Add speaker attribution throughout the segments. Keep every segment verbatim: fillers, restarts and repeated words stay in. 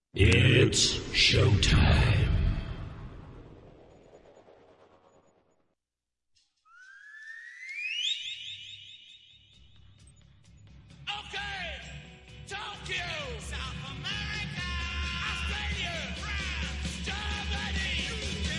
Speaker 1: It's showtime.
Speaker 2: Okay, Tokyo, South America, Australia, France, Germany,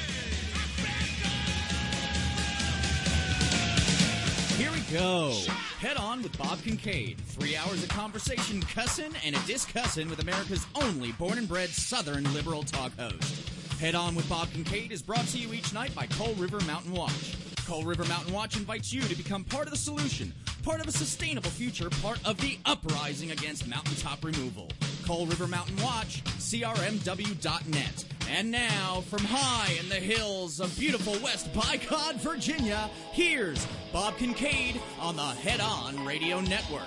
Speaker 2: Africa.
Speaker 3: Here we go. Head on with Bob Kincaid. Three hours of conversation, cussin' and a discussin' with America's only born and bred Southern liberal talk host. Head on with Bob Kincaid is brought to you each night by Coal River Mountain Watch. Coal River Mountain Watch invites you to become part of the solution, part of a sustainable future, part of the uprising against mountaintop removal. Coal River Mountain Watch, C R M W dot net. And now, from high in the hills of beautiful West Bycott, Virginia, here's Bob Kincaid on the Head On Radio Network.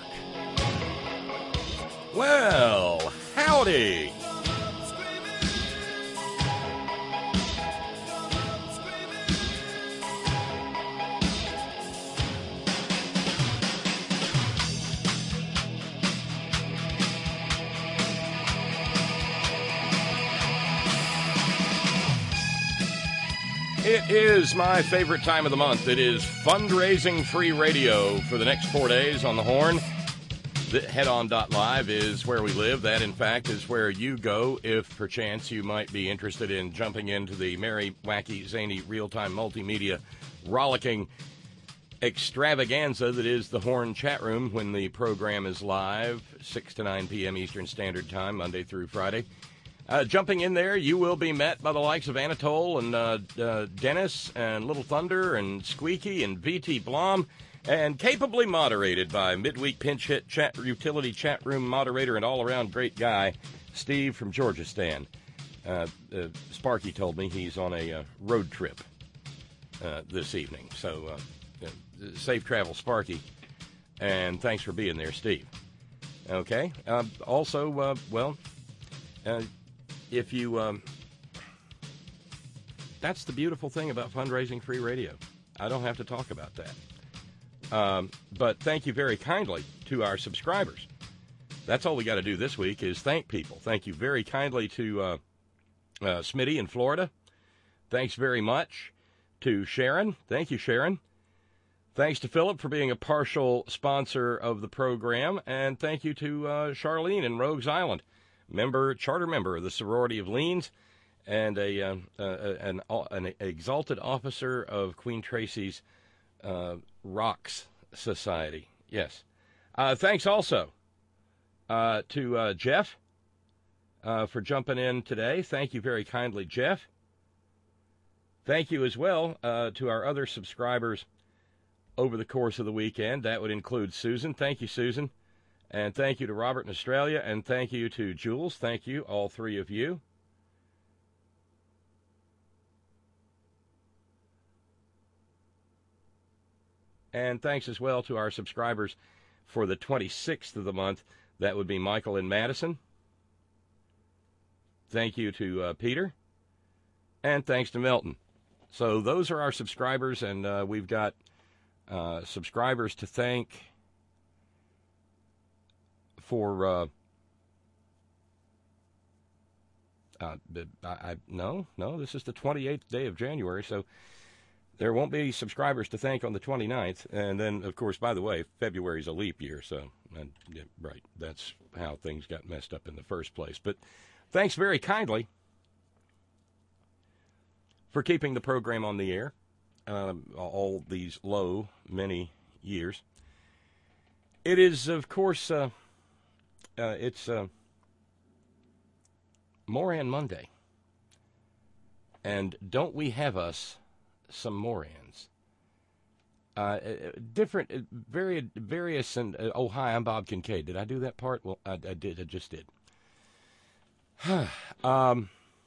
Speaker 4: Well, howdy. It is my favorite time of the month. It is fundraising free radio for the next four days on the Horn. The head on dot live is where we live. That, in fact, is where you go if, perchance, you might be interested in jumping into the merry, wacky, zany, real-time, multimedia, rollicking extravaganza that is the Horn chat room when the program is live, six to nine p.m. Eastern Standard Time, Monday through Friday. Uh, jumping in there, you will be met by the likes of Anatole and uh, uh, Dennis and Little Thunder and Squeaky and V T Blom, and capably moderated by midweek pinch hit chat utility chat room moderator and all-around great guy, Steve from Georgistan. Uh, uh, Sparky told me he's on a uh, road trip uh, this evening, so uh, uh, safe travel, Sparky, and thanks for being there, Steve. Okay, uh, also, uh, well... Uh, If you, um, that's the beautiful thing about fundraising free radio. I don't have to talk about that. Um, but thank you very kindly to our subscribers. That's all we got to do this week is thank people. Thank you very kindly to uh, uh, Smitty in Florida. Thanks very much to Sharon. Thank you, Sharon. Thanks to Philip for being a partial sponsor of the program. And thank you to uh, Charlene in Rogues Island. Member, charter member of the Sorority of Leans, and a uh, uh, an, an exalted officer of Queen Tracy's uh, Rocks Society. Yes. Uh, thanks also uh, to uh, Jeff uh, for jumping in today. Thank you very kindly, Jeff. Thank you as well uh, to our other subscribers over the course of the weekend. That would include Susan. Thank you, Susan. And thank you to Robert in Australia, and thank you to Jules. Thank you, all three of you. And thanks as well to our subscribers for the twenty-sixth of the month. That would be Michael in Madison. Thank you to uh, Peter. And thanks to Milton. So those are our subscribers, and uh, we've got uh, subscribers to thank for, uh, uh, I, I, no, no, this is the twenty-eighth day of January, so there won't be subscribers to thank on the twenty-ninth. And then, of course, by the way, February's a leap year, so, and, yeah, right, that's how things got messed up in the first place. But thanks very kindly for keeping the program on the air um, all these low, many years. It is, of course, uh, Uh, it's uh, Moran Monday. And don't we have us some Morans? Uh, different, very, various, and, uh, oh, hi, I'm Bob Kincaid. Did I do that part? Well, I, I did, I just did. um,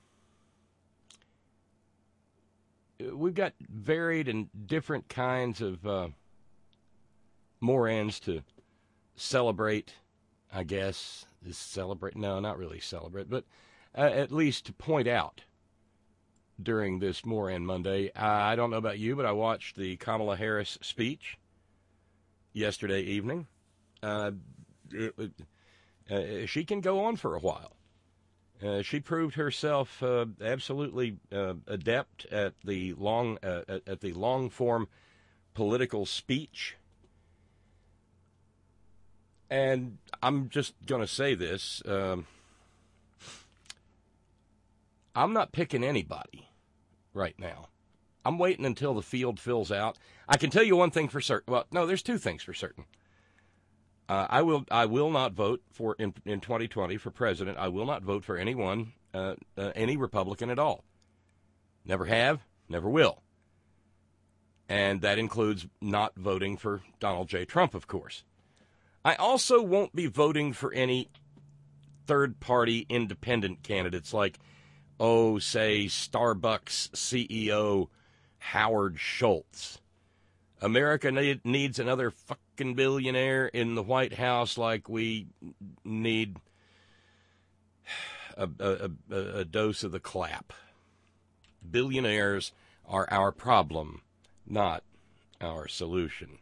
Speaker 4: we've got varied and different kinds of uh, Morans to celebrate. I guess, is celebrate, no, not really celebrate, but uh, at least to point out during this Moran Monday. Uh, I don't know about you, but I watched the Kamala Harris speech yesterday evening. Uh, it, uh, she can go on for a while. Uh, she proved herself uh, absolutely uh, adept at the long uh, at, at the long form political speech. And I'm just going to say this. Um, I'm not picking anybody right now. I'm waiting until the field fills out. I can tell you one thing for certain. Well, no, there's two things for certain. Uh, I will I will not vote for in, in twenty twenty for president. I will not vote for anyone, uh, uh, any Republican at all. Never have, never will. And that includes not voting for Donald J. Trump, of course. I also won't be voting for any third-party independent candidates like, oh, say, Starbucks C E O Howard Schultz. America need, needs another fucking billionaire in the White House like we need a, a, a, a dose of the clap. Billionaires are our problem, not our solution.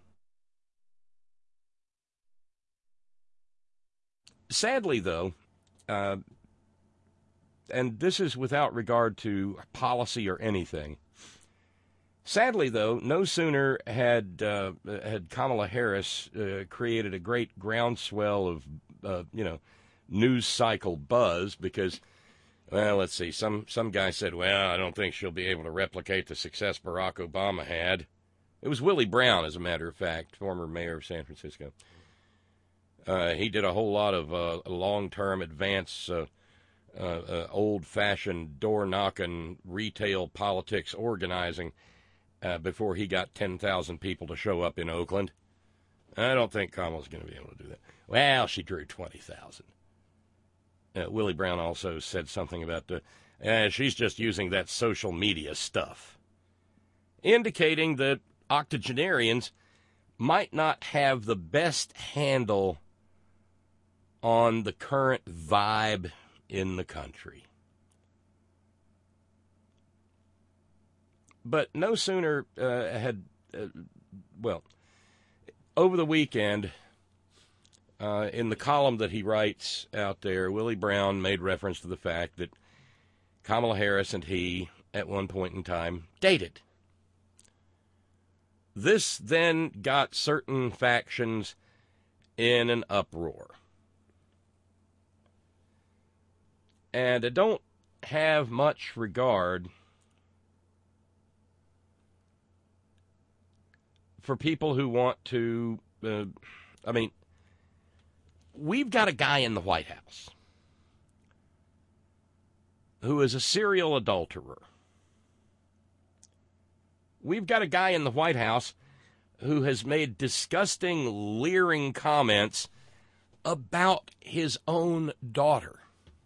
Speaker 4: Sadly, though, uh, and this is without regard to policy or anything, sadly, though, no sooner had uh, had Kamala Harris uh, created a great groundswell of, uh, you know, news cycle buzz because, well, let's see, some, some guy said, well, I don't think she'll be able to replicate the success Barack Obama had. It was Willie Brown, as a matter of fact, former mayor of San Francisco. Uh, he did a whole lot of uh, long-term advance, uh, uh, uh, old-fashioned door-knocking retail politics organizing uh, before he got ten thousand people to show up in Oakland. I don't think Kamala's going to be able to do that. Well, she drew twenty thousand. Uh, Willie Brown also said something about the, uh, she's just using that social media stuff, indicating that octogenarians might not have the best handle on the current vibe in the country. But no sooner uh, had, uh, well, over the weekend, uh, in the column that he writes out there, Willie Brown made reference to the fact that Kamala Harris and he, at one point in time, dated. This then got certain factions in an uproar. And I don't have much regard for people who want to, uh, I mean, we've got a guy in the White House who is a serial adulterer. We've got a guy in the White House who has made disgusting, leering comments about his own daughter.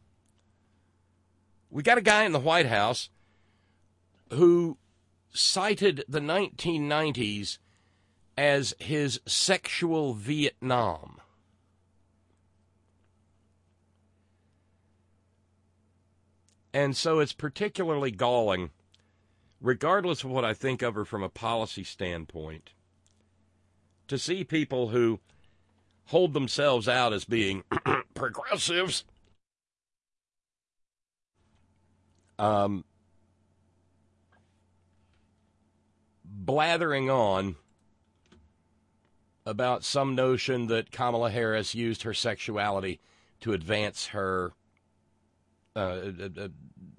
Speaker 4: We got a guy in the White House who cited the nineteen nineties as his sexual Vietnam. And so it's particularly galling, regardless of what I think of her from a policy standpoint, to see people who hold themselves out as being progressives um, blathering on about some notion that Kamala Harris used her sexuality to advance her uh, uh, uh,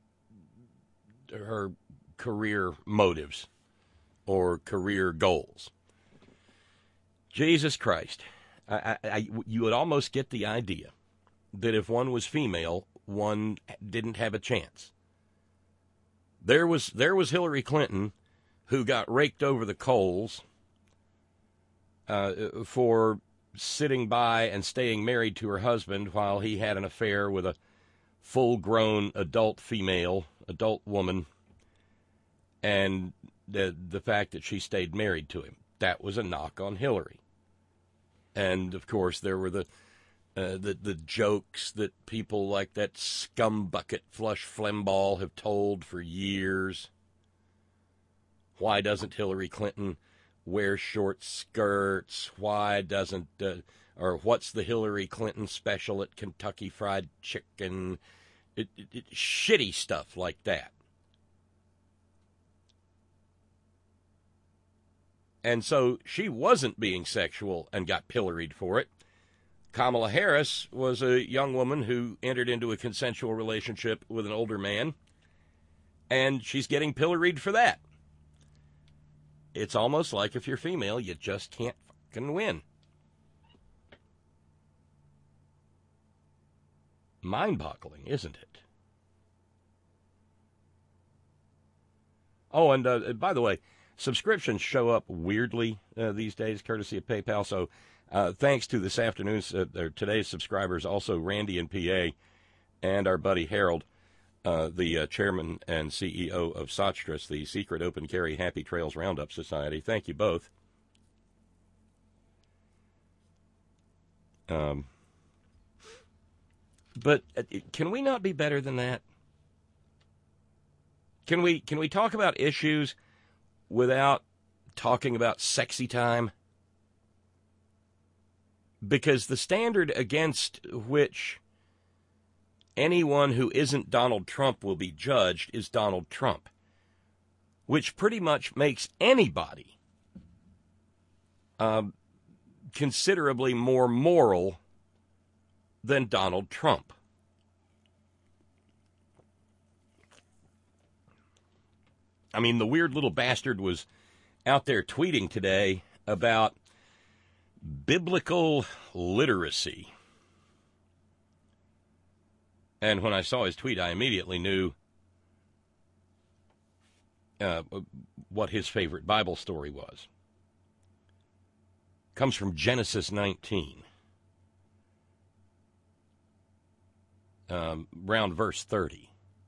Speaker 4: her career motives or career goals. Jesus Christ. I, I, I, you would almost get the idea that if one was female, one didn't have a chance. There was there was Hillary Clinton, who got raked over the coals uh, for sitting by and staying married to her husband while he had an affair with a full-grown adult female, adult woman, and the the fact that she stayed married to him. That was a knock on Hillary. And, of course, there were the uh, the, the jokes that people like that scumbucket Flush Flimbaugh have told for years. Why doesn't Hillary Clinton wear short skirts? Why doesn't, uh, or what's the Hillary Clinton special at Kentucky Fried Chicken? It, it, it, shitty stuff like that. And so she wasn't being sexual and got pilloried for it. Kamala Harris was a young woman who entered into a consensual relationship with an older man, and she's getting pilloried for that. It's almost like if you're female, you just can't fucking win. Mind-boggling, isn't it? Oh, and uh, by the way, subscriptions show up weirdly uh, these days, courtesy of PayPal. So uh, thanks to this afternoon's, uh, or today's subscribers, also Randy in P A, and our buddy Harold, uh, the uh, chairman and C E O of Sotstrus, the Secret Open Carry Happy Trails Roundup Society. Thank you both. Um, but uh, can we not be better than that? Can we can we talk about issues without talking about sexy time? Because the standard against which anyone who isn't Donald Trump will be judged is Donald Trump, which pretty much makes anybody um, considerably more moral than Donald Trump. I mean, the weird little bastard was out there tweeting today about biblical literacy. And when I saw his tweet, I immediately knew uh, what his favorite Bible story was. Comes from Genesis nineteen, um, around verse thirty.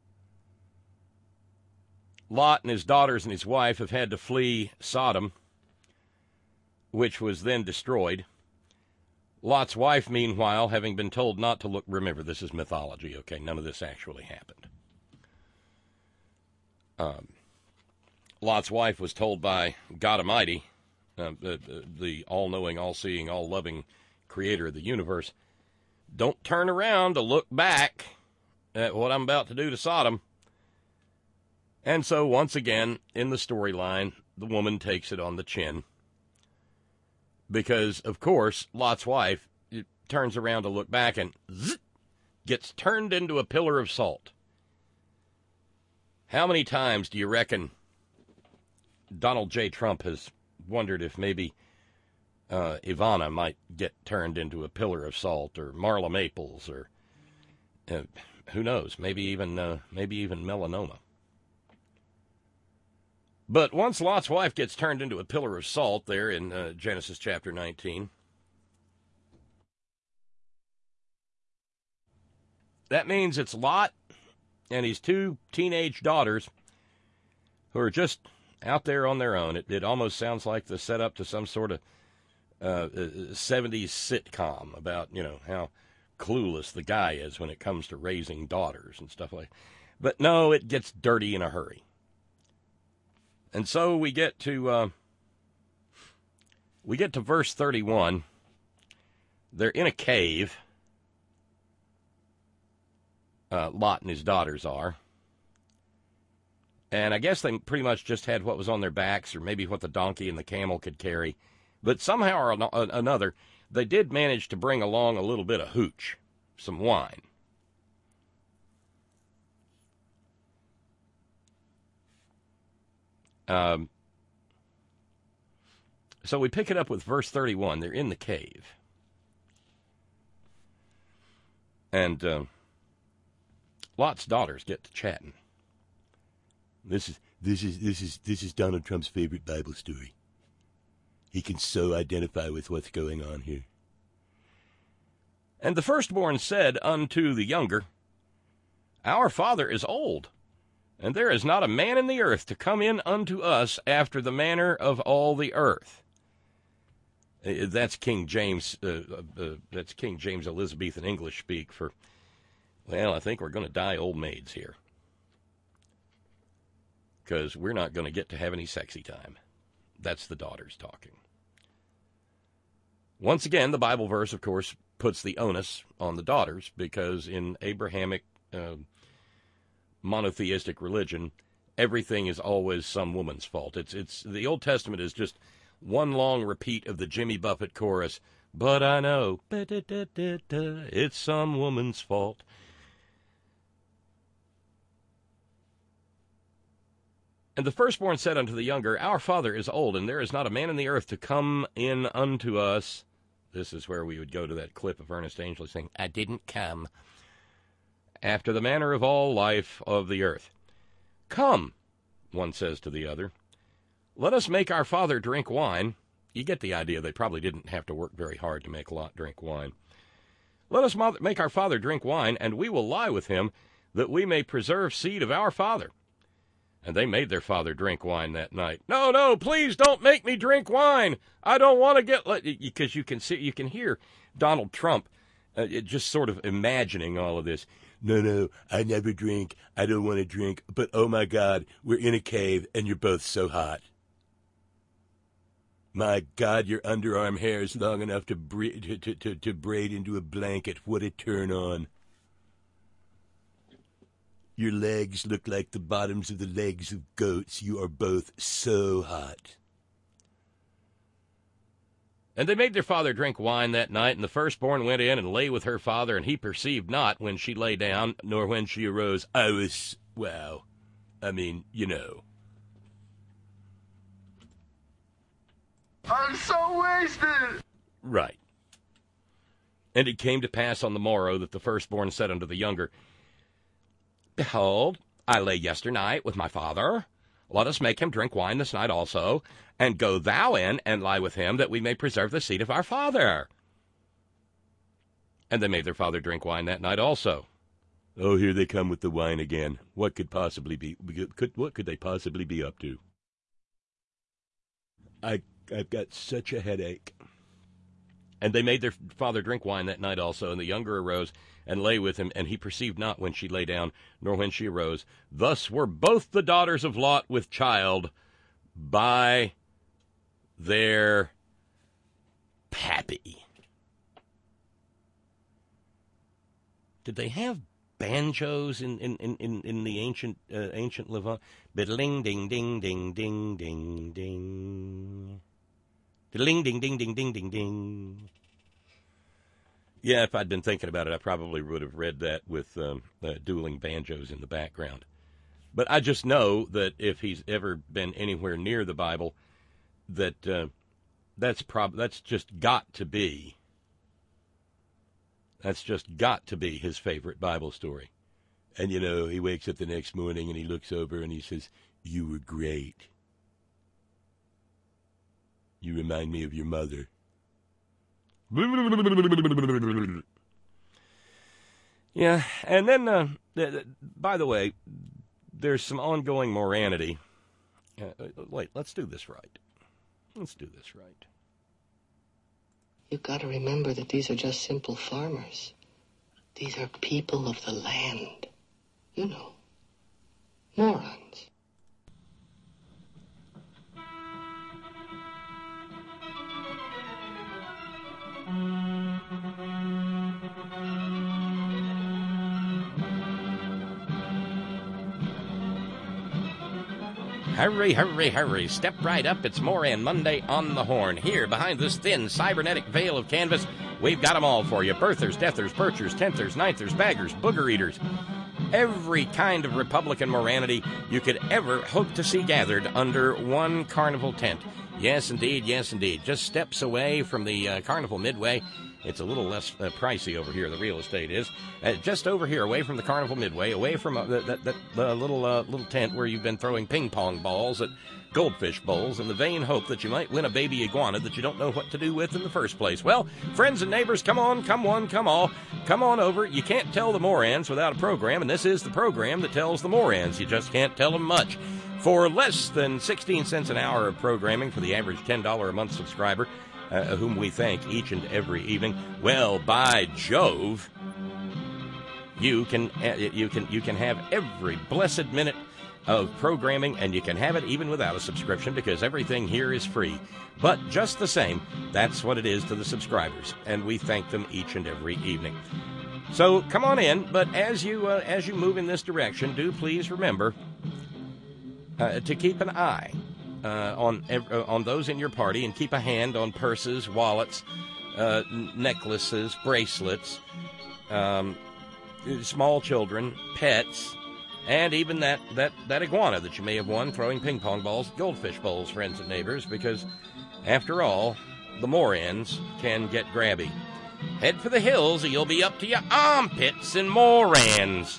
Speaker 4: Lot and his daughters and his wife have had to flee Sodom, which was then destroyed. Lot's wife, meanwhile, having been told not to look... Remember, this is mythology, okay? None of this actually happened. Um, Lot's wife was told by God Almighty, uh, the, the all-knowing, all-seeing, all-loving creator of the universe, don't turn around to look back at what I'm about to do to Sodom. And so, once again, in the storyline, the woman takes it on the chin. Because, of course, Lot's wife turns around to look back and zzz, gets turned into a pillar of salt. How many times do you reckon Donald J. Trump has wondered if maybe uh, Ivana might get turned into a pillar of salt, or Marla Maples, or uh, who knows, maybe even uh, maybe even melanoma. But once Lot's wife gets turned into a pillar of salt there in uh, Genesis chapter nineteen, that means it's Lot and his two teenage daughters who are just out there on their own. It, it almost sounds like the setup to some sort of uh, seventies sitcom about, you know, how clueless the guy is when it comes to raising daughters and stuff like that. But no, it gets dirty in a hurry. And so we get to uh, we get to verse thirty-one. They're in a cave. Uh, Lot and his daughters are. And I guess they pretty much just had what was on their backs, or maybe what the donkey and the camel could carry. But somehow or another, they did manage to bring along a little bit of hooch, some wine. Um, so we pick it up with verse thirty-one. They're in the cave. And uh, Lot's daughters get to chatting. This is this is this is this is Donald Trump's favorite Bible story. He can so identify with what's going on here. And the firstborn said unto the younger, Our father is old, and there is not a man in the earth to come in unto us after the manner of all the earth. Uh, that's King James. Uh, uh, that's King James Elizabethan English speak for. Well, I think we're going to die old maids here, because we're not going to get to have any sexy time. That's the daughters talking. Once again, the Bible verse, of course, puts the onus on the daughters, because in Abrahamic uh, monotheistic religion, everything is always some woman's fault. It's it's the Old Testament is just one long repeat of the Jimmy Buffett chorus. But I know it's some woman's fault. And the firstborn said unto the younger, Our father is old, and there is not a man in the earth to come in unto us. This is where we would go to that clip of Ernest Angley saying, I didn't come. After the manner of all life of the earth. Come, one says to the other, let us make our father drink wine. You get the idea. They probably didn't have to work very hard to make Lot drink wine. Let us make our father drink wine, and we will lie with him, that we may preserve seed of our father. And they made their father drink wine that night. No, no, please don't make me drink wine. I don't want to get, because you can see, you can hear Donald Trump uh, just sort of imagining all of this. No, no, I never drink. I don't want to drink. But, oh, my God, we're in a cave, and you're both so hot. My God, your underarm hair is long enough to, bre- to, to, to, to braid into a blanket. What a turn on. Your legs look like the bottoms of the legs of goats. You are both so hot. And they made their father drink wine that night, and the firstborn went in and lay with her father, and he perceived not when she lay down, nor when she arose. I was, well, I mean, you know.
Speaker 5: I'm so wasted!
Speaker 4: Right. And it came to pass on the morrow that the firstborn said unto the younger, Behold, I lay yesternight with my father. Let us make him drink wine this night also, and go thou in and lie with him, that we may preserve the seed of our father. And they made their father drink wine that night also. Oh, here they come with the wine again. What could possibly be, could, what could they possibly be up to? I, I've got such a headache. And they made their father drink wine that night also, and the younger arose and lay with him, and he perceived not when she lay down, nor when she arose. Thus were both the daughters of Lot with child by their pappy. Did they have banjos in, in, in, in the ancient uh, ancient Levant? Biddling ding ding ding ding ding ding. Diddling ding ding ding ding ding ding. Yeah, if I'd been thinking about it, I probably would have read that with um, uh, dueling banjos in the background. But I just know that if he's ever been anywhere near the Bible, that uh, that's prob that's just got to be that's just got to be his favorite Bible story. And you know, he wakes up the next morning and he looks over and he says, "You were great. You remind me of your mother." Yeah, and then, uh, th- th- by the way, there's some ongoing morality. Uh, wait, let's do this right. Let's do this right.
Speaker 6: You've got to remember that these are just simple farmers. These are people of the land. You know, morons.
Speaker 4: Hurry, hurry, hurry. Step right up. It's Moran Monday on the Horn. Here, behind this thin cybernetic veil of canvas, we've got them all for you. Birthers, deathers, perchers, tenthers, ninthers, baggers, booger eaters. Every kind of Republican morality you could ever hope to see gathered under one carnival tent. Yes, indeed, yes, indeed. Just steps away from the uh, Carnival Midway. It's a little less uh, pricey over here, the real estate is. Uh, just over here, away from the Carnival Midway, away from uh, that, that, that uh, little uh, little tent where you've been throwing ping-pong balls at goldfish bowls in the vain hope that you might win a baby iguana that you don't know what to do with in the first place. Well, friends and neighbors, come on, come one, come all. Come on over. You can't tell the Morans without a program, and this is the program that tells the Morans. You just can't tell them much. For less than sixteen cents an hour of programming for the average ten dollars a month subscriber, Uh, whom we thank each and every evening. Well, by Jove, you can uh, you can you can have every blessed minute of programming, and you can have it even without a subscription because everything here is free. But just the same, that's what it is to the subscribers, and we thank them each and every evening. So come on in, but as you uh, as you move in this direction, do please remember uh, to keep an eye uh, on uh, on those in your party, and keep a hand on purses, wallets, uh, necklaces, bracelets, um, small children, pets, and even that, that, that iguana that you may have won throwing ping pong balls, goldfish bowls, friends and neighbors, because after all, the Morans can get grabby. Head for the hills or you'll be up to your armpits in Morans.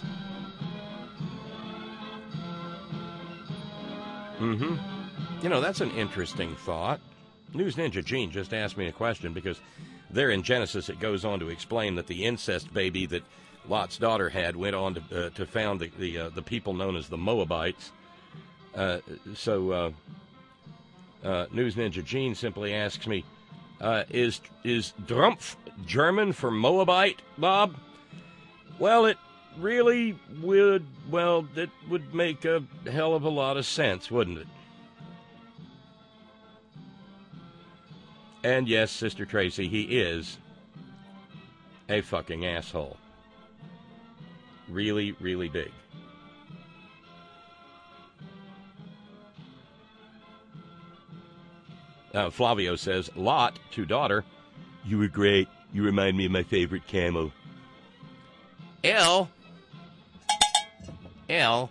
Speaker 4: Mm-hmm. You know, that's an interesting thought. News Ninja Gene just asked me a question because there in Genesis it goes on to explain that the incest baby that Lot's daughter had went on to uh, to found the the, uh, the people known as the Moabites. Uh, so uh, uh, News Ninja Gene simply asks me, uh, "Is is Drumpf German for Moabite, Bob?" Well, it really would. Well, it would make a hell of a lot of sense, wouldn't it? And yes, Sister Tracy, he is a fucking asshole. Really, really big. Uh, Flavio says, Lot, to daughter, you were great. You remind me of my favorite camel. L. L.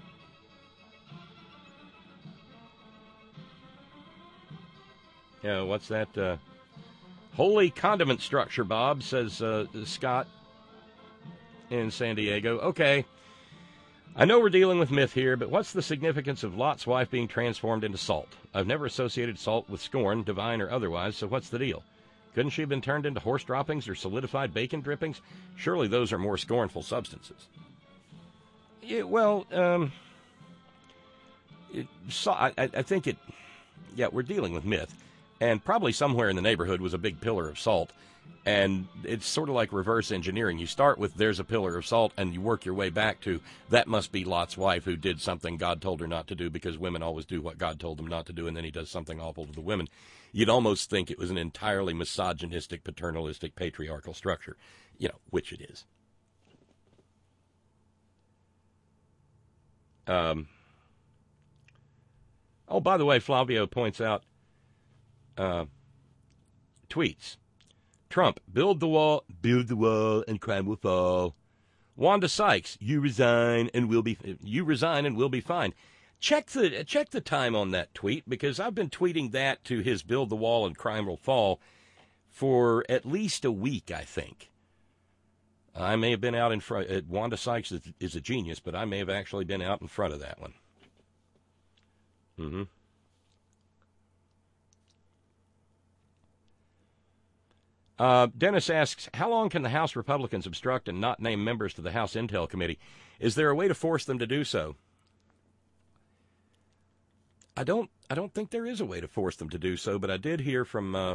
Speaker 4: Yeah, what's that? Uh, holy condiment structure, Bob, says uh, Scott in San Diego. Okay, I know we're dealing with myth here, but what's the significance of Lot's wife being transformed into salt? I've never associated salt with scorn, divine or otherwise, so what's the deal? Couldn't she have been turned into horse droppings or solidified bacon drippings? Surely those are more scornful substances. Yeah, well, um, it, so, I, I think it, yeah, we're dealing with myth. And probably somewhere in the neighborhood was a big pillar of salt. And it's sort of like reverse engineering. You start with there's a pillar of salt, and you work your way back to that must be Lot's wife who did something God told her not to do, because women always do what God told them not to do, and then he does something awful to the women. You'd almost think it was an entirely misogynistic, paternalistic, patriarchal structure, you know, which it is. Um. Oh, by the way, Flavio points out, uh, tweets. Trump, build the wall, build the wall, and crime will fall. Wanda Sykes, you resign and we'll be you resign and we'll be fine. Check the check the time on that tweet, because I've been tweeting that to his build the wall and crime will fall for at least a week, I think. I may have been out in front. Uh, Wanda Sykes is, is a genius, but I may have actually been out in front of that one. Mm-hmm. Uh, Dennis asks, how long can the House Republicans obstruct and not name members to the House Intel Committee? Is there a way to force them to do so? I don't I don't think there is a way to force them to do so, but I did hear from uh,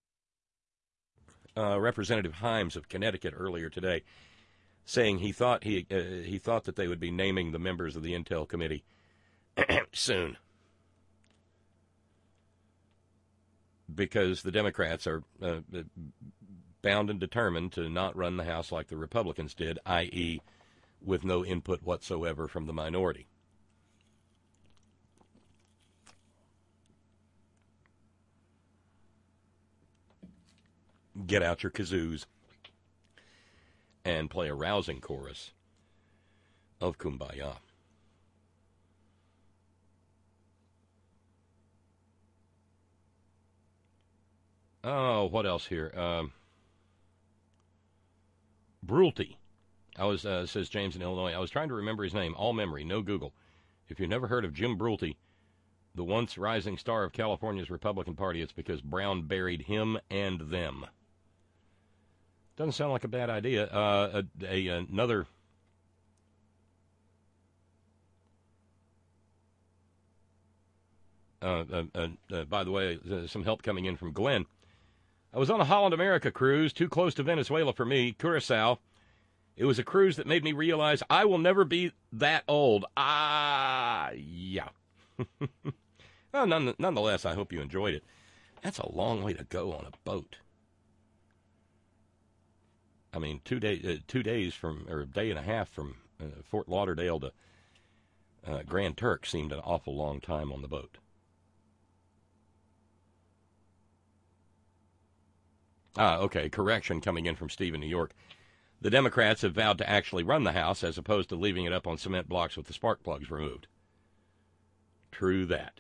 Speaker 4: uh, Representative Himes of Connecticut earlier today saying he thought he uh, he thought that they would be naming the members of the Intel Committee soon, because the Democrats are uh, bound and determined to not run the House like the Republicans did, that is with no input whatsoever from the minority. Get out your kazoos and play a rousing chorus of Kumbaya. Oh, what else here? Um, Brulte. I was, uh, says James in Illinois, I was trying to remember his name. All memory, no Google. If you've never heard of Jim Brulte, the once rising star of California's Republican Party, it's because Brown buried him and them. Doesn't sound like a bad idea. Uh, a, a, another... Uh, uh, uh, uh, by the way, uh, some help coming in from Glenn. I was on a Holland America cruise, too close to Venezuela for me, Curacao. It was a cruise that made me realize I will never be that old. Ah, yeah. Well, none, nonetheless, I hope you enjoyed it. That's a long way to go on a boat. I mean, two, day, uh, two days from, or a day and a half from uh, Fort Lauderdale to uh, Grand Turk seemed an awful long time on the boat. Ah, okay, correction coming in from Steve in New York. The Democrats have vowed to actually run the House as opposed to leaving it up on cement blocks with the spark plugs removed. True that.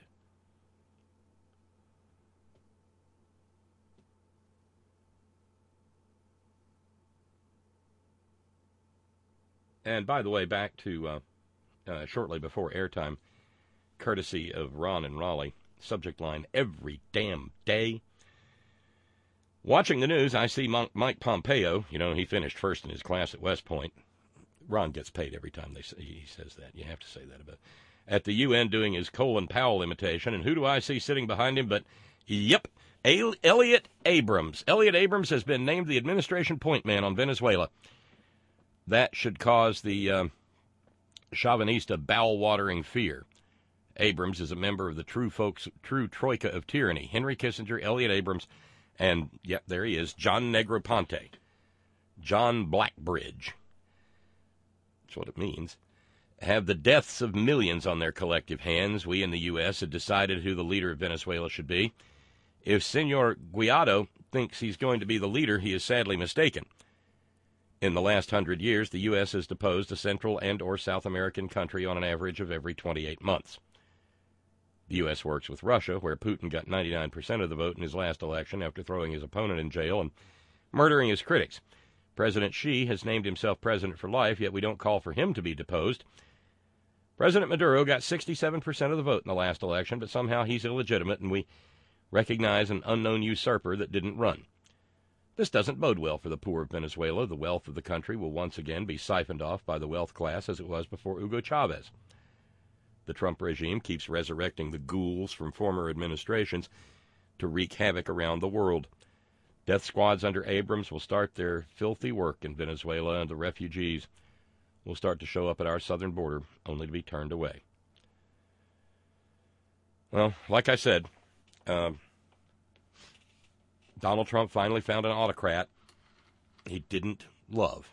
Speaker 4: And by the way, back to uh, uh, shortly before airtime, courtesy of Ron and Raleigh, subject line, every damn day. Watching the news, I see Mike Pompeo. You know, he finished first in his class at West Point. Ron gets paid every time they say, he says that. You have to say that about at the U N doing his Colin Powell imitation. And who do I see sitting behind him but, yep, Elliot Abrams. Elliot Abrams has been named the administration point man on Venezuela. That should cause the uh, Chauvinista bowel-watering fear. Abrams is a member of the true folks, true troika of tyranny. Henry Kissinger, Elliot Abrams, and, yep, there he is, John Negroponte. John Blackbridge. That's what it means. Have the deaths of millions on their collective hands. We in the U S had decided who the leader of Venezuela should be. If Senor Guaido thinks he's going to be the leader, he is sadly mistaken. In the last hundred years, the U S has deposed a Central and or South American country on an average of every twenty-eight months. The U S works with Russia, where Putin got ninety-nine percent of the vote in his last election after throwing his opponent in jail and murdering his critics. President Xi has named himself president for life, yet we don't call for him to be deposed. President Maduro got sixty-seven percent of the vote in the last election, but somehow he's illegitimate, and we recognize an unknown usurper that didn't run. This doesn't bode well for the poor of Venezuela. The wealth of the country will once again be siphoned off by the wealth class as it was before Hugo Chavez. The Trump regime keeps resurrecting the ghouls from former administrations to wreak havoc around the world. Death squads under Abrams will start their filthy work in Venezuela, and the refugees will start to show up at our southern border, only to be turned away. Well, like I said, um, Donald Trump finally found an autocrat he didn't love.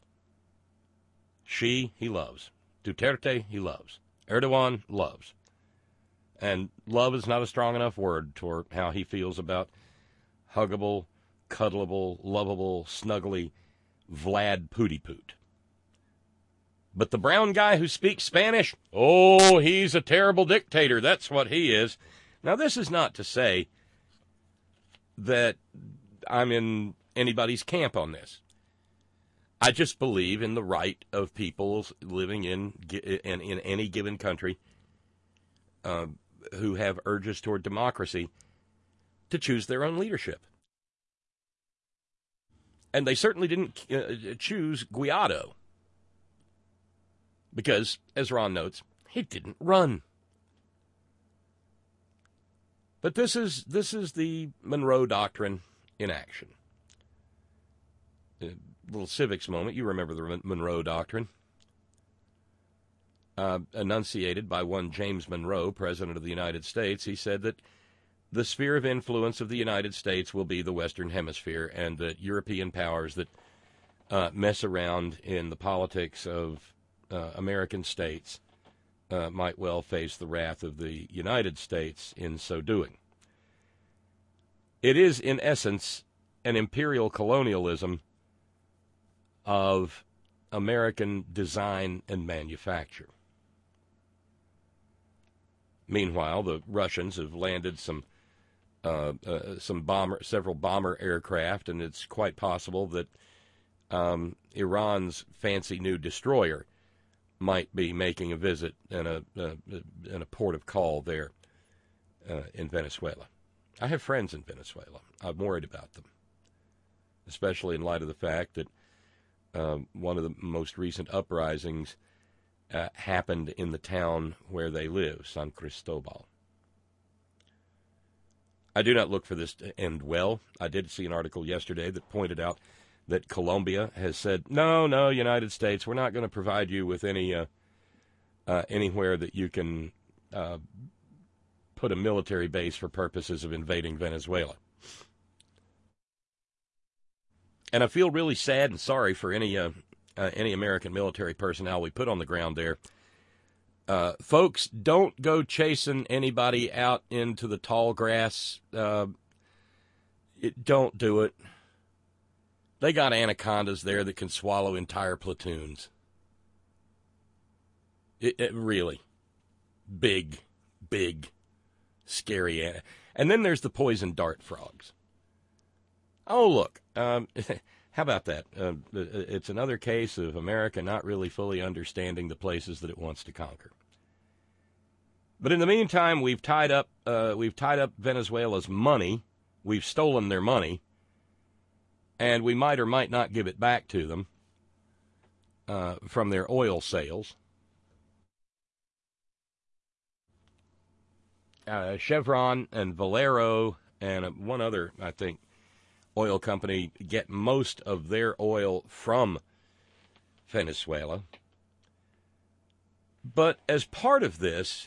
Speaker 4: Xi, he loves. Duterte, he loves. Erdogan, loves. And love is not a strong enough word toward how he feels about huggable, cuddleable, lovable, snuggly Vlad Pooty-Poot. But the brown guy who speaks Spanish, oh, he's a terrible dictator. That's what he is. Now, this is not to say that I'm in anybody's camp on this. I just believe in the right of people living in in, in any given country uh, who have urges toward democracy to choose their own leadership. And they certainly didn't uh, choose Guaido because, as Ron notes, he didn't run. But this is this is the Monroe Doctrine in action. A little civics moment. You remember the Monroe Doctrine. Uh, enunciated by one James Monroe, President of the United States. He said that the sphere of influence of the United States will be the Western Hemisphere, and that European powers that uh, mess around in the politics of uh, American states Uh, might well face the wrath of the United States in so doing. It is, in essence, an imperial colonialism of American design and manufacture. Meanwhile, the Russians have landed some uh, uh, some bomber, several bomber aircraft, and it's quite possible that um, Iran's fancy new destroyer might be making a visit in a, uh, in a port of call there uh, in Venezuela. I have friends in Venezuela. I'm worried about them, especially in light of the fact that uh, one of the most recent uprisings uh, happened in the town where they live, San Cristobal. I do not look for this to end well. I did see an article yesterday that pointed out that Colombia has said, no, no, United States, we're not going to provide you with any uh, uh, anywhere that you can uh, put a military base for purposes of invading Venezuela. And I feel really sad and sorry for any uh, uh, any American military personnel we put on the ground there. Uh, folks, don't go chasing anybody out into the tall grass. Uh, it, don't do it. They got anacondas there that can swallow entire platoons. It, it really. Big, big, scary. An- and then there's the poison dart frogs. Oh, look. Um, how about that? Uh, it's another case of America not really fully understanding the places that it wants to conquer. But in the meantime, we've tied up uh, we've tied up Venezuela's money. We've stolen their money. And we might or might not give it back to them uh, from their oil sales. Uh, Chevron and Valero and one other, I think, oil company get most of their oil from Venezuela. But as part of this,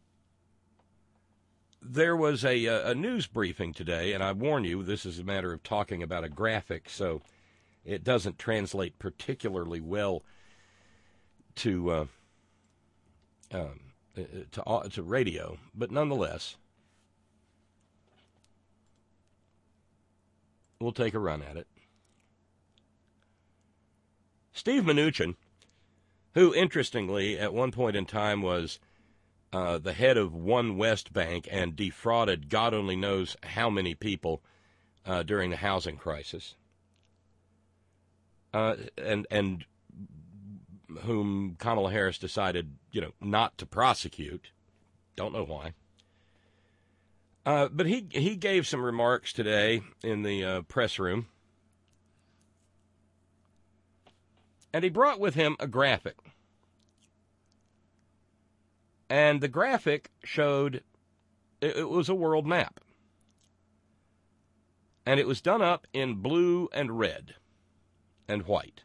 Speaker 4: there was a, a news briefing today, and I warn you, this is a matter of talking about a graphic, so it doesn't translate particularly well to uh, um, to, uh, to radio, but nonetheless, we'll take a run at it. Steve Mnuchin, who, interestingly, at one point in time was Uh, the head of One West Bank and defrauded God only knows how many people uh, during the housing crisis, uh, and and whom Kamala Harris decided, you know, not to prosecute. Don't know why. Uh, but he he gave some remarks today in the uh, press room, and he brought with him a graphic. And the graphic showed, it was a world map. And it was done up in blue and red and white.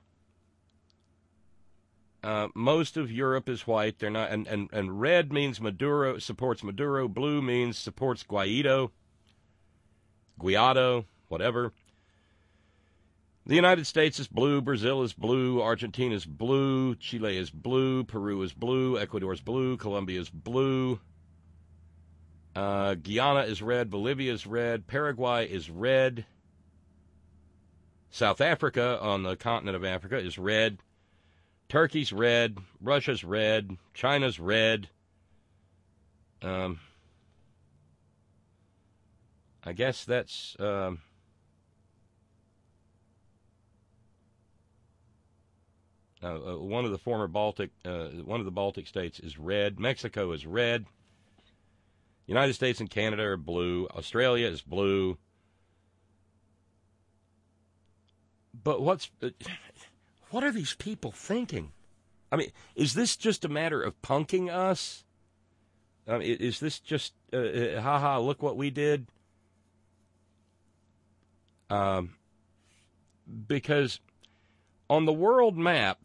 Speaker 4: Uh, most of Europe is white. They're not, and, and, and red means Maduro, supports Maduro. Blue means supports Guaido, Guaido, whatever. The United States is blue, Brazil is blue, Argentina is blue, Chile is blue, Peru is blue, Ecuador is blue, Colombia is blue, uh, Guyana is red, Bolivia is red, Paraguay is red, South Africa on the continent of Africa is red, Turkey's red, Russia's red, China's red. Um, I guess that's... Um, Uh, uh, one of the former Baltic, uh, one of the Baltic states is red. Mexico is red. United States and Canada are blue. Australia is blue. But what's, uh, what are these people thinking? I mean, is this just a matter of punking us? I mean, is this just, uh, uh, ha-ha, look what we did? Um, because on the world map,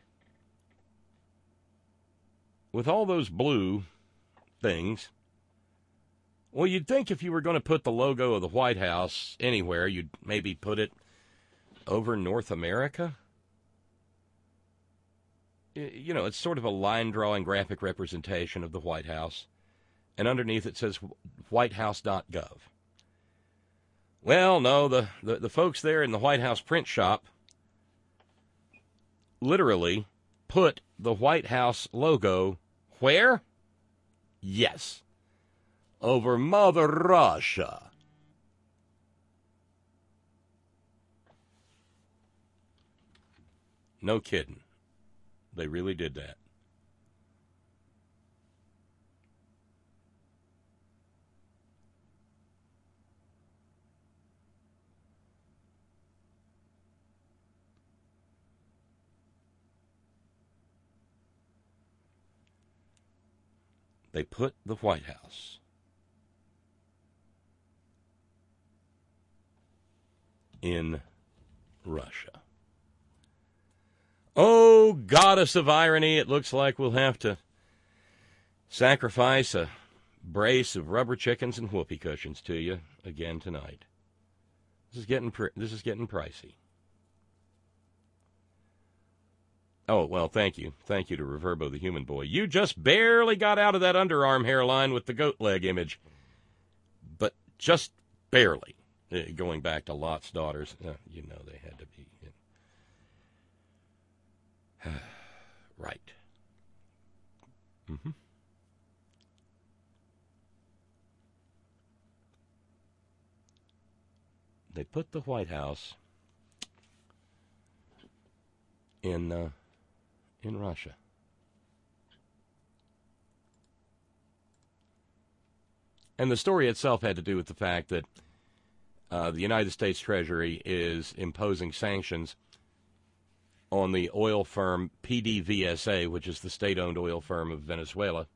Speaker 4: with all those blue things, well, you'd think if you were going to put the logo of the White House anywhere, you'd maybe put it over North America. You know, it's sort of a line-drawing graphic representation of the White House, and underneath it says white house dot gov. Well, no, the, the, the folks there in the White House print shop literally put the White House logo where? Yes, over Mother Russia. No kidding. They really did that. They put the White House in Russia. Oh, goddess of irony, it looks like we'll have to sacrifice a brace of rubber chickens and whoopee cushions to you again tonight. This is getting pr- this is getting pricey. Oh, well, thank you. Thank you to Reverbo the Human Boy. You just barely got out of that underarm hairline with the goat leg image. But just barely. Uh, going back to Lot's daughters, uh, you know they had to be. You know. Right. Mm-hmm. They put the White House in uh, in Russia. And the story itself had to do with the fact that uh, the United States Treasury is imposing sanctions on the oil firm P D V S A, which is the state-owned oil firm of Venezuela.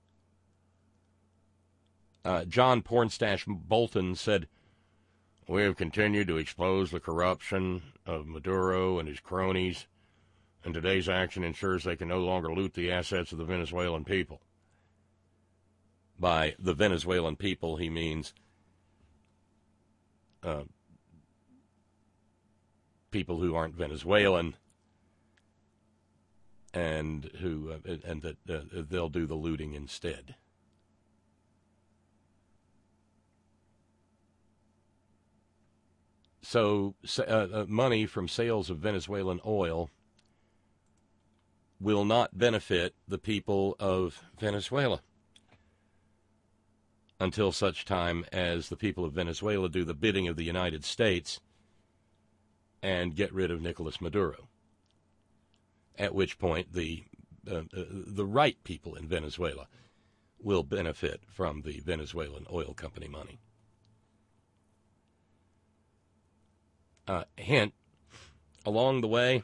Speaker 4: Uh, John Pornstash Bolton said, "We have continued to expose the corruption of Maduro and his cronies, and today's action ensures they can no longer loot the assets of the Venezuelan people." By the Venezuelan people, he means uh, people who aren't Venezuelan, and who uh, and that uh, they'll do the looting instead. So uh, uh, money from sales of Venezuelan oil will not benefit the people of Venezuela until such time as the people of Venezuela do the bidding of the United States and get rid of Nicolas Maduro, at which point the uh, uh, the right people in Venezuela will benefit from the Venezuelan oil company money. Uh, hint, along the way,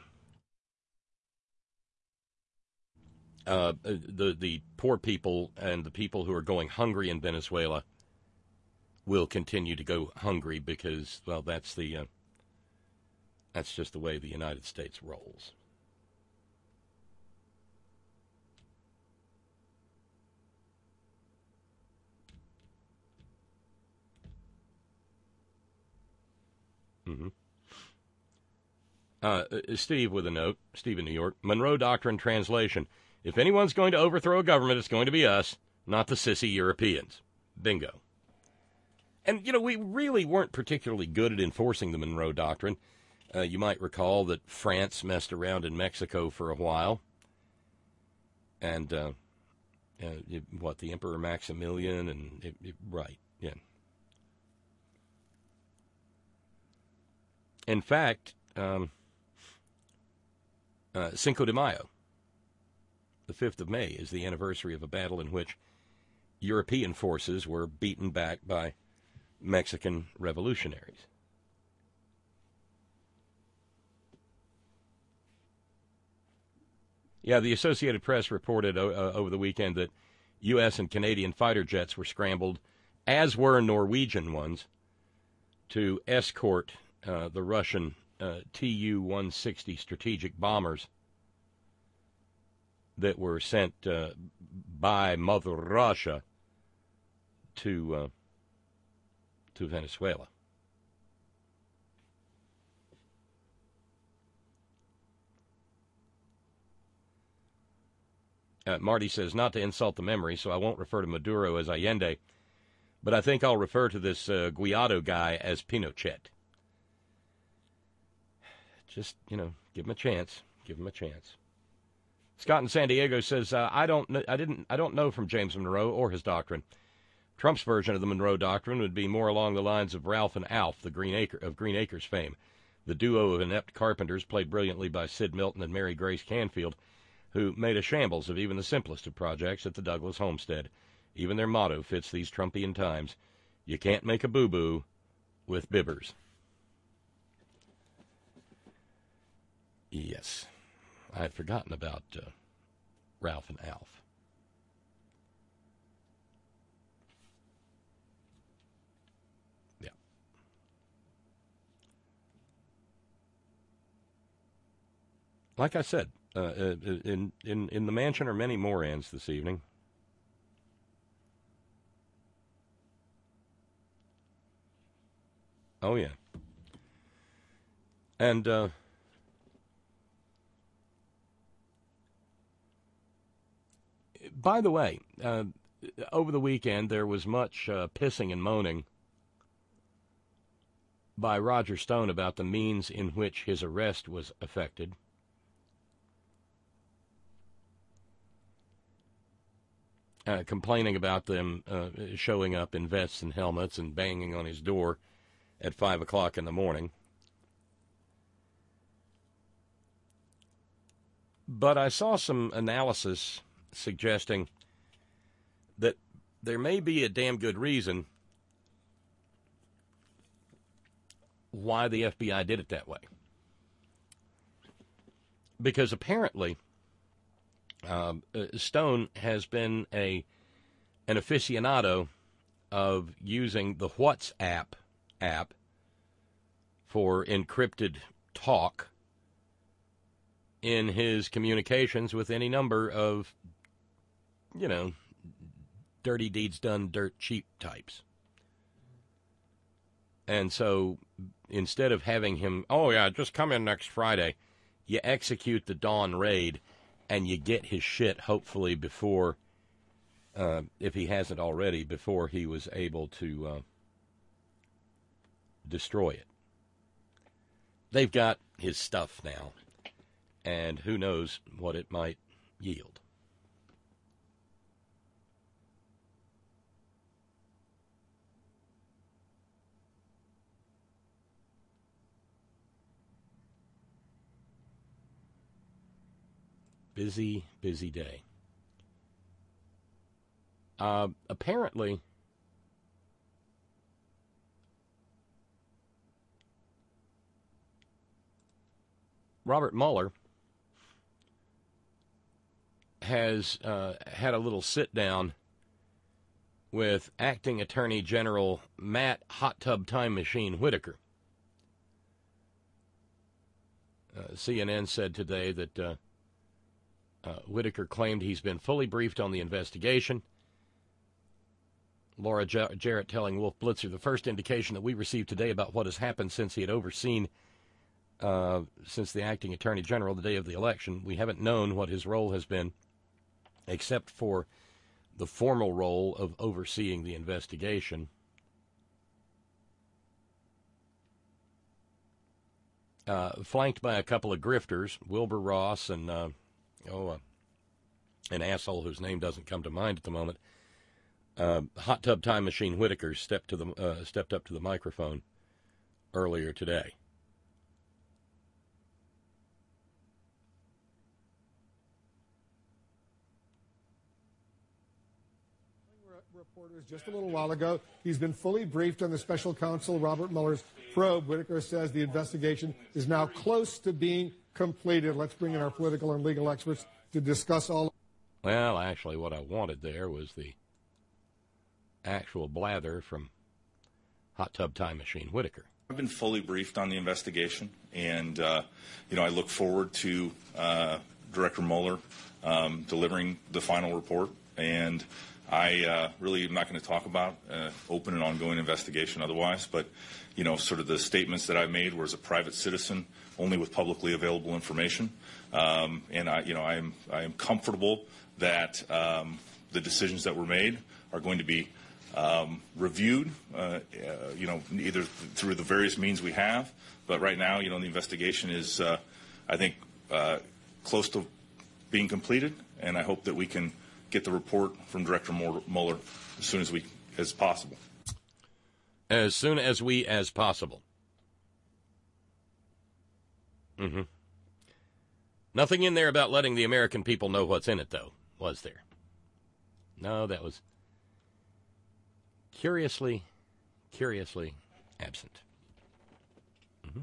Speaker 4: uh, the the poor people and the people who are going hungry in Venezuela will continue to go hungry because, well, that's the uh, that's just the way the United States rolls. Mm-hmm. Uh, Steve with a note, Steve in New York, Monroe Doctrine translation. If anyone's going to overthrow a government, it's going to be us, not the sissy Europeans. Bingo. And, you know, we really weren't particularly good at enforcing the Monroe Doctrine. Uh, you might recall that France messed around in Mexico for a while. And, uh, uh, it, what, the Emperor Maximilian and, it, it, right, yeah. In fact, um, uh, Cinco de Mayo, the fifth of May, is the anniversary of a battle in which European forces were beaten back by Mexican revolutionaries. Yeah, the Associated Press reported uh, over the weekend that U S and Canadian fighter jets were scrambled, as were Norwegian ones, to escort uh, the Russian uh, T U one sixty strategic bombers that were sent uh, by Mother Russia to uh, to Venezuela. Uh, Marty says, not to insult the memory, so I won't refer to Maduro as Allende, but I think I'll refer to this uh, Guaido guy as Pinochet. Just, you know, give him a chance. Give him a chance. Scott in San Diego says, uh, I don't kn- I didn't I don't know from James Monroe or his doctrine. Trump's version of the Monroe Doctrine would be more along the lines of Ralph and Alf, the Green Acre of Green Acres fame. The duo of inept carpenters, played brilliantly by Sid Milton and Mary Grace Canfield, who made a shambles of even the simplest of projects at the Douglas homestead. Even their motto fits these Trumpian times. You can't make a boo-boo with bibbers. Yes, I had forgotten about uh, Ralph and Alf. Yeah. Like I said, uh, in, in, in the mansion are many more Anns this evening. Oh, yeah. And, uh, By the way, uh, over the weekend there was much uh, pissing and moaning by Roger Stone about the means in which his arrest was effected. Uh, complaining about them uh, showing up in vests and helmets and banging on his door at five o'clock in the morning. But I saw some analysis suggesting that there may be a damn good reason why the F B I did it that way. Because apparently um, Stone has been a an aficionado of using the WhatsApp app for encrypted talk in his communications with any number of, you know, dirty deeds done dirt cheap types. And so instead of having him, oh yeah, just come in next Friday, you execute the dawn raid and you get his shit hopefully before, uh, if he hasn't already, before he was able to uh, destroy it. They've got his stuff now, and who knows what it might yield. Busy, busy day. Uh, apparently, Robert Mueller has uh, had a little sit-down with Acting Attorney General Matt Hot Tub Time Machine Whitaker. Uh, C N N said today that uh, uh, Whitaker claimed he's been fully briefed on the investigation. Laura J- Jarrett telling Wolf Blitzer, the first indication that we received today about what has happened since he had overseen, uh, since the acting attorney general the day of the election, we haven't known what his role has been, except for the formal role of overseeing the investigation. Uh, flanked by a couple of grifters, Wilbur Ross and, uh, oh, uh, an asshole whose name doesn't come to mind at the moment. Uh, Hot Tub Time Machine Whitaker stepped to the uh, stepped up to the microphone earlier today.
Speaker 5: Reporters just a little while ago, he's been fully briefed on the special counsel Robert Mueller's probe. Whitaker says the investigation is now close to being completed. Let's bring in our political and legal experts to discuss all.
Speaker 4: Well, actually, what I wanted there was the actual blather from Hot Tub Time Machine Whitaker.
Speaker 7: I've been fully briefed on the investigation, and uh, you know, I look forward to uh, Director Mueller um, delivering the final report. And I uh, really am not going to talk about uh, open and ongoing investigation otherwise, but, you know, sort of the statements that I made were as a private citizen, only with publicly available information. Um, and, I, you know, I am, I am comfortable that um, the decisions that were made are going to be um, reviewed, uh, uh, you know, either through the various means we have. But right now, you know, the investigation is, uh, I think, uh, close to being completed, and I hope that we can get the report from Director Mueller as soon as we as possible.
Speaker 4: As soon as we as possible. Mm-hmm. Nothing in there about letting the American people know what's in it, though, was there? No, that was curiously, curiously absent. Mm-hmm.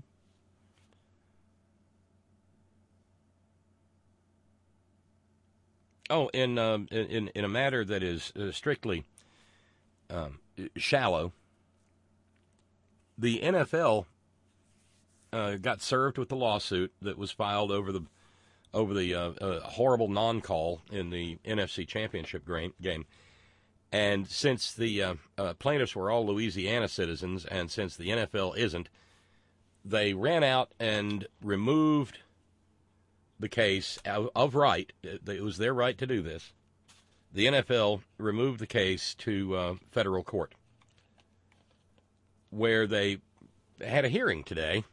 Speaker 4: Oh, in, um, in in a matter that is uh, strictly um, shallow, the N F L uh, got served with the lawsuit that was filed over the over the uh, uh, horrible non-call in the N F C Championship game. And since the uh, uh, plaintiffs were all Louisiana citizens, and since the N F L isn't, they ran out and removed the case of right. It was their right to do this. the N F L removed the case to uh, federal court, where they had a hearing today.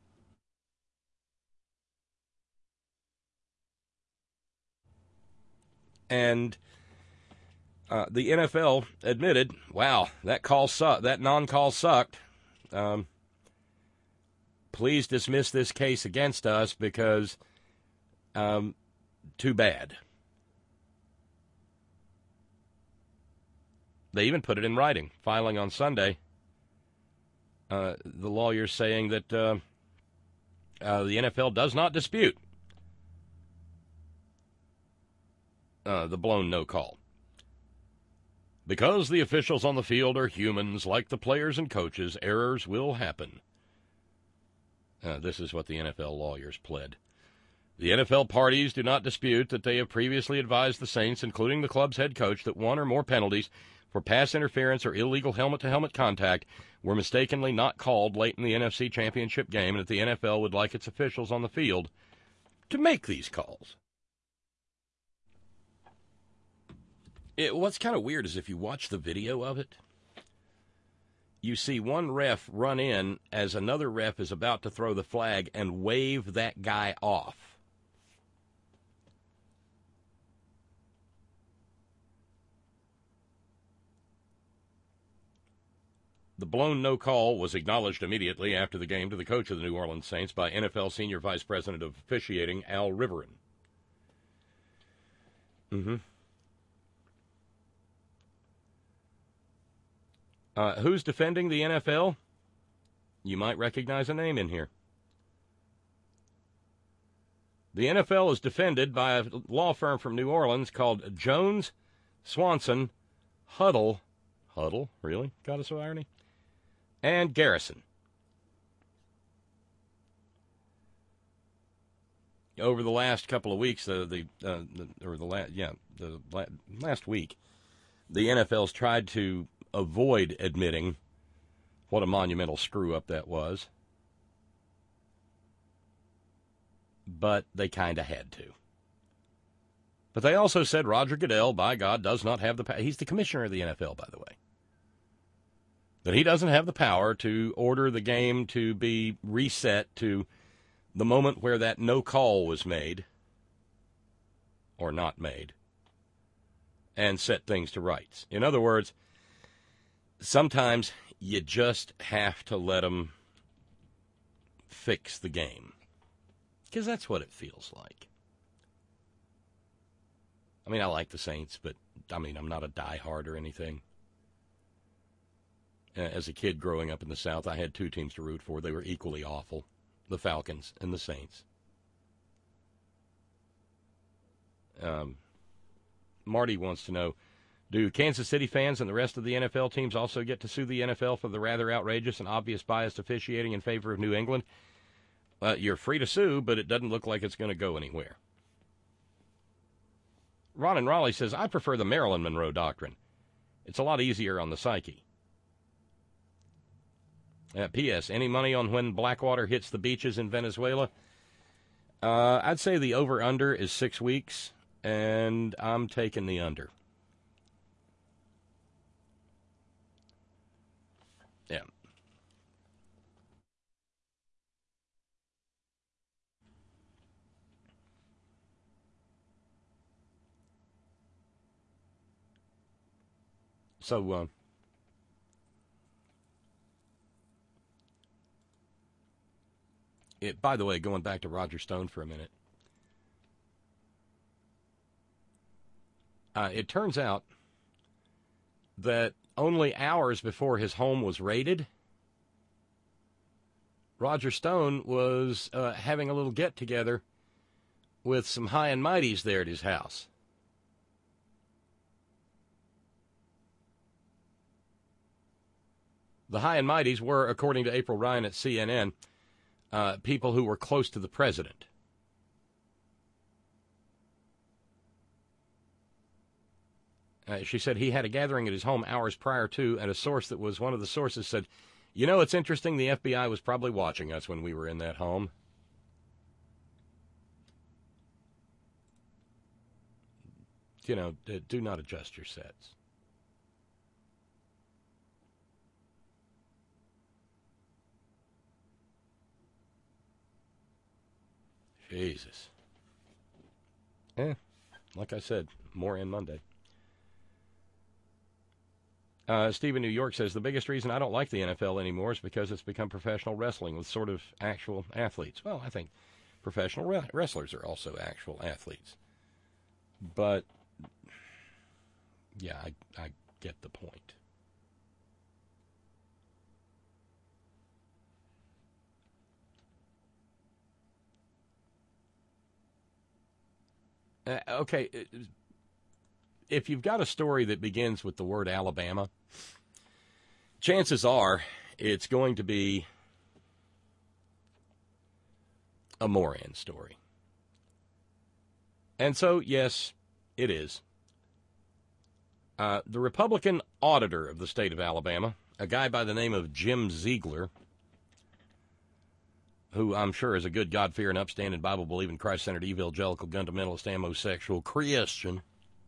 Speaker 4: And uh, the N F L admitted, wow, that call su- that non-call sucked. Um, please dismiss this case against us because um, too bad. They even put it in writing, filing on Sunday. Uh, the lawyers saying that uh, uh, the N F L does not dispute uh, the blown no call. Because the officials on the field are humans like the players and coaches, errors will happen. Uh, this is what the N F L lawyers pled. The N F L parties do not dispute that they have previously advised the Saints, including the club's head coach, that one or more penalties for pass interference or illegal helmet-to-helmet contact were mistakenly not called late in the N F C Championship game, and that the N F L would like its officials on the field to make these calls. It, what's kind of weird is if you watch the video of it, you see one ref run in as another ref is about to throw the flag and wave that guy off. The blown no call was acknowledged immediately after the game to the coach of the New Orleans Saints by N F L Senior Vice President of Officiating, Al Riverin. Mm-hmm. Uh, who's defending the N F L? You might recognize a name in here. The N F L is defended by a law firm from New Orleans called Jones, Swanson, Huddle. Huddle? Really? Goddess of irony? And Garrison. Over the last couple of weeks, uh, the, uh, the or the last yeah the la- last week, the N F L's tried to avoid admitting what a monumental screw up that was, but they kind of had to. But they also said Roger Goodell, by God, does not have the power. He's the commissioner of the N F L, by the way. But he doesn't have the power to order the game to be reset to the moment where that no call was made, or not made, and set things to rights. In other words, sometimes you just have to let them fix the game, because that's what it feels like. I mean, I like the Saints, but, I mean, I'm not a diehard or anything. As a kid growing up in the South, I had two teams to root for. They were equally awful, the Falcons and the Saints. Um, Marty wants to know, do Kansas City fans and the rest of the N F L teams also get to sue the N F L for the rather outrageous and obvious biased officiating in favor of New England? Uh, you're free to sue, but it doesn't look like it's going to go anywhere. Ron in Raleigh says, I prefer the Marilyn Monroe doctrine. It's a lot easier on the psyche. Uh, P S. Any money on when Blackwater hits the beaches in Venezuela? Uh, I'd say the over-under is six weeks, and I'm taking the under. Yeah. So, uh, it, by the way, going back to Roger Stone for a minute, uh, it turns out that only hours before his home was raided, Roger Stone was uh, having a little get-together with some high and mighties there at his house. The high and mighties were, according to April Ryan at C N N, uh, people who were close to the president. Uh, she said he had a gathering at his home hours prior to, and a source that was one of the sources said, you know, it's interesting, the F B I was probably watching us when we were in that home. you know, do not adjust your sets. Jesus. Eh, like I said, more in Monday. Uh, Steve in New York says, the biggest reason I don't like the N F L anymore is because it's become professional wrestling with sort of actual athletes. Well, I think professional re- wrestlers are also actual athletes. But, yeah, I, I get the point. Uh, okay, if you've got a story that begins with the word Alabama, chances are it's going to be a Moran story. And so, yes, it is. Uh, the Republican auditor of the state of Alabama, a guy by the name of Jim Ziegler, who I'm sure is a good, God-fearing, upstanding, Bible-believing, Christ-centered, evangelical, fundamentalist, homosexual Christian,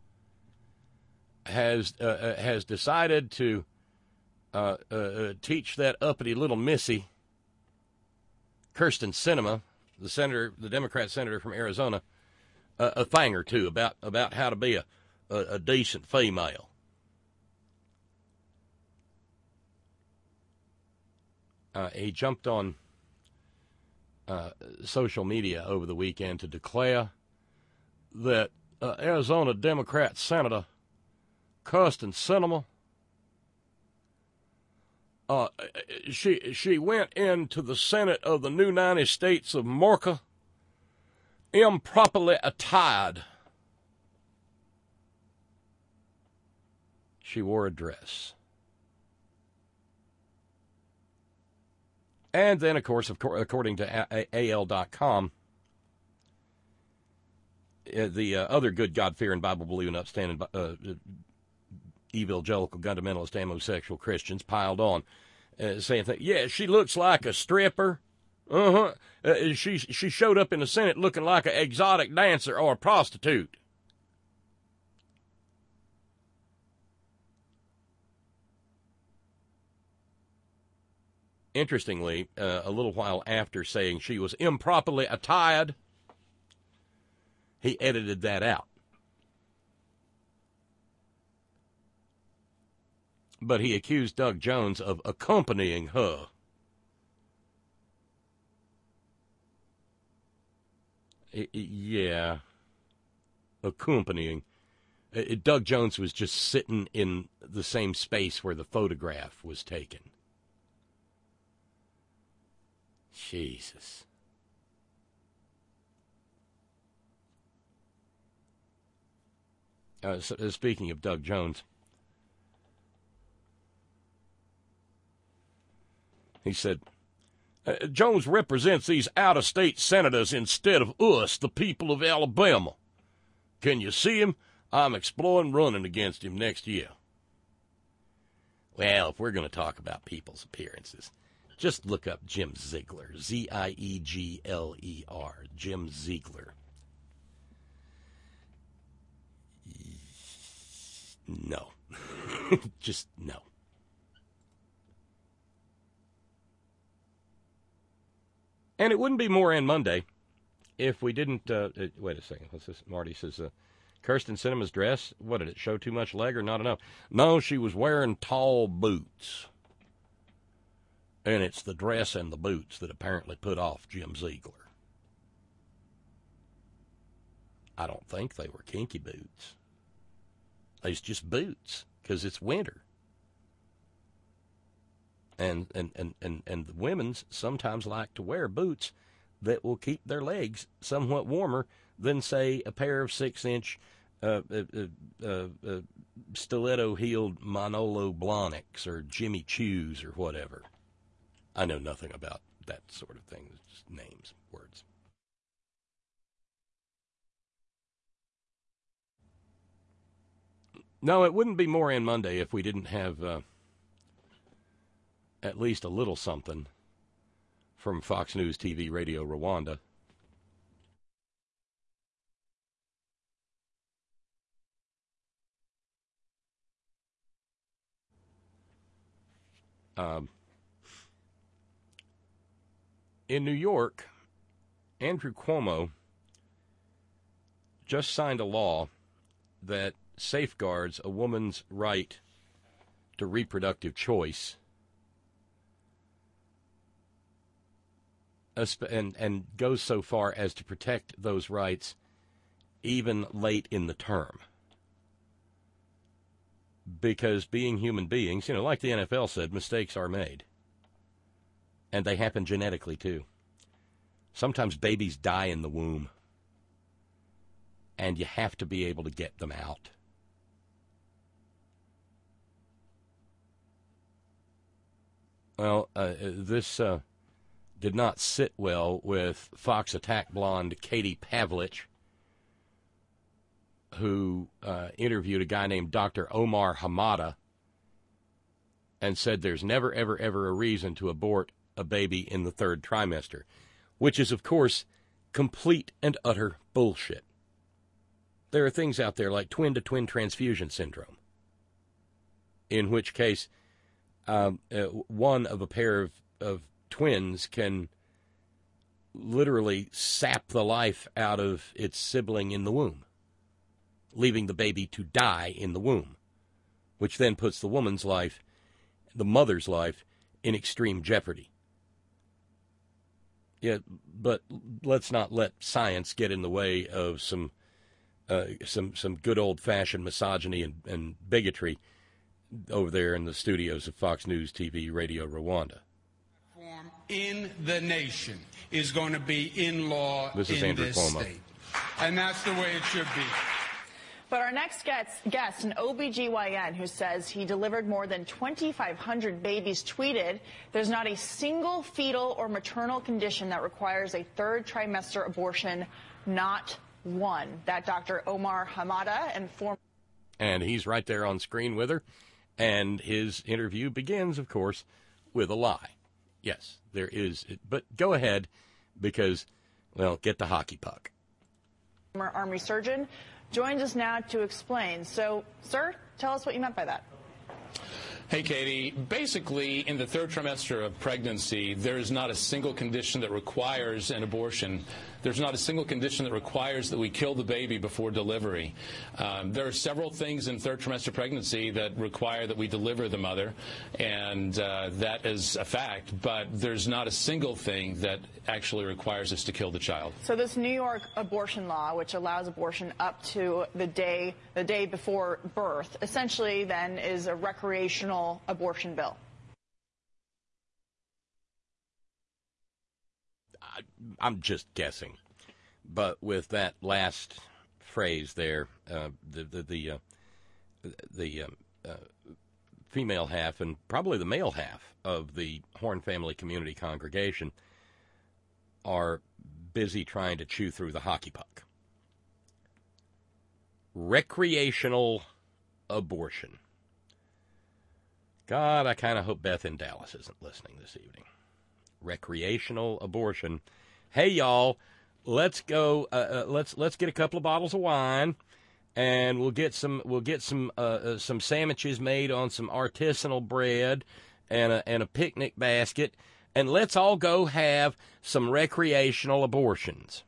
Speaker 4: has uh, has decided to uh, uh, teach that uppity little missy, Kyrsten Sinema, the senator, the Democrat senator from Arizona, uh, a thing or two about about how to be a, a, a decent female. Uh, he jumped on Uh, social media over the weekend to declare that uh, Arizona Democrat Senator Kyrsten Sinema, uh, she she went into the Senate of the United States of America improperly attired. She wore a dress. And then, of course, according to A L dot com, the uh, other good, God-fearing, Bible-believing, upstanding, uh, evangelical, fundamentalist, homosexual Christians piled on, uh, saying, yeah, she looks like a stripper. Uh-huh. Uh, she, she showed up in the Senate looking like an exotic dancer or a prostitute. Interestingly, uh, a little while after saying she was improperly attired, he edited that out. But he accused Doug Jones of accompanying her. I, yeah, accompanying. Uh, Doug Jones was just sitting in the same space where the photograph was taken. Jesus. Uh, so, uh, speaking of Doug Jones, he said, uh, Jones represents these out-of-state senators instead of us, the people of Alabama. Can you see him? I'm exploring running against him next year. Well, if we're going to talk about people's appearances, just look up Jim Ziegler, Z I E G L E R, Jim Ziegler. No. Just no. And it wouldn't be Moran Monday if we didn't, uh, uh, wait a second, what's this? Marty says, uh, Kyrsten Sinema's dress, what, did it show too much leg or not enough? No, she was wearing tall boots. And it's the dress and the boots that apparently put off Jim Ziegler. I don't think they were kinky boots. It's just boots, because it's winter. And, and, and, and, and the women's sometimes like to wear boots that will keep their legs somewhat warmer than, say, a pair of six-inch uh, uh, uh, uh, stiletto-heeled Manolo Blahniks or Jimmy Choos or whatever. I know nothing about that sort of thing. It's just names, words. No, it wouldn't be Moran Monday if we didn't have uh, at least a little something from Fox News T V Radio Rwanda. Um, in New York, Andrew Cuomo just signed a law that safeguards a woman's right to reproductive choice and, and goes so far as to protect those rights even late in the term. Because being human beings, you know, like the N F L said, mistakes are made. And they happen genetically, too. Sometimes babies die in the womb. And you have to be able to get them out. Well, uh, this uh, did not sit well with Fox attack blonde Katie Pavlich, who uh, interviewed a guy named Doctor Omar Hamada and said there's never, ever, ever a reason to abort a baby in the third trimester, which is, of course, complete and utter bullshit. There are things out there like twin-to-twin transfusion syndrome, in which case um, uh, one of a pair of, of twins can literally sap the life out of its sibling in the womb, leaving the baby to die in the womb, which then puts the woman's life, the mother's life, in extreme jeopardy. Yeah, but let's not let science get in the way of some uh, some some good old-fashioned misogyny and, and bigotry over there in the studios of Fox News T V Radio Rwanda.
Speaker 8: In the nation is going to be in law
Speaker 4: this is
Speaker 8: in
Speaker 4: Andrew
Speaker 8: this
Speaker 4: Cuomo.
Speaker 8: state. And that's the way it should be.
Speaker 9: But our next guest, guest, an O B G Y N who says he delivered more than twenty-five hundred babies, tweeted, there's not a single fetal or maternal condition that requires a third trimester abortion, not one. That Doctor Omar Hamada and former...
Speaker 4: And he's right there on screen with her. And his interview begins, of course, with a lie. Yes, there is. But go ahead because, well, get the hockey puck.
Speaker 9: Former Army surgeon joins us now to explain. So, sir, tell us what you meant by that.
Speaker 10: Hey, Katie. Basically, in the third trimester of pregnancy, there is not a single condition that requires an abortion. There's not a single condition that requires that we kill the baby before delivery. Um, there are several things in third trimester pregnancy that require that we deliver the mother, and uh, that is a fact, but there's not a single thing that actually requires us to kill the child.
Speaker 9: So this New York abortion law, which allows abortion up to the day, the day before birth, essentially then is a recreational abortion bill.
Speaker 4: I'm just guessing, but with that last phrase there, uh, the the the, uh, the um, uh, female half and probably the male half of the Horn family community congregation are busy trying to chew through the hockey puck. Recreational abortion. God, I kind of hope Beth in Dallas isn't listening this evening. Recreational abortion. Hey, y'all, let's go. Uh, uh, let's let's get a couple of bottles of wine, and we'll get some we'll get some uh, uh, some sandwiches made on some artisanal bread and a and a picnic basket, and let's all go have some recreational abortions.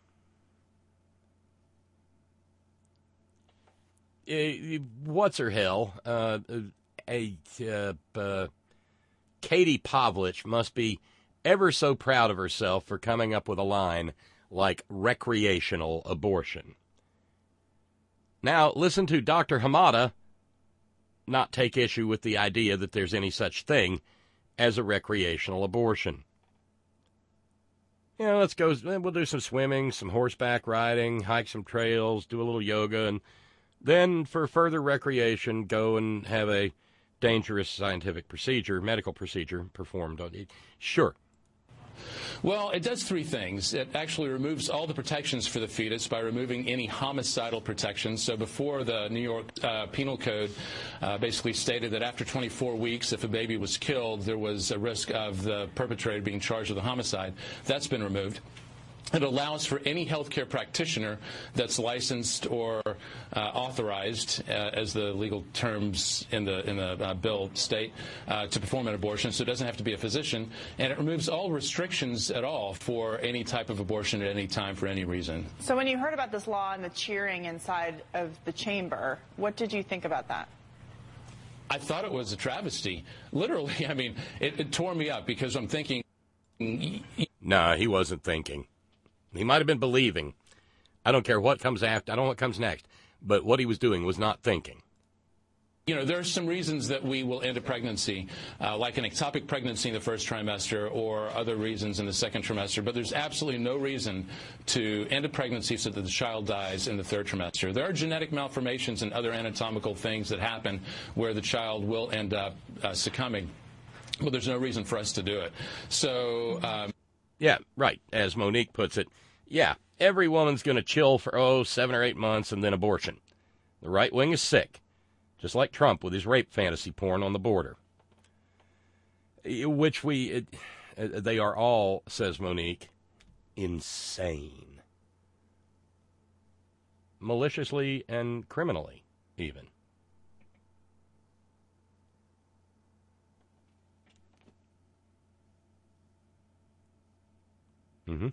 Speaker 4: Uh, what's her hell? Uh, a uh, uh, Katie Pavlich must be ever so proud of herself for coming up with a line like recreational abortion. Now, listen to Doctor Hamada not take issue with the idea that there's any such thing as a recreational abortion. You know, let's go, we'll do some swimming, some horseback riding, hike some trails, do a little yoga, and then for further recreation, go and have a dangerous scientific procedure, medical procedure performed on it. Sure.
Speaker 10: Well, it does three things. It actually removes all the protections for the fetus by removing any homicidal protections. So before, the New York uh, Penal Code uh, basically stated that after twenty-four weeks, if a baby was killed, there was a risk of the perpetrator being charged with a homicide. That's been removed. It allows for any healthcare practitioner that's licensed or uh, authorized, uh, as the legal terms in the in the uh, bill state, uh, to perform an abortion. So it doesn't have to be a physician, and it removes all restrictions at all for any type of abortion at any time for any reason.
Speaker 9: So when you heard about this law and the cheering inside of the chamber, what did you think about that?
Speaker 10: I thought it was a travesty. Literally, I mean, it, it tore me up because I'm thinking.
Speaker 4: No, he wasn't thinking. He might have been believing. I don't care what comes after. I don't know what comes next. But what he was doing was not thinking.
Speaker 10: You know, there are some reasons that we will end a pregnancy, uh, like an ectopic pregnancy in the first trimester or other reasons in the second trimester. But there's absolutely no reason to end a pregnancy so that the child dies in the third trimester. There are genetic malformations and other anatomical things that happen where the child will end up uh, succumbing. But there's no reason for us to do it. So... Um,
Speaker 4: Yeah, right. As Monique puts it, yeah, every woman's going to chill for, oh, seven or eight months and then abortion. The right wing is sick, just like Trump with his rape fantasy porn on the border. Which we, it, they are all, says Monique, insane. Maliciously and criminally, even. Mm-hmm.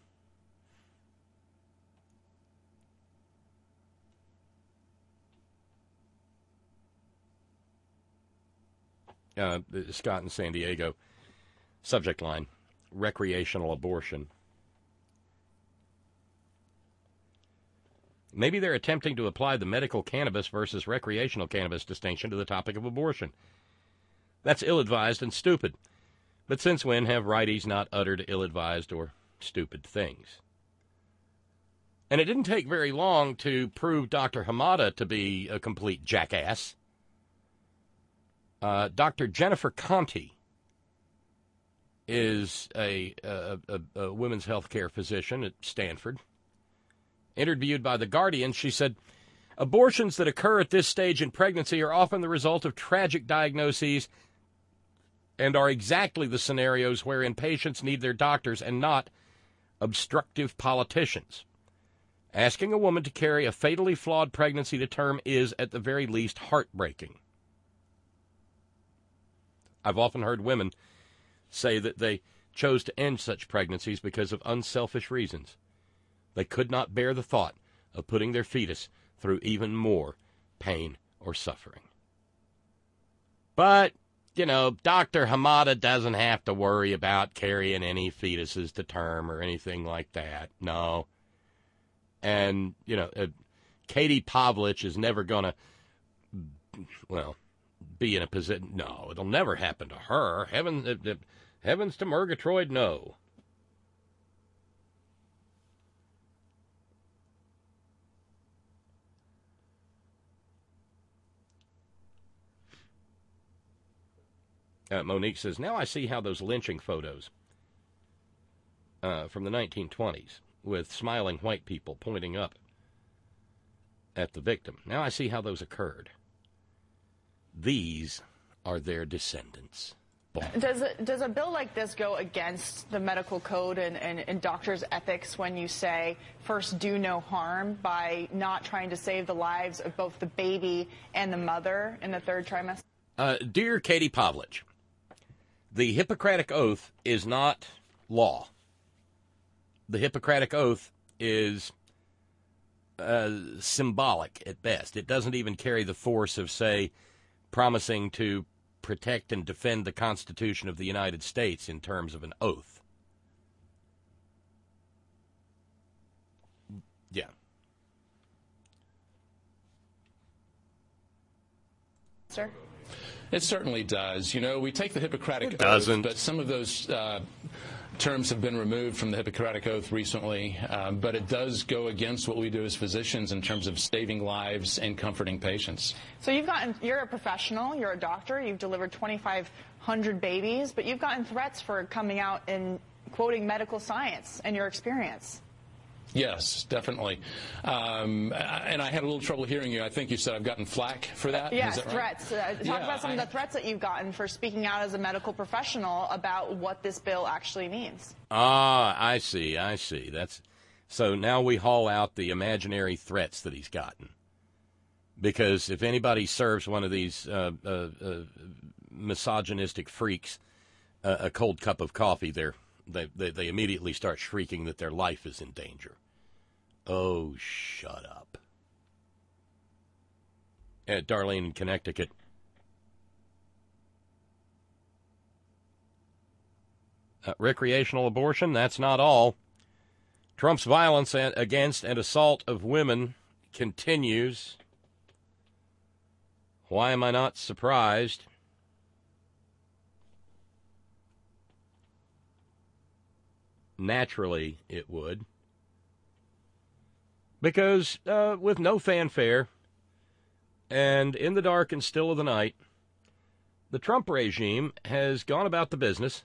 Speaker 4: Uh, Scott in San Diego. Subject line, recreational abortion. Maybe they're attempting to apply the medical cannabis versus recreational cannabis distinction to the topic of abortion. That's ill-advised and stupid. But since when have righties not uttered ill-advised or stupid things? And it didn't take very long to prove Doctor Hamada to be a complete jackass. Uh, Doctor Jennifer Conti is a, a, a, a women's health care physician at Stanford. Interviewed by The Guardian, she said, abortions that occur at this stage in pregnancy are often the result of tragic diagnoses and are exactly the scenarios wherein patients need their doctors and not obstructive politicians. Asking a woman to carry a fatally flawed pregnancy to term is, at the very least, heartbreaking. I've often heard women say that they chose to end such pregnancies because of unselfish reasons. They could not bear the thought of putting their fetus through even more pain or suffering. But, you know, Doctor Hamada doesn't have to worry about carrying any fetuses to term or anything like that. No. And, you know, uh, Katie Pavlich is never going to, well, be in a position. No, it'll never happen to her. Heaven, uh, uh, heavens to Murgatroyd, no. Uh, Monique says, now I see how those lynching photos uh, from the nineteen twenties with smiling white people pointing up at the victim. Now I see how those occurred. These are their descendants.
Speaker 9: Does a, does a bill like this go against the medical code and, and, and doctors' ethics when you say, first, do no harm by not trying to save the lives of both the baby and the mother in the third trimester?
Speaker 4: Uh, dear Katie Pavlich, the Hippocratic Oath is not law. The Hippocratic Oath is uh, symbolic at best. It doesn't even carry the force of, say, promising to protect and defend the Constitution of the United States in terms of an oath. Yeah.
Speaker 9: Sir?
Speaker 10: It certainly does. You know, we take the Hippocratic
Speaker 4: It doesn't.
Speaker 10: Oath, but some of those uh, terms have been removed from the Hippocratic Oath recently, um, but it does go against what we do as physicians in terms of saving lives and comforting patients.
Speaker 9: So you've gotten, you're a professional, you're a doctor, you've delivered twenty-five hundred babies, but you've gotten threats for coming out and quoting medical science and your experience.
Speaker 10: Yes, definitely. Um, and I had a little trouble hearing you. I think you said I've gotten flack for that.
Speaker 9: Yes,
Speaker 10: Is that right?
Speaker 9: threats. Uh, talk
Speaker 10: Yeah,
Speaker 9: about some
Speaker 10: I,
Speaker 9: of the threats that you've gotten for speaking out as a medical professional about what this bill actually means.
Speaker 4: Ah, I see, I see. That's So now we haul out the imaginary threats that he's gotten. Because if anybody serves one of these uh, uh, uh, misogynistic freaks uh, a cold cup of coffee, they're, they, they they immediately start shrieking that their life is in danger. Oh, shut up. At Darlene in Connecticut. Uh, recreational abortion, that's not all. Trump's violence against and assault of women continues. Why am I not surprised? Naturally, it would. Because uh, with no fanfare and in the dark and still of the night, the Trump regime has gone about the business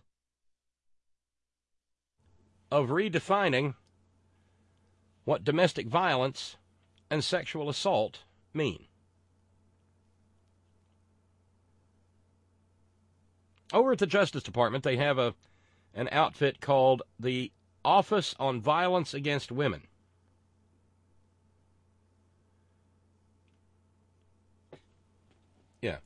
Speaker 4: of redefining what domestic violence and sexual assault mean. Over at the Justice Department, they have a an outfit called the Office on Violence Against Women. Yeah.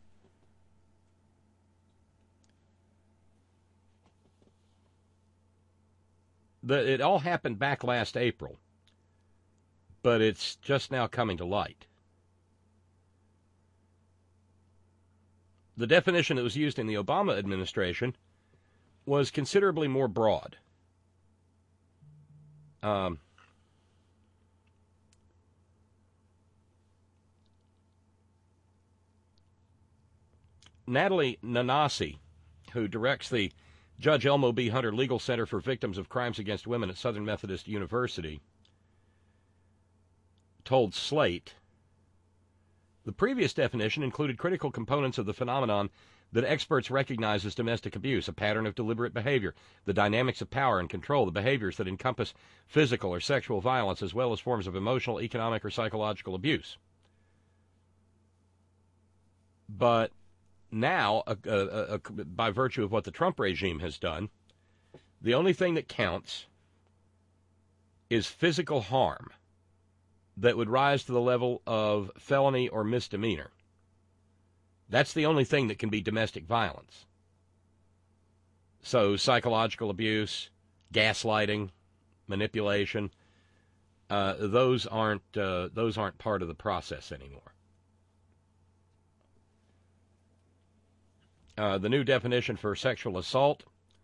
Speaker 4: The, it all happened back last April, but it's just now coming to light. The definition that was used in the Obama administration was considerably more broad. Um, Natalie Nanasi, who directs the Judge Elmo B. Hunter Legal Center for Victims of Crimes Against Women at Southern Methodist University, told Slate, the previous definition included critical components of the phenomenon that experts recognize as domestic abuse, a pattern of deliberate behavior, the dynamics of power and control, the behaviors that encompass physical or sexual violence, as well as forms of emotional, economic, or psychological abuse. But now, uh, uh, uh, by virtue of what the Trump regime has done, the only thing that counts is physical harm that would rise to the level of felony or misdemeanor. That's the only thing that can be domestic violence. So psychological abuse, gaslighting, manipulation, uh, those aren't uh, those aren't part of the process anymore. Uh, the new definition for sexual assault.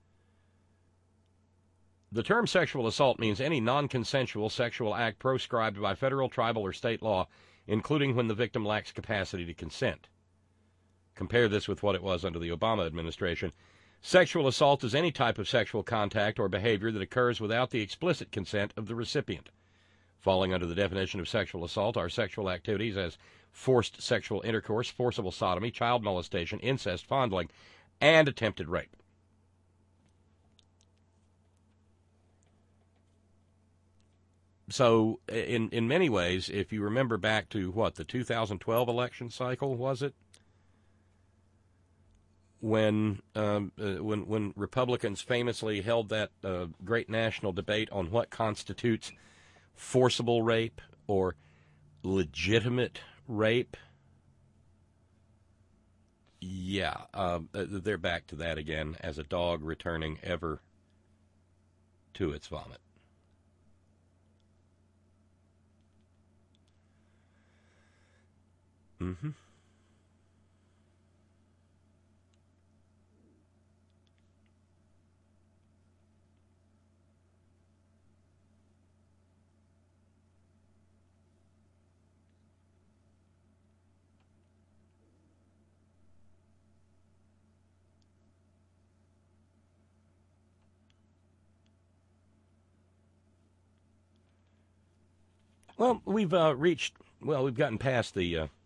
Speaker 4: The term sexual assault means any non-consensual sexual act proscribed by federal, tribal, or state law, including when the victim lacks capacity to consent. Compare this with what it was under the Obama administration. Sexual assault is any type of sexual contact or behavior that occurs without the explicit consent of the recipient. Falling under the definition of sexual assault are sexual activities as forced sexual intercourse, forcible sodomy, child molestation, incest, fondling, and attempted rape. So, in, in many ways, if you remember back to, what, the two thousand twelve election cycle, was it? When um, uh, when when Republicans famously held that uh, great national debate on what constitutes forcible rape or legitimate rape. Yeah, uh, they're back to that again, as a dog returning ever to its vomit. Mm-hmm. Well, we've uh, reached, well, we've gotten past the uh,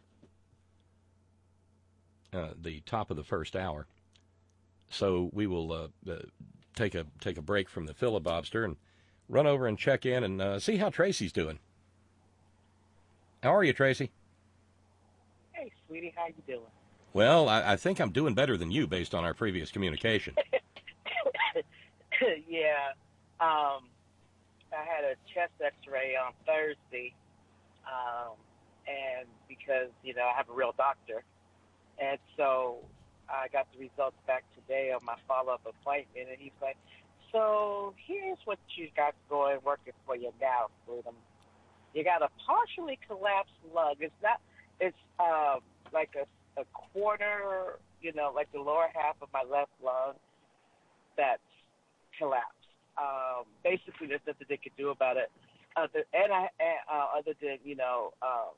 Speaker 4: uh, the top of the first hour, so we will uh, uh, take a take a break from the filibobster and run over and check in and uh, see how Tracy's doing. How are you, Tracy?
Speaker 11: Hey, sweetie, how you doing?
Speaker 4: Well, I, I think I'm doing better than you based on our previous communication.
Speaker 11: Yeah. Um, I had a chest X-ray on Thursday, um, and because you know I have a real doctor, and so I got the results back today on my follow-up appointment, and he's like, "So here's what you got going working for you now, Freedom. You got a partially collapsed lung. It's not. It's um, like a, a quarter, you know, like the lower half of my left lung that's collapsed. Um, basically, there's nothing they could do about it, other and I and, uh, other than you know, um,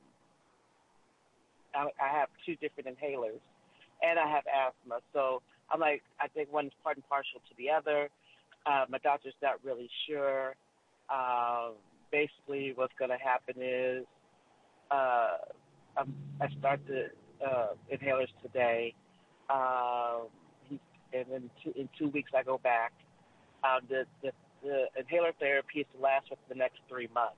Speaker 11: I, I have two different inhalers, and I have asthma. So I'm like, I think one is part and partial to the other. Uh, my doctor's not really sure. Um, basically, what's going to happen is uh, I'm, I start the uh, inhalers today, um, and then two, in two weeks I go back. Um, the, the the inhaler therapy is to last for the next three months.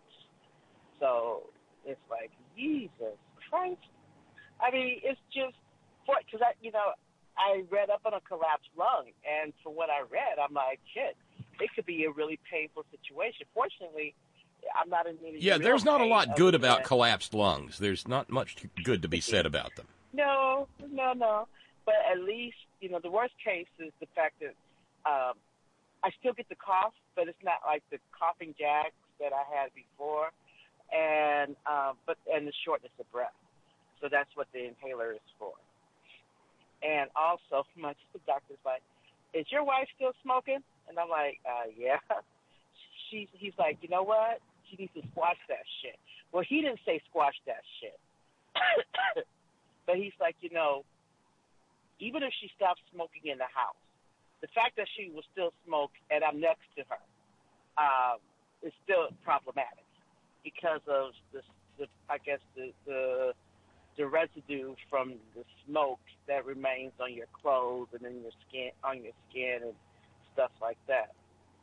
Speaker 11: So it's like, Jesus Christ. I mean, it's just, because I, you know, I read up on a collapsed lung, and from what I read, I'm like, shit, it could be a really painful situation. Fortunately, I'm not in any
Speaker 4: Yeah,
Speaker 11: real
Speaker 4: there's not a
Speaker 11: pain
Speaker 4: lot good
Speaker 11: other
Speaker 4: about
Speaker 11: than-
Speaker 4: collapsed lungs. There's not much good to be said about them.
Speaker 11: No, no, no. But at least, you know, the worst case is the fact that um, I still get the cough, but it's not like the coughing jags that I had before, and um, but and the shortness of breath. So that's what the inhaler is for. And also, my doctor's like, "Is your wife still smoking?" And I'm like, uh, "Yeah." She's, he's like, "You know what? She needs to squash that shit." Well, he didn't say squash that shit, but he's like, you know, even if she stopped smoking in the house, the fact that she will still smoke and I'm next to her um, is still problematic because of the, the I guess the, the the residue from the smoke that remains on your clothes and in your skin, on your skin and stuff like that.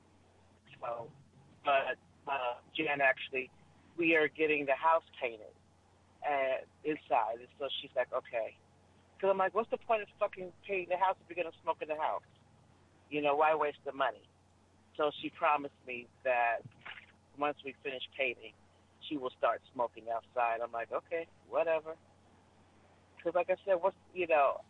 Speaker 11: So, but uh, Jen actually, we are getting the house painted uh, inside, and so she's like, okay. Because I'm like, what's the point of fucking painting the house if you're going to smoke in the house? You know, why waste the money? So she promised me that once we finish painting, she will start smoking outside. I'm like, okay, whatever. Because like I said, what's, you know,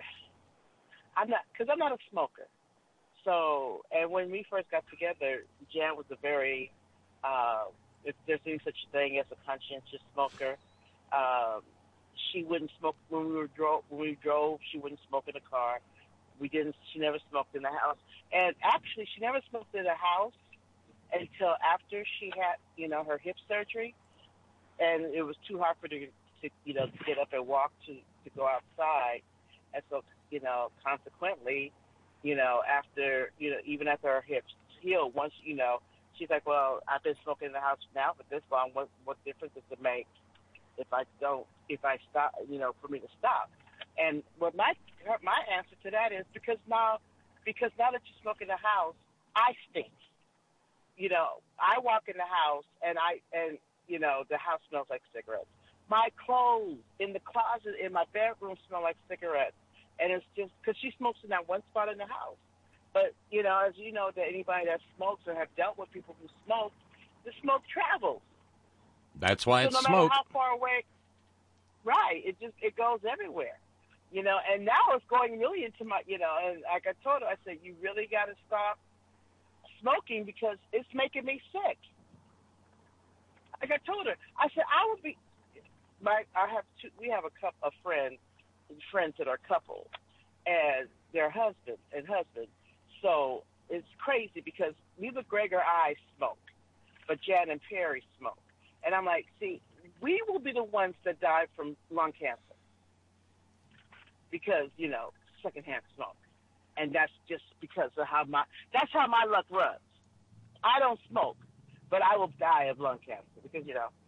Speaker 11: I'm not, because I'm not a smoker. So, and when we first got together, Jan was a very, uh, if there's any such thing as a conscientious smoker, um, she wouldn't smoke when we were drove. When we drove, she wouldn't smoke in the car. We didn't. She never smoked in the house. And actually, she never smoked in the house until after she had, you know, her hip surgery, and it was too hard for her to, to you know, to get up and walk to to go outside. And so, you know, consequently, you know, after, you know, even after her hips healed, once, you know, she's like, well, I've been smoking in the house now for this long. What what difference does it make if I don't, if I stop, you know, for me to stop? And what my her, my answer to that is because now, because now that you smoke in the house, I stink. You know, I walk in the house and I and you know the house smells like cigarettes. My clothes in the closet in my bedroom smell like cigarettes, and it's just because she smokes in that one spot in the house. But you know, as you know, that anybody that smokes or have dealt with people who smoke, the smoke travels.
Speaker 4: That's why
Speaker 11: so
Speaker 4: it's
Speaker 11: no
Speaker 4: smoke.
Speaker 11: matter how far away, right? It just it goes everywhere. You know, and now it's going really into my, you know, and like I told her, I said, you really got to stop smoking because it's making me sick. Like I told her, I said, I would be, my, I have two, we have a couple of friends, friends that are couples, and their husband and husband. So it's crazy because neither Greg or I smoke, but Jan and Perry smoke. And I'm like, see, we will be the ones that die from lung cancer. Because, you know, secondhand smoke. And that's just because of how my, that's how my luck runs. I don't smoke, but I will die of lung cancer because, you know,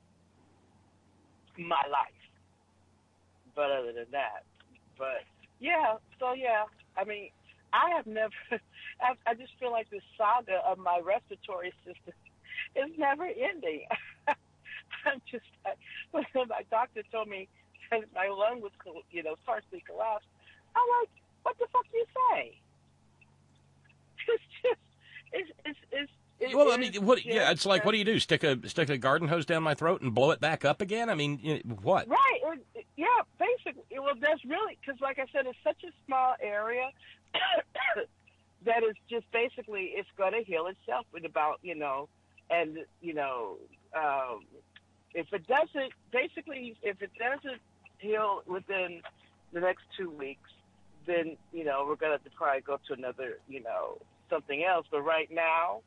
Speaker 11: my life. But other than that, but yeah, so yeah, I mean, I have never, I, I just feel like this saga of my respiratory system is never ending. I'm just, when my doctor told me that my lung was, you know, partially collapsed, I'm like, what the fuck do you say? It's just, it's, it's, it's, It,
Speaker 4: well,
Speaker 11: it
Speaker 4: I mean,
Speaker 11: is
Speaker 4: what?
Speaker 11: just,
Speaker 4: Yeah, it's like, what do you do? Stick a stick a garden hose down my throat and blow it back up again? I mean, you know, what?
Speaker 11: Right. It, it- yeah, basically. Well, that's really, because like I said, it's such a small area that it's just basically, it's going to heal itself in about, you know, and, you know, um, if it doesn't, basically, if it doesn't heal within the next two weeks, then, you know, we're going to have to probably go to another, you know, something else. But right now,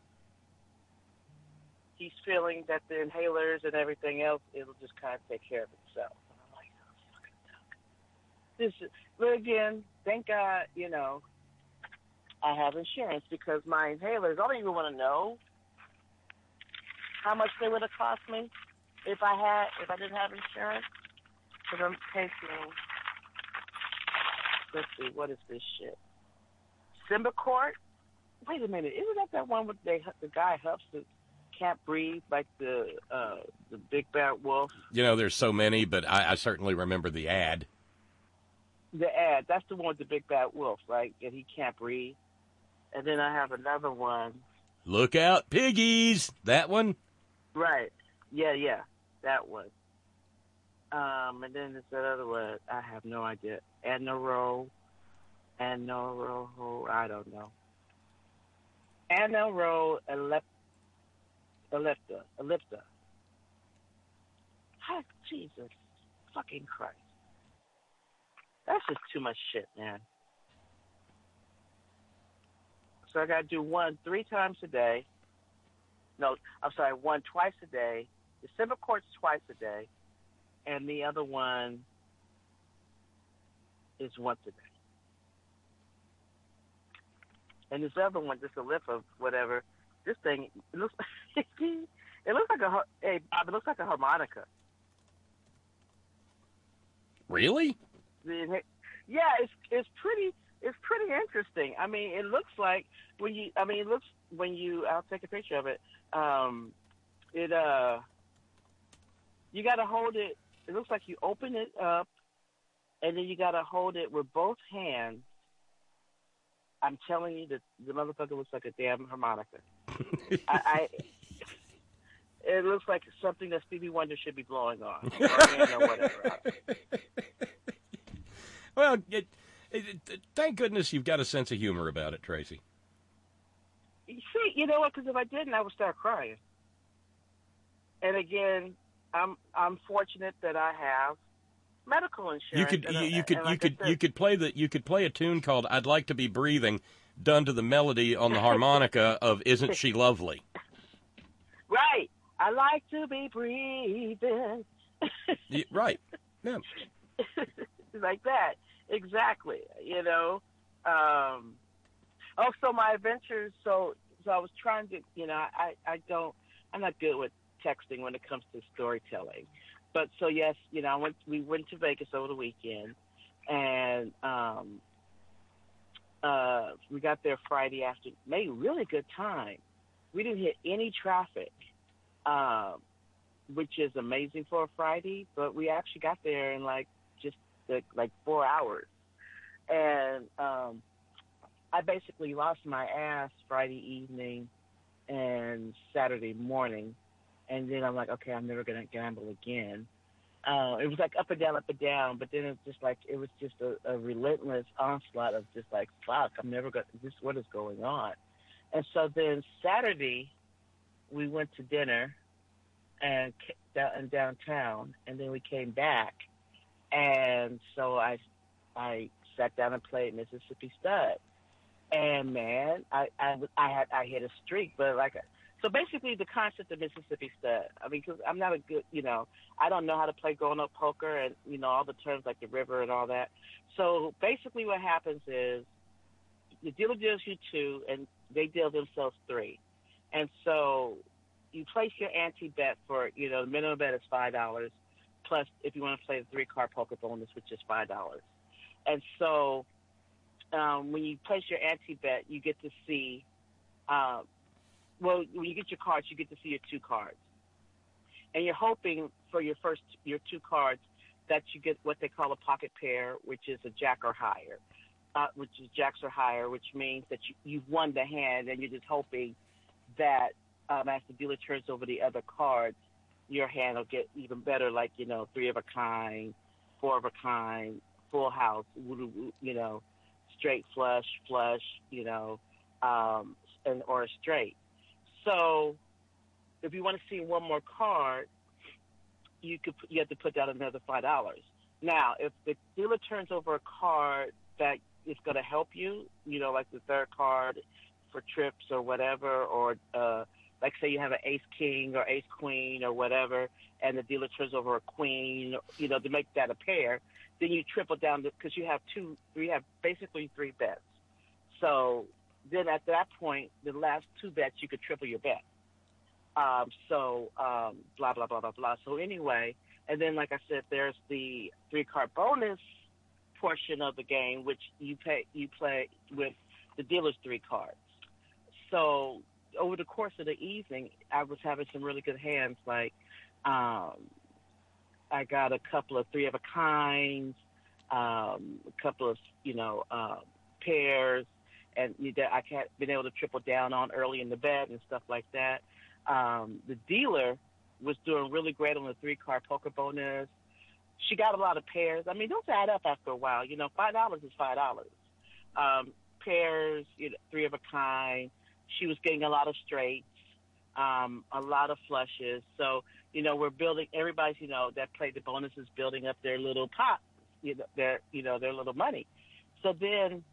Speaker 11: he's feeling that the inhalers and everything else, it'll just kind of take care of itself. And I'm like, oh, fucking duck. This is, but again, thank God, you know, I have insurance, because my inhalers, I don't even want to know how much they would have cost me if I had, if I didn't have insurance. Because I'm taking, let's see, what is this shit? Symbicort? Wait a minute, isn't that that one with they, the guy huffs the can't breathe like the uh, the big bad wolf?
Speaker 4: You know, there's so many, but I, I certainly remember the ad.
Speaker 11: The ad, that's the one with the big bad wolf, right? And he can't breathe. And then I have another one.
Speaker 4: Look out, piggies! That one?
Speaker 11: Right. Yeah, yeah, that one. Um, and then there's that other one. I have no idea. Anoro, Anoro, I don't know. Anoro Elep, Elepta, Elepta. Ah, Jesus, fucking Christ. That's just too much shit, man. So I got to do one three times a day. No, I'm sorry, one twice a day. The Symbicort's twice a day. And the other one is once a day. And this other one, just a lift of whatever, this thing, it looks, it looks like a, hey, Bob, it looks like a harmonica.
Speaker 4: Really?
Speaker 11: Yeah, it's it's pretty it's pretty interesting. I mean, it looks like when you I mean it looks when you I'll take a picture of it. Um, it uh you got to hold it. It looks like you open it up, and then you got to hold it with both hands. I'm telling you that the motherfucker looks like a damn harmonica. I, I it looks like something that Stevie Wonder should be blowing on, or, or whatever.
Speaker 4: Well, it, it, it, thank goodness you've got a sense of humor about it, Tracy.
Speaker 11: You see, you know what? Because if I didn't, I would start crying. And again, I'm I'm fortunate that I have medical insurance.
Speaker 4: You could
Speaker 11: and,
Speaker 4: you, you
Speaker 11: and,
Speaker 4: could
Speaker 11: and
Speaker 4: you
Speaker 11: like
Speaker 4: could
Speaker 11: said,
Speaker 4: you could play the you could play a tune called "I'd Like to Be Breathing," done to the melody on the harmonica of "Isn't She Lovely."
Speaker 11: Right. I like to be breathing.
Speaker 4: Yeah, right. Yeah.
Speaker 11: Like that. Exactly. You know. Um, also, my adventures. So, so I was trying to. You know, I, I don't. I'm not good with texting when it comes to storytelling. But so yes, you know, I went. We went to Vegas over the weekend, and um, uh, we got there Friday afternoon. Made really good time. We didn't hit any traffic, um, which is amazing for a Friday. But we actually got there in like just like, like four hours, and um, I basically lost my ass Friday evening and Saturday morning. And then I'm like, okay, I'm never going to gamble again. Uh, it was like up and down, up and down. But then it's just like, it was just a, a relentless onslaught of just like, fuck, I'm never going to, this, what is going on? And so then Saturday, we went to dinner and down in downtown. And then we came back. And so I, I sat down and played Mississippi Stud. And man, I, I, I had, I hit a streak, but like, so basically the concept of Mississippi Stud, I mean, because I'm not a good, you know, I don't know how to play grown-up poker and, you know, all the terms like the river and all that. So basically what happens is the dealer deals you two and they deal themselves three. And so you place your ante-bet for, you know, the minimum bet is five dollars, plus if you want to play the three-card poker bonus, which is five dollars. And so um, when you place your ante-bet, you get to see um, well, when you get your cards, you get to see your two cards. And you're hoping for your first, your two cards, that you get what they call a pocket pair, which is a jack or higher, uh, which is jacks or higher, which means that you, you've won the hand and you're just hoping that um, as the dealer turns over the other cards, your hand will get even better, like, you know, three of a kind, four of a kind, full house, you know, straight flush, flush, you know, um, and or a straight. So if you want to see one more card, you could you have to put down another five dollars. Now, if the dealer turns over a card that is going to help you, you know, like the third card for trips or whatever, or uh, like say you have an ace king or ace queen or whatever, and the dealer turns over a queen, you know, to make that a pair, then you triple down because you have two, you have basically three bets. So then at that point, the last two bets, you could triple your bet. Um, so um, blah, blah, blah, blah, blah. So anyway, and then like I said, there's the three-card bonus portion of the game, which you pay, you play with the dealer's three cards. So over the course of the evening, I was having some really good hands. Like um, I got a couple of three of a kinds, um, a couple of you know uh, pairs, and that I had been able to triple down on early in the bet and stuff like that. Um, the dealer was doing really great on the three-card poker bonus. She got a lot of pairs. I mean, those add up after a while. You know, five dollars is five dollars. Um, pairs, you know, three of a kind. She was getting a lot of straights, um, a lot of flushes. So, you know, we're building, everybody's, you know, that played the bonus is building up their little pot, you know, their, you know, their little money. So then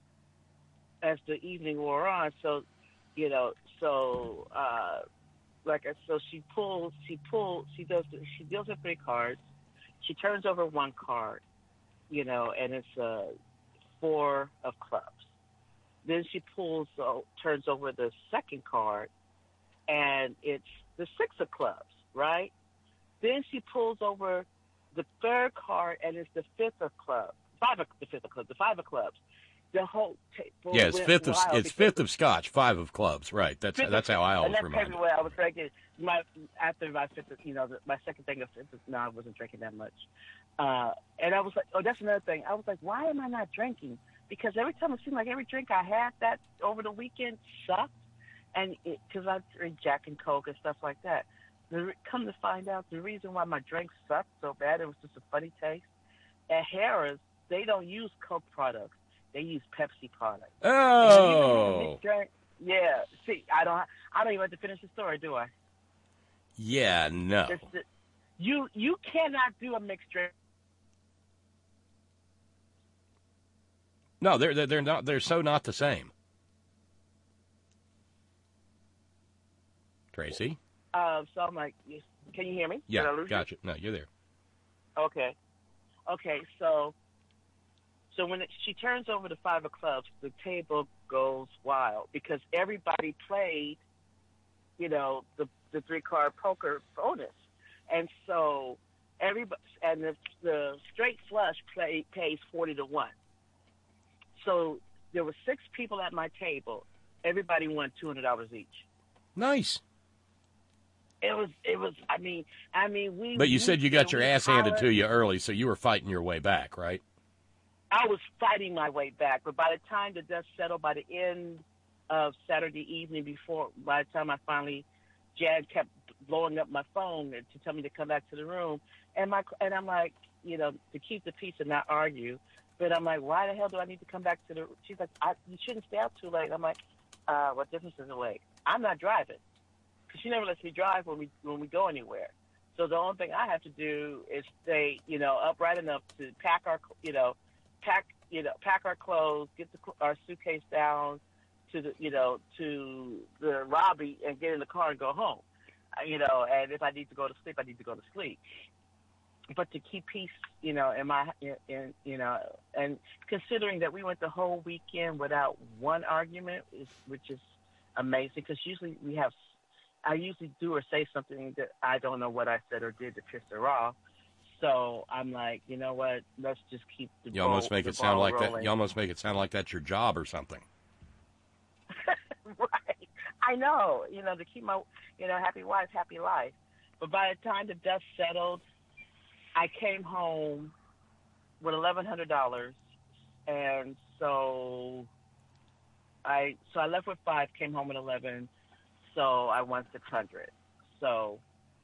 Speaker 11: as the evening wore on, so, you know, so, uh, like, so she pulls, she pulls, she does, she deals with three cards. She turns over one card, you know, and it's a four of clubs. Then she pulls, uh, turns over the second card, and it's the six of clubs, right? Then she pulls over the third card, and it's the fifth of clubs, five of the fifth of clubs, the five of clubs. The whole table
Speaker 4: yeah, it's fifth of it's fifth of Scotch, five of clubs, right? That's that's how I always remind.
Speaker 11: And that's where I was drinking. My after my fifth, you know, the, my second thing of fifth. No, I wasn't drinking that much. Uh, and I was like, oh, that's another thing. I was like, why am I not drinking? Because every time it seemed like every drink I had that over the weekend sucked, and because I drink Jack and Coke and stuff like that. The, come to find out, the reason why my drink sucked so bad, it was just a funny taste. At Harrah's, they don't use Coke products. They use Pepsi products.
Speaker 4: Oh.
Speaker 11: Drink, yeah. See, I don't. I don't even have to finish the story, do I?
Speaker 4: Yeah. No.
Speaker 11: The, you you cannot do a mixed drink.
Speaker 4: No, they're they're not. They're so not the same. Tracy.
Speaker 11: Uh, so I'm like, can you hear me?
Speaker 4: Yeah. Gotcha. You? No, you're there.
Speaker 11: Okay. Okay. So. So when it, she turns over the five of clubs, the table goes wild because everybody played, you know, the the three card poker bonus, and so everybody and the, the straight flush play pays forty to one. So there were six people at my table. Everybody won two hundred dollars each.
Speaker 4: Nice.
Speaker 11: It was. It was. I mean. I mean. We.
Speaker 4: But you
Speaker 11: we,
Speaker 4: said you got your ass handed
Speaker 11: hollered.
Speaker 4: to you early, so you were fighting your way back, right?
Speaker 11: I was fighting my way back, but by the time the dust settled, by the end of Saturday evening, before by the time I finally, Jan kept blowing up my phone to tell me to come back to the room, and my and I'm like, you know, to keep the peace and not argue, but I'm like, why the hell do I need to come back to the? She's like, I, you shouldn't stay out too late. I'm like, uh, what difference does it make? I'm not driving because she never lets me drive when we when we go anywhere. So the only thing I have to do is stay, you know, upright enough to pack our, you know. Pack, you know, pack our clothes, get the, our suitcase down to the, you know, to the lobby and get in the car and go home. Uh, you know, and if I need to go to sleep, I need to go to sleep. But to keep peace, you know, in my, in, in you know, and considering that we went the whole weekend without one argument, is, which is amazing because usually we have, I usually do or say something that I don't know what I said or did to piss her off. So I'm like, you know what? Let's just keep the
Speaker 4: You
Speaker 11: ball,
Speaker 4: almost make
Speaker 11: the
Speaker 4: it sound
Speaker 11: ball
Speaker 4: like
Speaker 11: rolling.
Speaker 4: that. You almost make it sound like that's your job or something.
Speaker 11: Right. I know. You know, to keep my, you know, happy wife, happy life. But by the time the dust settled, I came home with eleven hundred dollars, and so I so I left with five, came home with eleven. so I won six hundred. So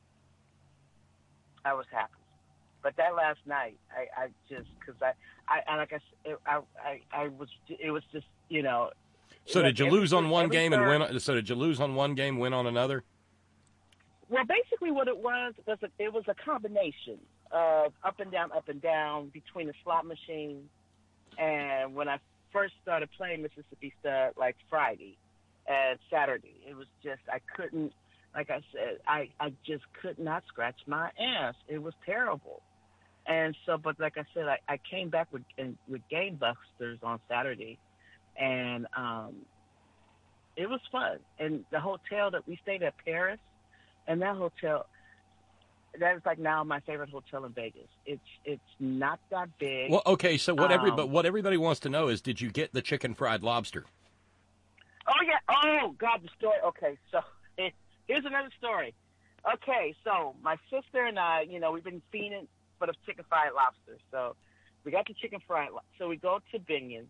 Speaker 11: I was happy. But that last night, I, I just because I, I, I like I, said, I, I, I was, it was just, you know.
Speaker 4: So did you
Speaker 11: every,
Speaker 4: lose on one game
Speaker 11: third,
Speaker 4: and win? So did you lose on one game, win on another?
Speaker 11: Well, basically, what it was was a, it was a combination of up and down, up and down between the slot machine and when I first started playing Mississippi Stud, like Friday and Saturday. It was just I couldn't. Like I said, I, I just could not scratch my ass. It was terrible. And so, but like I said, I, I came back with with Game Busters on Saturday, and um, it was fun. And the hotel that we stayed at, Paris, and that hotel, that is like now my favorite hotel in Vegas. It's it's not that big.
Speaker 4: Well, okay, so what every
Speaker 11: um,
Speaker 4: but what everybody wants to know is, did you get the chicken fried lobster?
Speaker 11: Oh yeah. Oh God, the story. Okay, so it, here's another story. Okay, so my sister and I, you know, we've been fiending for the chicken fried lobster. So we got the chicken fried. Lo- so we go to Binion's,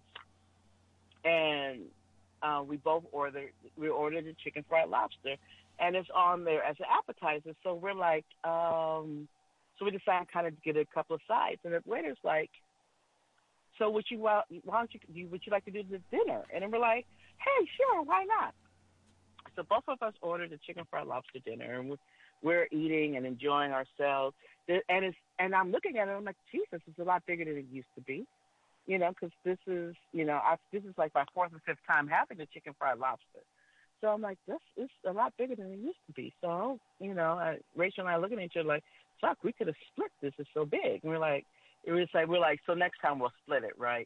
Speaker 11: and uh, we both ordered. We ordered the chicken fried lobster, and it's on there as an appetizer. So we're like, um, so we decided kind of to get a couple of sides, and the waiter's like, "So would you? Why don't you? Would you like to do the dinner?" And then we're like, "Hey, sure, why not?" So both of us ordered the chicken fried lobster dinner, and we're, we're eating and enjoying ourselves. And it's and I'm looking at it, I'm like, Jesus, it's a lot bigger than it used to be, you know, because this is, you know, I, this is like my fourth or fifth time having the chicken fried lobster. So I'm like, this is a lot bigger than it used to be. So, you know, I, Rachel and I looking at each other like, fuck, we could have split this. It's so big. And we're like, it was like, we're like, so next time we'll split it, right?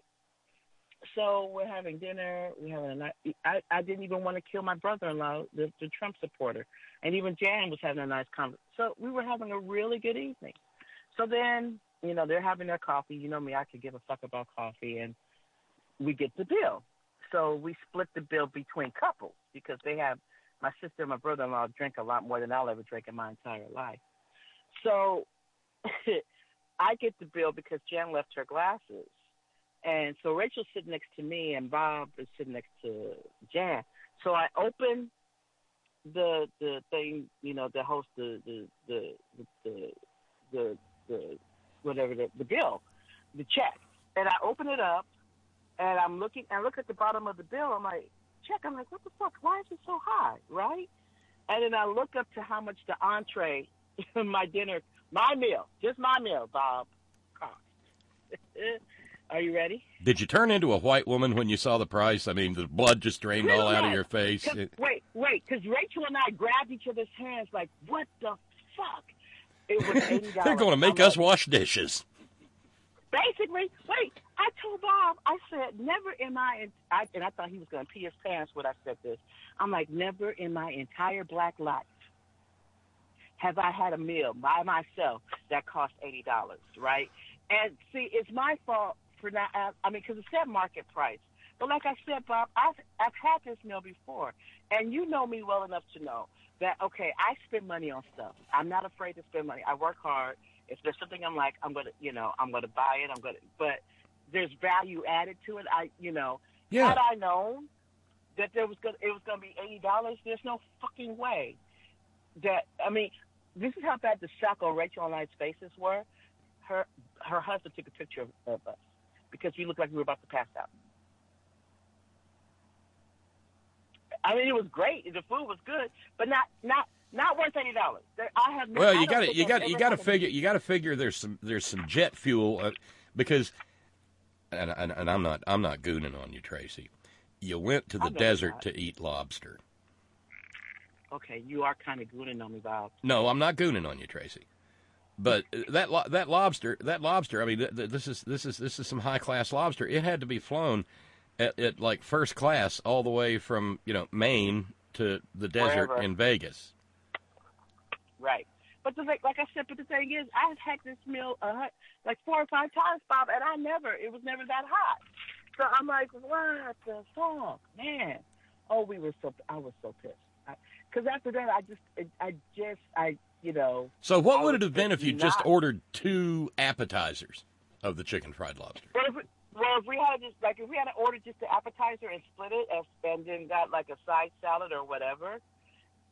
Speaker 11: So we're having dinner. We're having a nice. I, I didn't even want to kill my brother-in-law, the, the Trump supporter, and even Jan was having a nice conversation. So we were having a really good evening. So then, you know, they're having their coffee. You know me, I could give a fuck about coffee, and we get the bill. So we split the bill between couples because they have my sister and my brother-in-law drink a lot more than I'll ever drink in my entire life. So I get the bill because Jan left her glasses. And so Rachel's sitting next to me, and Bob is sitting next to Jan. So I open the the thing, you know, that hosts the the the the the, the whatever the, the bill, the check, and I open it up, and I'm looking. I look at the bottom of the bill. I'm like, check. I'm like, what the fuck? Why is it so high, right? And then I look up to how much the entree, my dinner, my meal, just my meal, Bob, cost. Are you ready?
Speaker 4: Did you turn into a white woman when you saw the price? I mean, the blood just drained all out of your face.
Speaker 11: Cause, wait, wait, because Rachel and I grabbed each other's hands like, what the fuck? It was eighty dollars.
Speaker 4: They're going to make
Speaker 11: I'm
Speaker 4: us
Speaker 11: like,
Speaker 4: wash dishes.
Speaker 11: Basically, wait, I told Bob, I said, never in my, I, and I thought he was going to pee his pants when I said this. I'm like, never in my entire black life have I had a meal by myself that cost eighty dollars, right? And see, it's my fault. For now, I mean, because it's at market price. But like I said, Bob, I've I've had this meal before, and you know me well enough to know that okay, I spend money on stuff. I'm not afraid to spend money. I work hard. If there's something I'm like, I'm gonna, you know, I'm gonna buy it. I'm gonna, but there's value added to it. I, you know,
Speaker 4: Yeah.
Speaker 11: had I known that there was gonna, it was gonna be eighty dollars, there's no fucking way. That I mean, this is how bad the shock on Rachel and I's faces were. Her her husband took a picture of, of us. Because we looked like we were about to pass out. I mean, it was great. The food was good, but not not not worth eighty dollars. I have. No,
Speaker 4: Well,
Speaker 11: I
Speaker 4: you
Speaker 11: don't
Speaker 4: got to
Speaker 11: think
Speaker 4: you
Speaker 11: I've
Speaker 4: got
Speaker 11: ever
Speaker 4: you got to
Speaker 11: had a-
Speaker 4: figure you got to figure there's some there's some jet fuel uh, because, and, and and I'm not I'm not gooning on you, Tracy. You went to
Speaker 11: I
Speaker 4: the
Speaker 11: know
Speaker 4: desert
Speaker 11: that.
Speaker 4: to eat lobster.
Speaker 11: Okay, you are kind of gooning on me, Bob.
Speaker 4: No, I'm not gooning on you, Tracy. But that lo- that lobster, that lobster. I mean, th- th- this is this is this is some high class lobster. It had to be flown at, at like first class all the way from you know Maine to the desert
Speaker 11: Wherever.
Speaker 4: in Vegas.
Speaker 11: Right. But the thing, like I said, but the thing is, I've had this meal uh, like four or five times, Bob, and I never, it was never that hot. So I'm like, what the fuck, man? Oh, we were so, I was so pissed. Because after that, I just, I just, I, you know.
Speaker 4: So what
Speaker 11: I
Speaker 4: would
Speaker 11: was
Speaker 4: it have been if you
Speaker 11: not,
Speaker 4: just ordered two appetizers of the chicken fried lobster?
Speaker 11: Well, if, we- well, if we had just, like, if we had ordered just the appetizer and split it and, and then got like a side salad or whatever,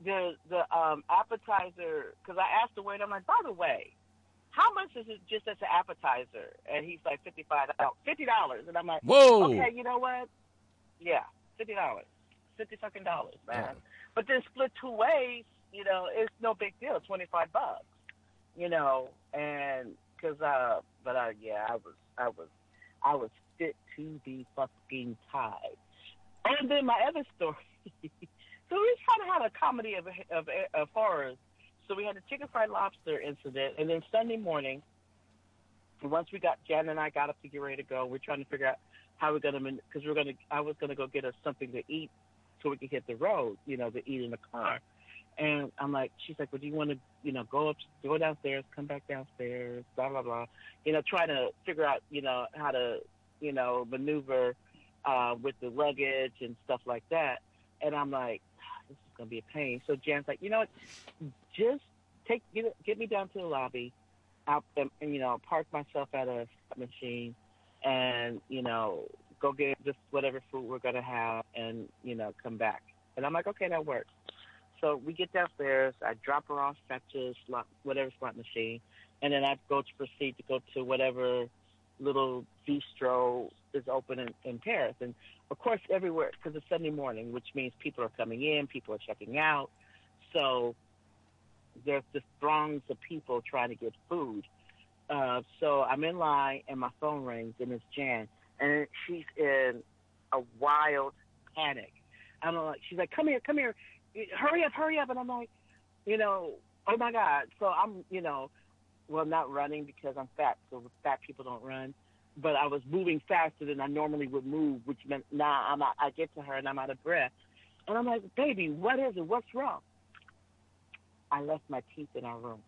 Speaker 11: the the um, appetizer, because I asked the waiter, I'm like, by the way, how much is it just as an appetizer? And he's like, fifty-five dollars. fifty dollars. And I'm like,
Speaker 4: whoa.
Speaker 11: Okay, you know what? Yeah, fifty dollars. fifty fucking dollars, man.
Speaker 4: Oh.
Speaker 11: But then split two ways, you know, it's no big deal, twenty-five bucks, you know, and because, uh, but uh, yeah, I was, I was, I was fit to be fucking tied. And then my other story, so we kind of had a comedy of, of, of horrors. So we had a chicken fried lobster incident, and then Sunday morning, once we got, Jan and I got up to get ready to go, we're trying to figure out how we're going to, because we're going to, I was going to go get us something to eat so we could hit the road, you know, to eat in the car. And I'm like, she's like, well, do you want to, you know, go up, go downstairs, come back downstairs, blah, blah, blah. You know, trying to figure out, you know, how to, you know, maneuver uh, with the luggage and stuff like that. And I'm like, this is going to be a pain. So Jan's like, you know what, just take, get, get me down to the lobby. I'll, and, and, you know, park myself at a machine and, you know, go get just whatever food we're going to have and, you know, come back. And I'm like, okay, that works. So we get downstairs, I drop her off at the slot, whatever slot machine, and then I go to proceed to go to whatever little bistro is open in, in Paris. And, of course, everywhere, because it's Sunday morning, which means people are coming in, people are checking out. So there's just throngs of people trying to get food. Uh, so I'm in line, and my phone rings, and it's Jan. And she's in a wild panic. I'm like, she's like, come here, come here. Hurry up, hurry up. And I'm like, you know, oh, my God. So I'm, you know, well, not running because I'm fat, so fat people don't run. But I was moving faster than I normally would move, which meant, nah, I'm out, I get to her and I'm out of breath. And I'm like, baby, what is it? What's wrong? I left my teeth in our room.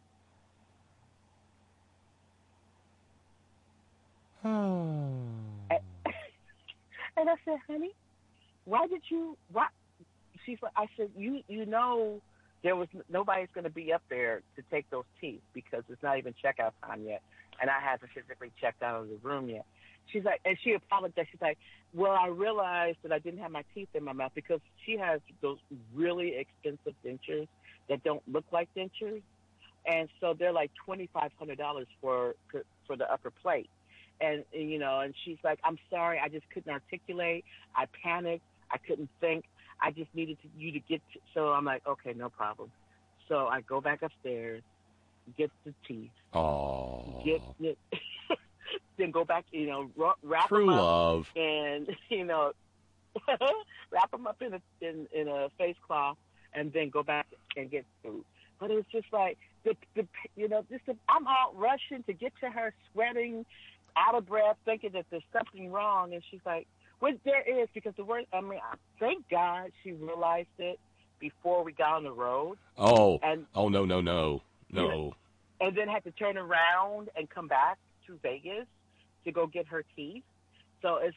Speaker 11: and, and I said, honey, why did you, why? She's like, I said, you you know there was nobody's going to be up there to take those teeth because it's not even checkout time yet, and I haven't physically checked out of the room yet. She's like, and she apologized. She's like, well, I realized that I didn't have my teeth in my mouth because she has those really expensive dentures that don't look like dentures, and so they're like twenty-five hundred dollars for for the upper plate, and you know, and she's like, I'm sorry, I just couldn't articulate. I panicked. I couldn't think. I just needed to, you to get to, so I'm like, okay, no problem. So I go back upstairs, get the teeth.
Speaker 4: Oh.
Speaker 11: Get it, then go back, you know, wrap
Speaker 4: True
Speaker 11: them up.
Speaker 4: love.
Speaker 11: And, you know, wrap them up in a, in, in a face cloth and then go back and get food. But it was just like, the, the you know, just the, I'm out rushing to get to her, sweating, out of breath, thinking that there's something wrong. And she's like, well, there is, because the word, I mean, thank God she realized it before we got on the road.
Speaker 4: Oh,
Speaker 11: and,
Speaker 4: oh no, no, no, no.
Speaker 11: You know, and then had to turn around and come back to Vegas to go get her teeth. So it's,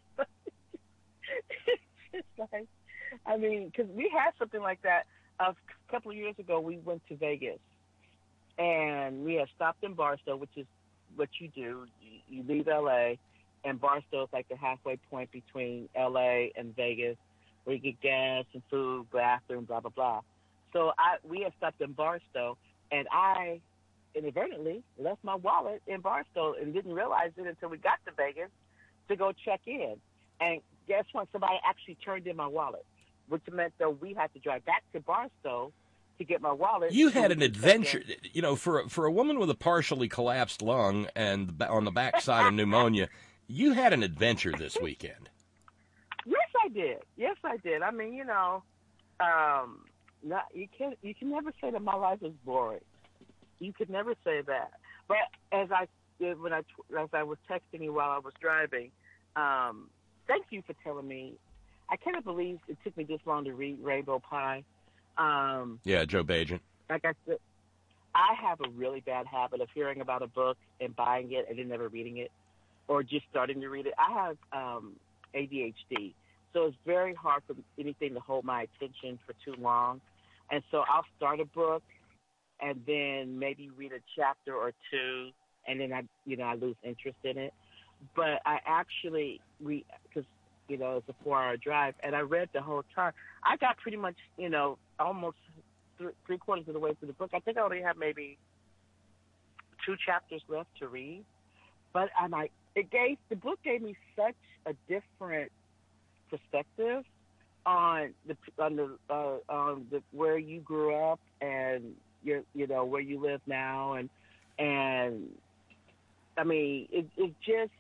Speaker 11: it's like, I mean, because we had something like that a couple of years ago. We went to Vegas, and we had stopped in Barstow, which is what you do. You, you leave L A, and Barstow is like the halfway point between L A and Vegas, where you get gas and food, bathroom, blah, blah, blah. So I we had stopped in Barstow, and I inadvertently left my wallet in Barstow and didn't realize it until we got to Vegas to go check in. And guess what? Somebody actually turned in my wallet, which meant, though, we had to drive back to Barstow to get my wallet.
Speaker 4: You had an adventure, you know, for, for a woman with a partially collapsed lung and on the backside of pneumonia. You had an adventure this weekend.
Speaker 11: Yes, I did. Yes, I did. I mean, you know, um, not, you can you can never say that my life is boring. You could never say that. But as I did when I as I was texting you while I was driving, um, thank you for telling me. I can't believe it took me this long to read Rainbow Pie. Um,
Speaker 4: yeah, Joe Bajan.
Speaker 11: Like I said, I have a really bad habit of hearing about a book and buying it and then never reading it, or just starting to read it. I have um, A D H D, so it's very hard for anything to hold my attention for too long. And so I'll start a book and then maybe read a chapter or two, and then I, you know, I lose interest in it. But I actually read, because, you know, it's a four-hour drive, and I read the whole time. I got pretty much, you know, almost th- three quarters of the way through the book. I think I only have maybe two chapters left to read. But I'm like, it gave the book gave me such a different perspective on the on the uh, on the where you grew up and your you know where you live now, and and I mean it it just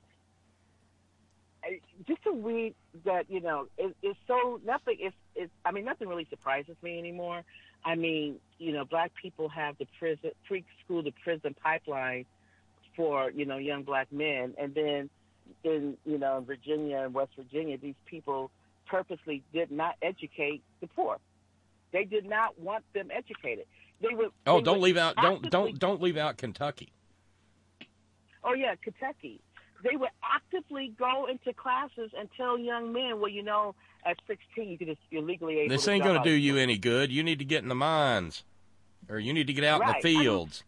Speaker 11: just to read that, you know, it, it's so nothing. It's it's I mean nothing really surprises me anymore. I mean, you know, black people have the prison preschool to prison pipeline for, you know, young black men, and then in, you know, Virginia and West Virginia, these people purposely did not educate the poor. They did not want them educated. They would.
Speaker 4: Oh,
Speaker 11: they
Speaker 4: don't
Speaker 11: would
Speaker 4: leave out don't
Speaker 11: actively,
Speaker 4: don't don't leave out Kentucky.
Speaker 11: Oh yeah, Kentucky. They would actively go into classes and tell young men, well, you know, at sixteen you could you're legally able.
Speaker 4: This
Speaker 11: to
Speaker 4: ain't
Speaker 11: go
Speaker 4: going to
Speaker 11: out.
Speaker 4: do you any good. You need to get in the mines, or you need to get out
Speaker 11: Right.
Speaker 4: in the fields.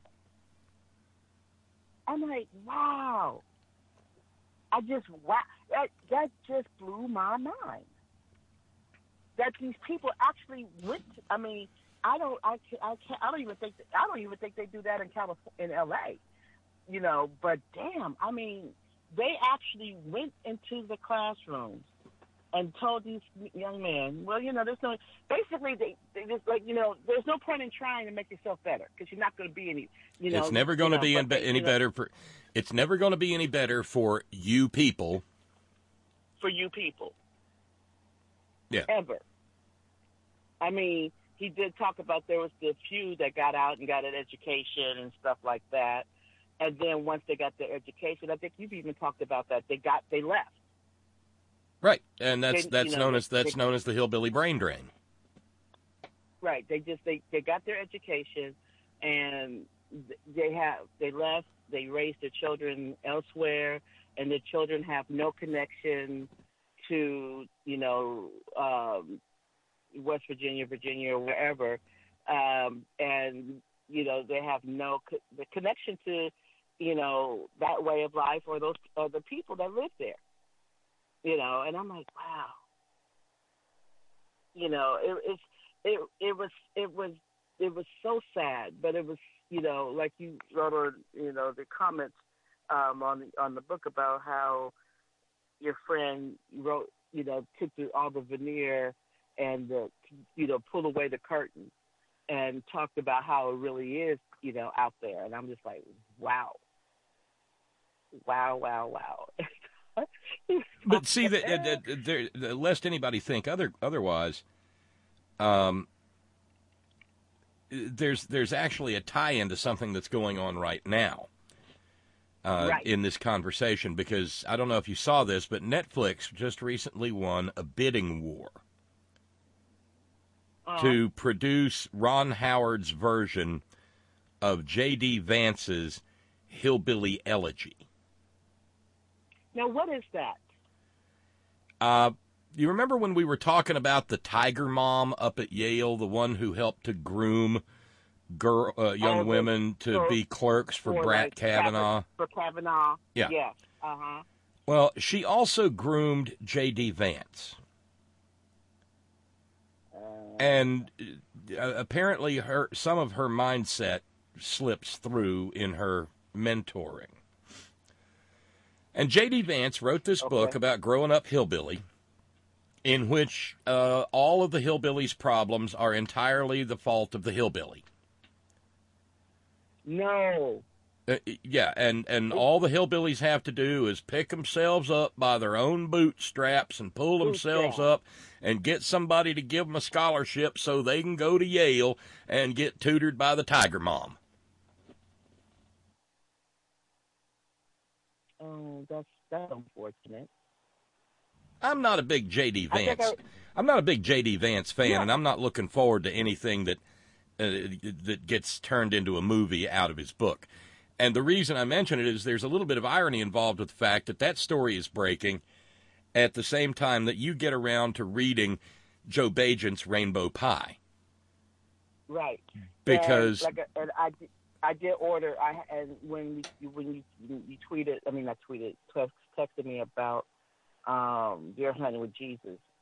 Speaker 11: I'm like, wow. I just wow. That that just blew my mind. That these people actually went. To, I mean, I don't. I can't, I can't. I don't even think. That, I don't even think they do that in California, in L A. You know, but damn. I mean, they actually went into the classrooms and told these young men, well, you know, there's no. Basically, they, they just like, you know, there's no point in trying to make yourself better because you're not going to be any. You know,
Speaker 4: it's never going to
Speaker 11: you know,
Speaker 4: be in,
Speaker 11: but they,
Speaker 4: any
Speaker 11: you know,
Speaker 4: better for. It's never going to be any better for you people.
Speaker 11: For you people.
Speaker 4: Yeah.
Speaker 11: Ever. I mean, he did talk about there was the few that got out and got an education and stuff like that. And then once they got their education, I think you've even talked about that. They got, they left.
Speaker 4: Right, and that's
Speaker 11: They-
Speaker 4: that's
Speaker 11: you know,
Speaker 4: known
Speaker 11: they-
Speaker 4: as that's
Speaker 11: they-
Speaker 4: known as the hillbilly brain drain.
Speaker 11: Right. They just they, they got their education, and th- they have they left. They raised their children elsewhere, and their children have no connection to, you know, um, West Virginia, Virginia, or wherever, um, and you know they have no co- the connection to, you know, that way of life or those or the people that live there. You know, and I'm like, wow. You know, it, it's it it was it was it was so sad, but it was, you know, like you wrote on, you know, the comments um, on the on the book about how your friend wrote, you know, took the, all the veneer and the, you know, pulled away the curtain and talked about how it really is, you know, out there, and I'm just like, wow, wow, wow, wow.
Speaker 4: But see, that uh, there, uh, lest anybody think other otherwise, um, there's there's actually a tie-in to something that's going on right now uh,
Speaker 11: Right.
Speaker 4: in this conversation, because I don't know if you saw this, but Netflix just recently won a bidding war
Speaker 11: Uh-huh.
Speaker 4: to produce Ron Howard's version of J D. Vance's Hillbilly Elegy.
Speaker 11: Now, what is that?
Speaker 4: Uh, you remember when we were talking about the Tiger Mom up at Yale, the one who helped to groom girl, uh, young
Speaker 11: Oh, the-
Speaker 4: women to
Speaker 11: for-
Speaker 4: be clerks for, Brett
Speaker 11: like,
Speaker 4: Kavanaugh?
Speaker 11: For Kavanaugh.
Speaker 4: Yeah.
Speaker 11: Yes. Uh huh.
Speaker 4: Well, she also groomed J D. Vance. And uh, apparently her some of her mindset slips through in her mentoring. And J D. Vance wrote this book
Speaker 11: Okay.
Speaker 4: about growing up hillbilly, in which uh, all of the hillbilly's problems are entirely the fault of the hillbilly.
Speaker 11: No.
Speaker 4: Uh, yeah, and, and all the hillbillies have to do is pick themselves up by their own bootstraps and pull themselves
Speaker 11: Bootstrap.
Speaker 4: up and get somebody to give them a scholarship so they can go to Yale and get tutored by the Tiger Mom.
Speaker 11: Oh, that's that's unfortunate.
Speaker 4: I'm not a big J D.
Speaker 11: I think
Speaker 4: Vance.
Speaker 11: I-
Speaker 4: I'm not a big J D. Vance fan,
Speaker 11: Yeah.
Speaker 4: and I'm not looking forward to anything that uh, that gets turned into a movie out of his book. And the reason I mention it is there's a little bit of irony involved with the fact that that story is breaking at the same time that you get around to reading Joe Bagent's Rainbow Pie.
Speaker 11: Right.
Speaker 4: Because
Speaker 11: and, like, and I, did- I did order. I and when you when you you tweeted, I mean not tweeted, text, texted me about um, Deer Hunting with Jesus.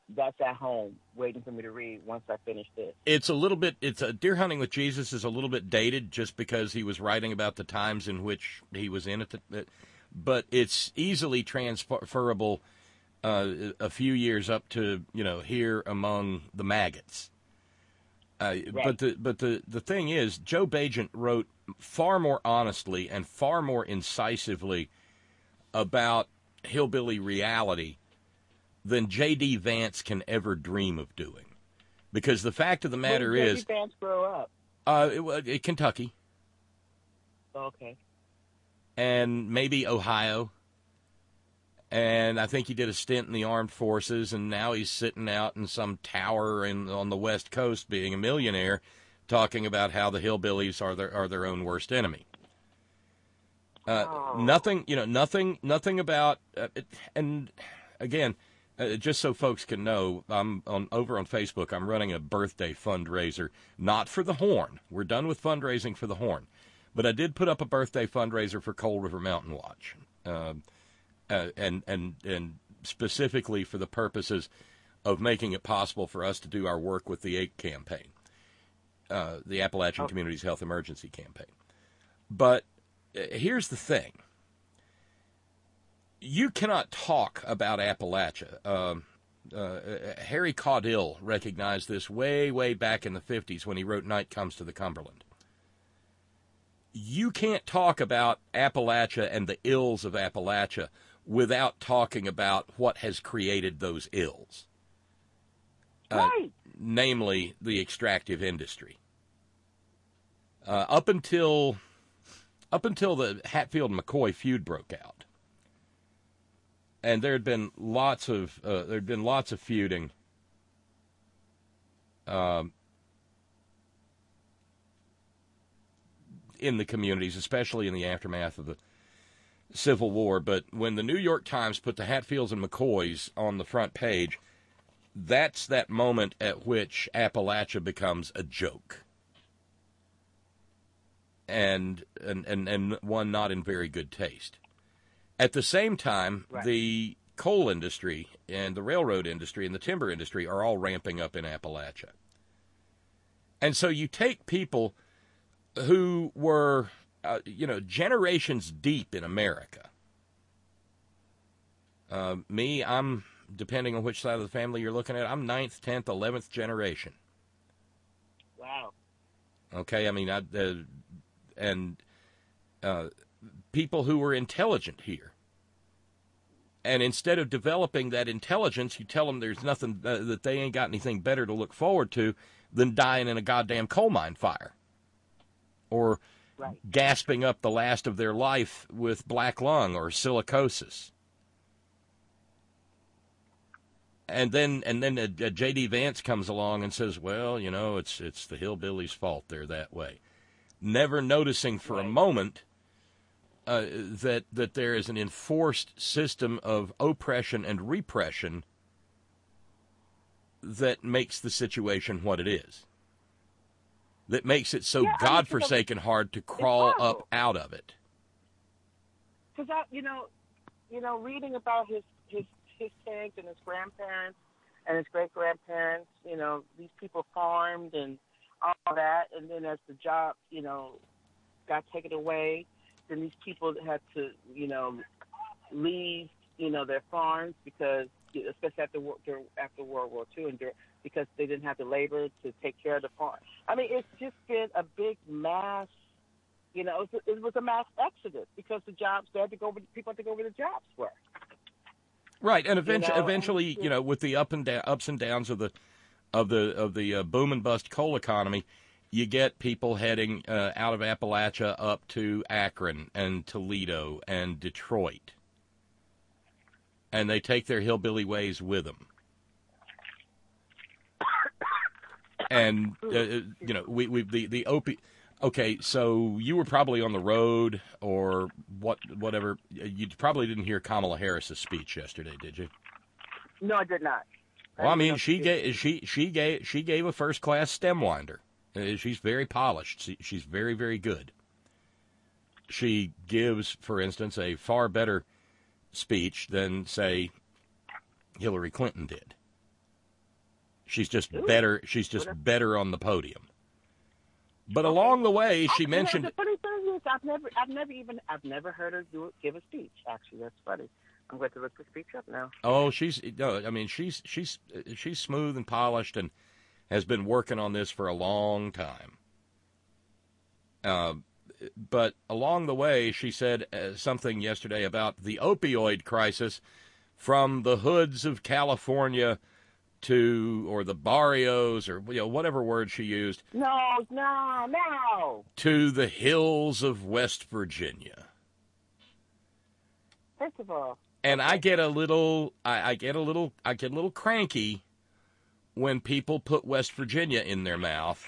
Speaker 11: that's at home waiting for me to read once I finish this.
Speaker 4: It's a little bit, it's a, Deer Hunting with Jesus is a little bit dated just because he was writing about the times in which he was in it, but it's easily transferable uh, a few years up to, you know, here among the maggots. Uh, right. But the but the, the thing is, Joe Bagent wrote far more honestly and far more incisively about hillbilly reality than J D. Vance can ever dream of doing. Because the fact of the matter
Speaker 11: Where did
Speaker 4: is...
Speaker 11: J D. Vance grow up?
Speaker 4: Uh, it, it, Kentucky.
Speaker 11: Okay.
Speaker 4: And maybe Ohio. And I think he did a stint in the armed forces, and now he's sitting out in some tower in, on the West Coast being a millionaire, talking about how the hillbillies are their, are their own worst enemy. Uh, oh. Nothing, you know, nothing, nothing about, uh, it, and again... Uh, just so folks can know, I'm on over on Facebook. I'm running a birthday fundraiser, not for the Horn. We're done with fundraising for the Horn, but I did put up a birthday fundraiser for Cold River Mountain Watch, uh, uh, and and and specifically for the purposes of making it possible for us to do our work with the A C E campaign, uh, the Appalachian oh. Communities Health Emergency Campaign. But uh, here's the thing. You cannot talk about Appalachia. Um, uh, Harry Caudill recognized this way, way back in the fifties when he wrote Night Comes to the Cumberland. You can't talk about Appalachia and the ills of Appalachia without talking about what has created those ills. Uh,
Speaker 11: right.
Speaker 4: Namely, the extractive industry. Uh, up until up until the Hatfield-McCoy feud broke out, and there had been lots of uh, there had been lots of feuding. Um, in the communities, especially in the aftermath of the Civil War. But when the New York Times put the Hatfields and McCoys on the front page, that's that moment at which Appalachia becomes a joke. And and, and, and one not in very good taste. At the same time, right. the coal industry and the railroad industry and the timber industry are all ramping up in Appalachia. And so you take people who were, uh, you know, generations deep in America. Uh, me, I'm, depending on which side of the family you're looking at, I'm ninth, tenth, eleventh generation.
Speaker 11: Wow.
Speaker 4: Okay, I mean, I, uh, and uh, people who were intelligent here. And instead of developing that intelligence, you tell them there's nothing, uh, that they ain't got anything better to look forward to than dying in a goddamn coal mine fire. Or right. gasping up the last of their life with black lung or silicosis. And then and then a, a J D. Vance comes along and says, well, you know, it's it's the hillbillies' fault they're that way. Never noticing for right. a moment uh, that that there is an enforced system of oppression and repression that makes the situation what it is. That makes it so
Speaker 11: yeah,
Speaker 4: godforsaken I mean, hard to crawl up out of it.
Speaker 11: Because I, you know, you know, reading about his his his parents and his grandparents and his great grandparents, you know, these people farmed and all that, and then as the job, you know, got taken away, then these people had to, you know, leave, you know, their farms because, especially after after World War Two, and because they didn't have the labor to take care of the farm. I mean, it's just been a big mass, you know, it was, it was a mass exodus because the jobs, they had to go over, people had to go where the jobs were.
Speaker 4: Right, and eventually,
Speaker 11: you know,
Speaker 4: eventually,
Speaker 11: and,
Speaker 4: you know, with the up and down, ups and downs of the of the of the uh, boom and bust coal economy, you get people heading uh, out of Appalachia up to Akron and Toledo and Detroit, and they take their hillbilly ways with them. And uh, you know, we we the the opi- Okay, so you were probably on the road or what? Whatever. You probably didn't hear Kamala Harris's speech yesterday, did you?
Speaker 11: No, I did not.
Speaker 4: Well, I mean, she gave she she gave she gave a first class stem winder. Uh, she's very polished. She, she's very very good. She gives, for instance, a far better speech than, say, Hillary Clinton did. She's just
Speaker 11: Ooh.
Speaker 4: better. She's just better on the podium. But along the way, she
Speaker 11: Oh,
Speaker 4: mentioned.
Speaker 11: You know, the funny thing is, I've never, I've never even, I've never heard her do give a speech. Actually, that's funny. I'm going to look the speech up now.
Speaker 4: Oh, she's no. I mean, she's she's she's smooth and polished, and has been working on this for a long time. Uh, but along the way, she said uh, something yesterday about the opioid crisis, from the hoods of California to, or the barrios, or you know, whatever word she used.
Speaker 11: No, no, no.
Speaker 4: To the hills of West Virginia.
Speaker 11: First of all.
Speaker 4: And I get a little, I, I get a little, I get a little cranky when people put West Virginia in their mouth.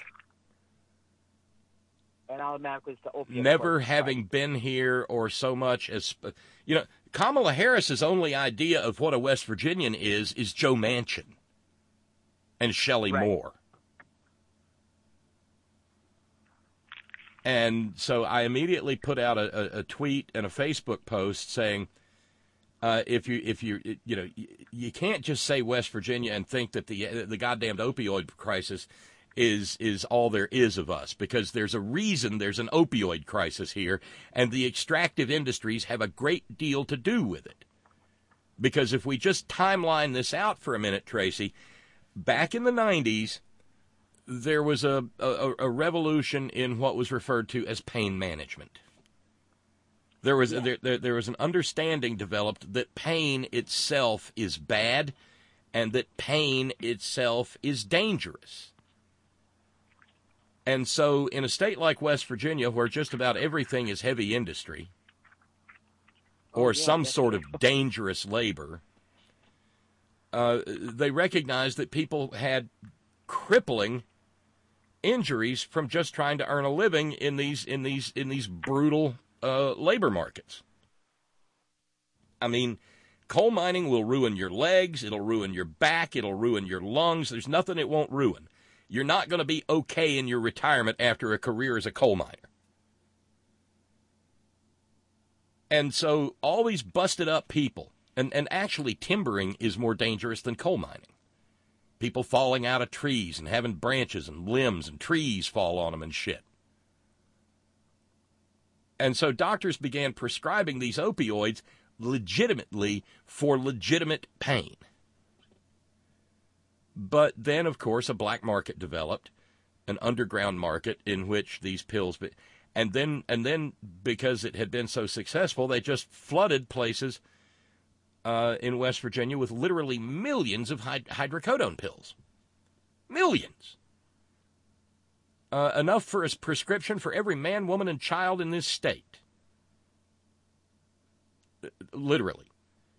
Speaker 11: And automatically it's the opiate.
Speaker 4: Never having been here or so much as, you know, Kamala Harris's only idea of what a West Virginian is, is Joe Manchin and Shelley
Speaker 11: right.
Speaker 4: Moore. And so I immediately put out a, a, a tweet and a Facebook post saying, uh, if you if you you know you, you can't just say West Virginia and think that the the goddamn opioid crisis is is all there is of us, because there's a reason there's an opioid crisis here, and the extractive industries have a great deal to do with it. Because if we just timeline this out for a minute, Tracy, back in the nineties, there was a, a, a revolution in what was referred to as pain management. There was, yeah. there, there, there was an understanding developed that pain itself is bad and that pain itself is dangerous. And so in a state like West Virginia, where just about everything is heavy industry or oh, yeah, some sort of dangerous labor, uh, they recognized that people had crippling injuries from just trying to earn a living in these in these in these brutal uh, labor markets. I mean, coal mining will ruin your legs, it'll ruin your back, it'll ruin your lungs. There's nothing it won't ruin. You're not going to be okay in your retirement after a career as a coal miner. And so all these busted up people, and, and actually timbering is more dangerous than coal mining. People falling out of trees and having branches and limbs and trees fall on them and shit. And so doctors began prescribing these opioids legitimately for legitimate pain. But then, of course, a black market developed, an underground market in which these pills, be, and then and then because it had been so successful, they just flooded places uh, in West Virginia with literally millions of hyd- hydrocodone pills. Millions. Uh, enough for a prescription for every man, woman, and child in this state. Literally.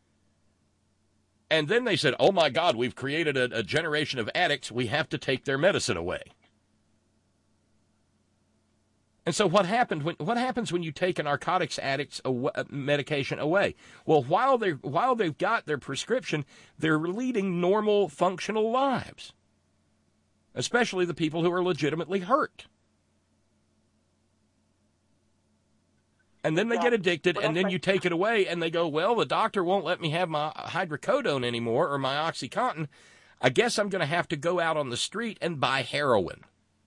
Speaker 4: And then they said, oh, my God, we've created a, a generation of addicts. We have to take their medicine away. And so what happened? When, what happens when you take a narcotics addict's aw- medication away? Well, while, they're, while they've got their prescription, they're leading normal, functional lives, especially the people who are legitimately hurt. And then they get addicted, and then you take it away, and they go, well, the doctor won't let me have my hydrocodone anymore or my OxyContin. I guess I'm going to have to go out on the street and buy heroin.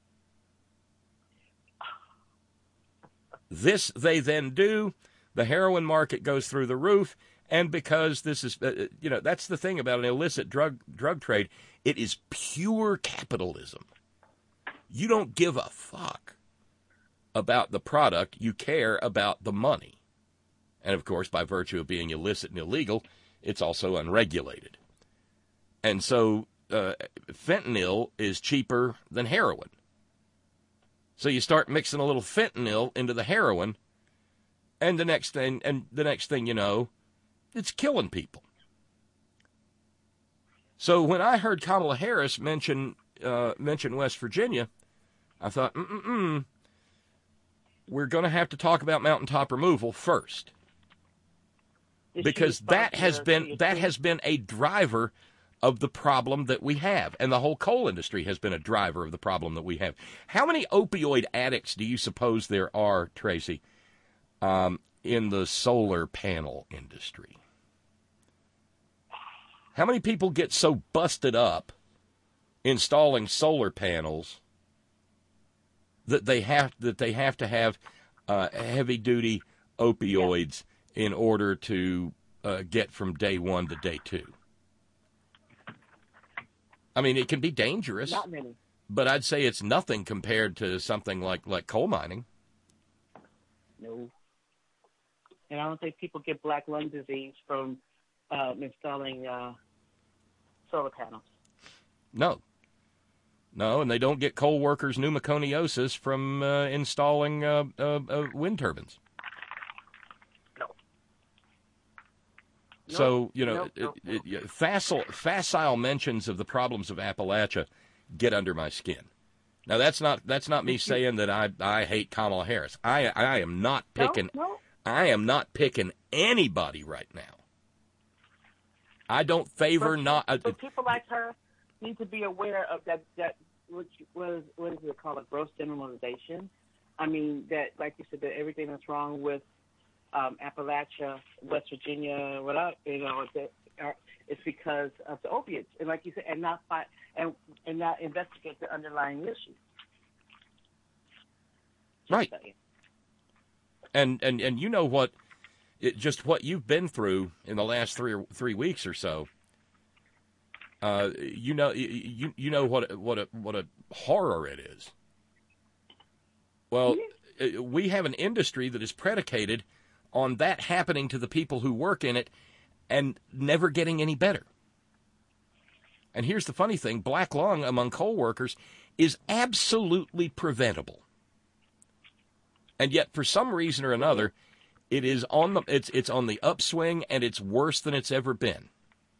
Speaker 4: This they then do. The heroin market goes through the roof, and because this is, uh, you know, that's the thing about an illicit drug drug trade. It is pure capitalism. You don't give a fuck about the product, you care about the money. And, of course, by virtue of being illicit and illegal, it's also unregulated. And so uh, fentanyl is cheaper than heroin. So you start mixing a little fentanyl into the heroin, and the next thing, and the next thing you know, it's killing people. So when I heard Kamala Harris mention uh, mention West Virginia, I thought, mm-mm-mm. We're going to have to talk about mountaintop removal first, because that has been that has been a driver of the problem that we have, and the whole coal industry has been a driver of the problem that we have. How many opioid addicts do you suppose there are, Tracy, um, in the solar panel industry? How many people get so busted up installing solar panels that they have that they have to have uh, heavy-duty opioids yeah. in order to uh, get from day one to day two. I mean, it can be dangerous.
Speaker 11: Not many.
Speaker 4: But I'd say it's nothing compared to something like, like coal mining.
Speaker 11: No. And I don't think people get black lung disease from um, installing uh, solar panels.
Speaker 4: No. No, and they don't get coal workers pneumoconiosis from uh, installing uh, uh, uh, wind turbines.
Speaker 11: No.
Speaker 4: So, you know,
Speaker 11: nope, nope,
Speaker 4: it,
Speaker 11: nope.
Speaker 4: It, facile, facile mentions of the problems of Appalachia get under my skin. Now, that's not that's not me saying that I, I hate Kamala Harris. I I am not picking
Speaker 11: no, no.
Speaker 4: I am not picking anybody right now. I don't favor
Speaker 11: but,
Speaker 4: not. Uh,
Speaker 11: but people like her need to be aware of that. That which was what is it called, a gross generalization. I mean that, like you said, that everything that's wrong with um, Appalachia, West Virginia, whatever, you know, that are, it's because of the opiates, and like you said, and not fight and and not investigate the underlying issue.
Speaker 4: Right. And and and you know what, it, just what you've been through in the last three or three weeks or so. Uh, you know, you you know what what a what a horror it is. Well, mm-hmm. we have an industry that is predicated on that happening to the people who work in it, and never getting any better. And here's the funny thing: black lung among coal workers is absolutely preventable. And yet, for some reason or another, it is on the it's it's on the upswing, and it's worse than it's ever been.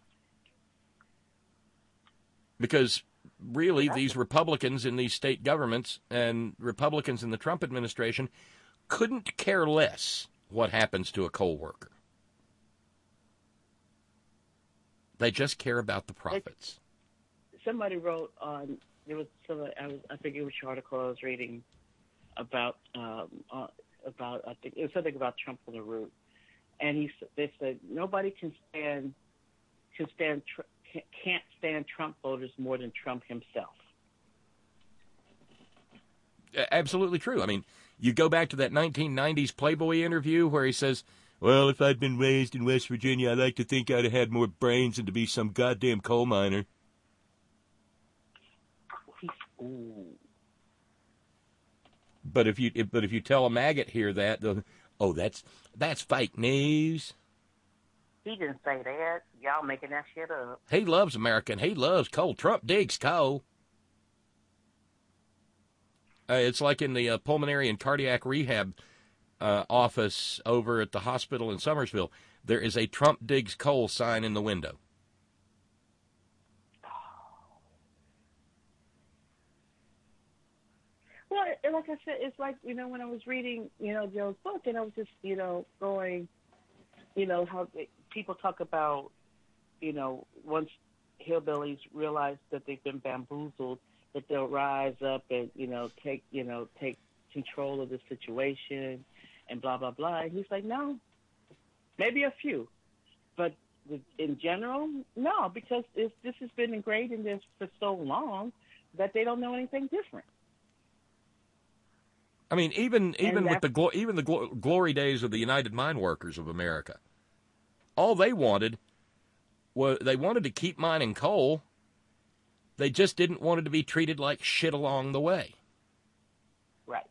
Speaker 4: Because really, these Republicans in these state governments and Republicans in the Trump administration couldn't care less what happens to a coal worker. They just care about the profits.
Speaker 11: Somebody wrote on there was some I was I forget which article I was reading about um, uh, about I think it was something about Trump on the route, and he they said nobody can stand can stand can't stand Trump voters more than Trump himself.
Speaker 4: Absolutely true. I mean, you go back to that nineteen nineties Playboy interview where he says, "Well, if I'd been raised in West Virginia, I'd like to think I'd have had more brains than to be some goddamn coal miner."
Speaker 11: Ooh.
Speaker 4: But if you but if you tell a maggot here that, oh, that's that's fake news.
Speaker 11: He didn't say that. Y'all making that shit up.
Speaker 4: He loves America, and he loves coal. Trump digs coal. Uh, it's like in the uh, pulmonary and cardiac rehab uh, office over at the hospital in Summersville. There is a Trump digs coal sign in the window.
Speaker 11: Well, like I said, it's like, you know, when I was reading, you know, Joe's book, and I was just, you know, going, you know, how people talk about, you know, once hillbillies realize that they've been bamboozled, that they'll rise up and, you know, take, you know, take control of the situation and blah, blah, blah. And he's like, no, maybe a few. But in general, no, because it's, this has been ingrained in this for so long that they don't know anything different.
Speaker 4: I mean, even even with the glo- even the glo- glory days of the United Mine Workers of America, all they wanted was they wanted to keep mining coal. They just didn't want it to be treated like shit along the way.
Speaker 11: Right.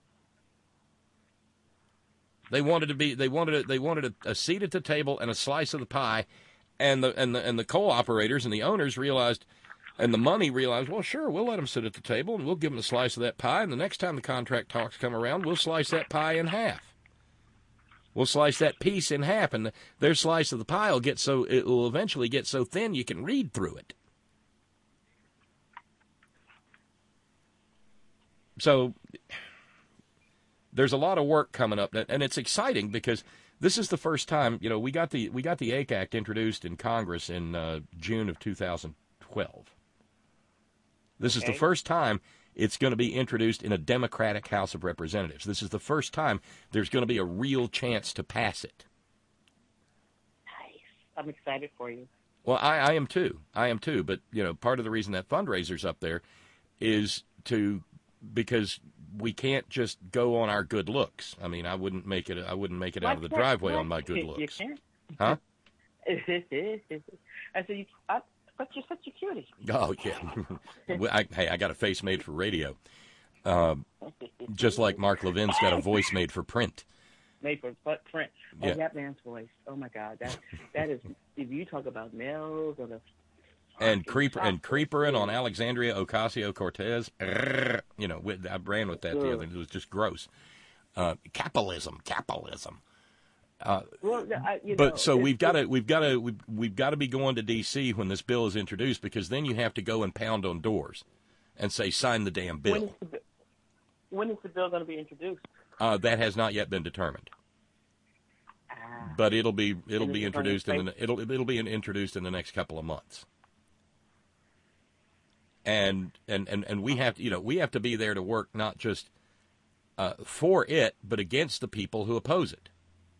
Speaker 4: They wanted to be they wanted a, they wanted a, a seat at the table and a slice of the pie, and the and the and the coal operators and the owners realized. And the money realized, well, sure, we'll let them sit at the table, and we'll give them a slice of that pie, and the next time the contract talks come around, we'll slice that pie in half. We'll slice that piece in half, and the, their slice of the pie will get so it will eventually get so thin you can read through it. So there's a lot of work coming up, and it's exciting because this is the first time, you know, we got the we got the A C E Act introduced in Congress in uh, June of two thousand twelve. This okay. is the first time it's going to be introduced in a Democratic House of Representatives. This is the first time there's going to be a real chance to pass it.
Speaker 11: Nice. I'm excited for you.
Speaker 4: Well, I, I am too. I am too. But, you know, part of the reason that fundraiser's up there is to because we can't just go on our good looks. I mean, I wouldn't make it. I wouldn't make it out of the driveway on my good looks.
Speaker 11: You can't.
Speaker 4: Huh?
Speaker 11: I said, you, I, but you're such a cutie.
Speaker 4: Oh yeah. I, hey, I got a face made for radio, um, just like Mark Levin's got a voice made for print.
Speaker 11: Made for print. Oh,
Speaker 4: Yeah.
Speaker 11: that man's voice. Oh my God, that that is. If you talk about males or the
Speaker 4: And creeper and creepering on Alexandria Ocasio-Cortez. You know, with, I ran with that the other. It was just gross. Uh, capitalism, capitalism. Uh,
Speaker 11: well, I, you
Speaker 4: but
Speaker 11: know,
Speaker 4: so we've got to we've got to we've, we've got to be going to D C when this bill is introduced, because then you have to go and pound on doors and say, sign the damn bill.
Speaker 11: When is the, when is the bill going to be introduced?
Speaker 4: Uh, that has not yet been determined.
Speaker 11: Ah.
Speaker 4: But it'll be it'll
Speaker 11: And
Speaker 4: be
Speaker 11: is it
Speaker 4: introduced
Speaker 11: going
Speaker 4: in
Speaker 11: to
Speaker 4: the it'll it'll be introduced in the next couple of months. And and, and, and we have to you know we have to be there to work not just uh, for it, but against the people who oppose it.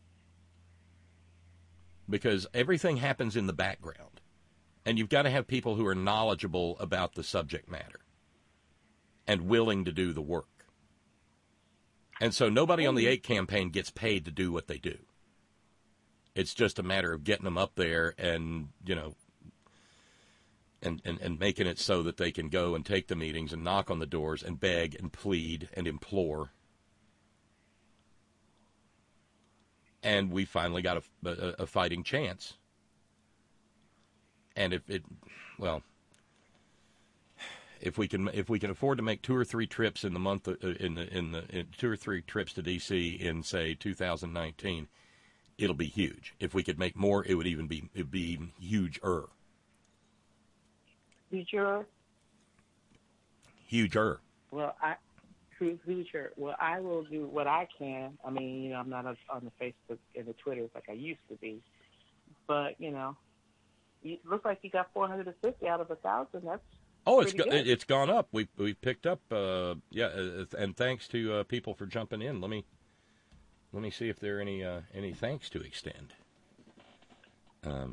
Speaker 4: Because everything happens in the background, and you've got to have people who are knowledgeable about the subject matter and willing to do the work. And so nobody on the eight campaign gets paid to do what they do. It's just a matter of getting them up there and, you know, and, and, and making it so that they can go and take the meetings and knock on the doors and beg and plead and implore. And we finally got a, a, a fighting chance. And if it, well, if we can, if we can afford to make two or three trips in the month, uh, in the in the in two or three trips to D C in say two thousand nineteen, it'll be huge. If we could make more, it would even be it'd be even huger.
Speaker 11: Huger.
Speaker 4: Huger.
Speaker 11: Well, I. Future. Well, I will do what I can. I mean, you know, I'm not on the Facebook and the Twitter like I used to be, but you know, it looks like you got four hundred fifty out of a thousand. That's
Speaker 4: oh, it's go,
Speaker 11: good.
Speaker 4: it's gone up. We we picked up. Uh, yeah, uh, and thanks to uh, people for jumping in. Let me let me see if there are any uh, any thanks to extend. Um.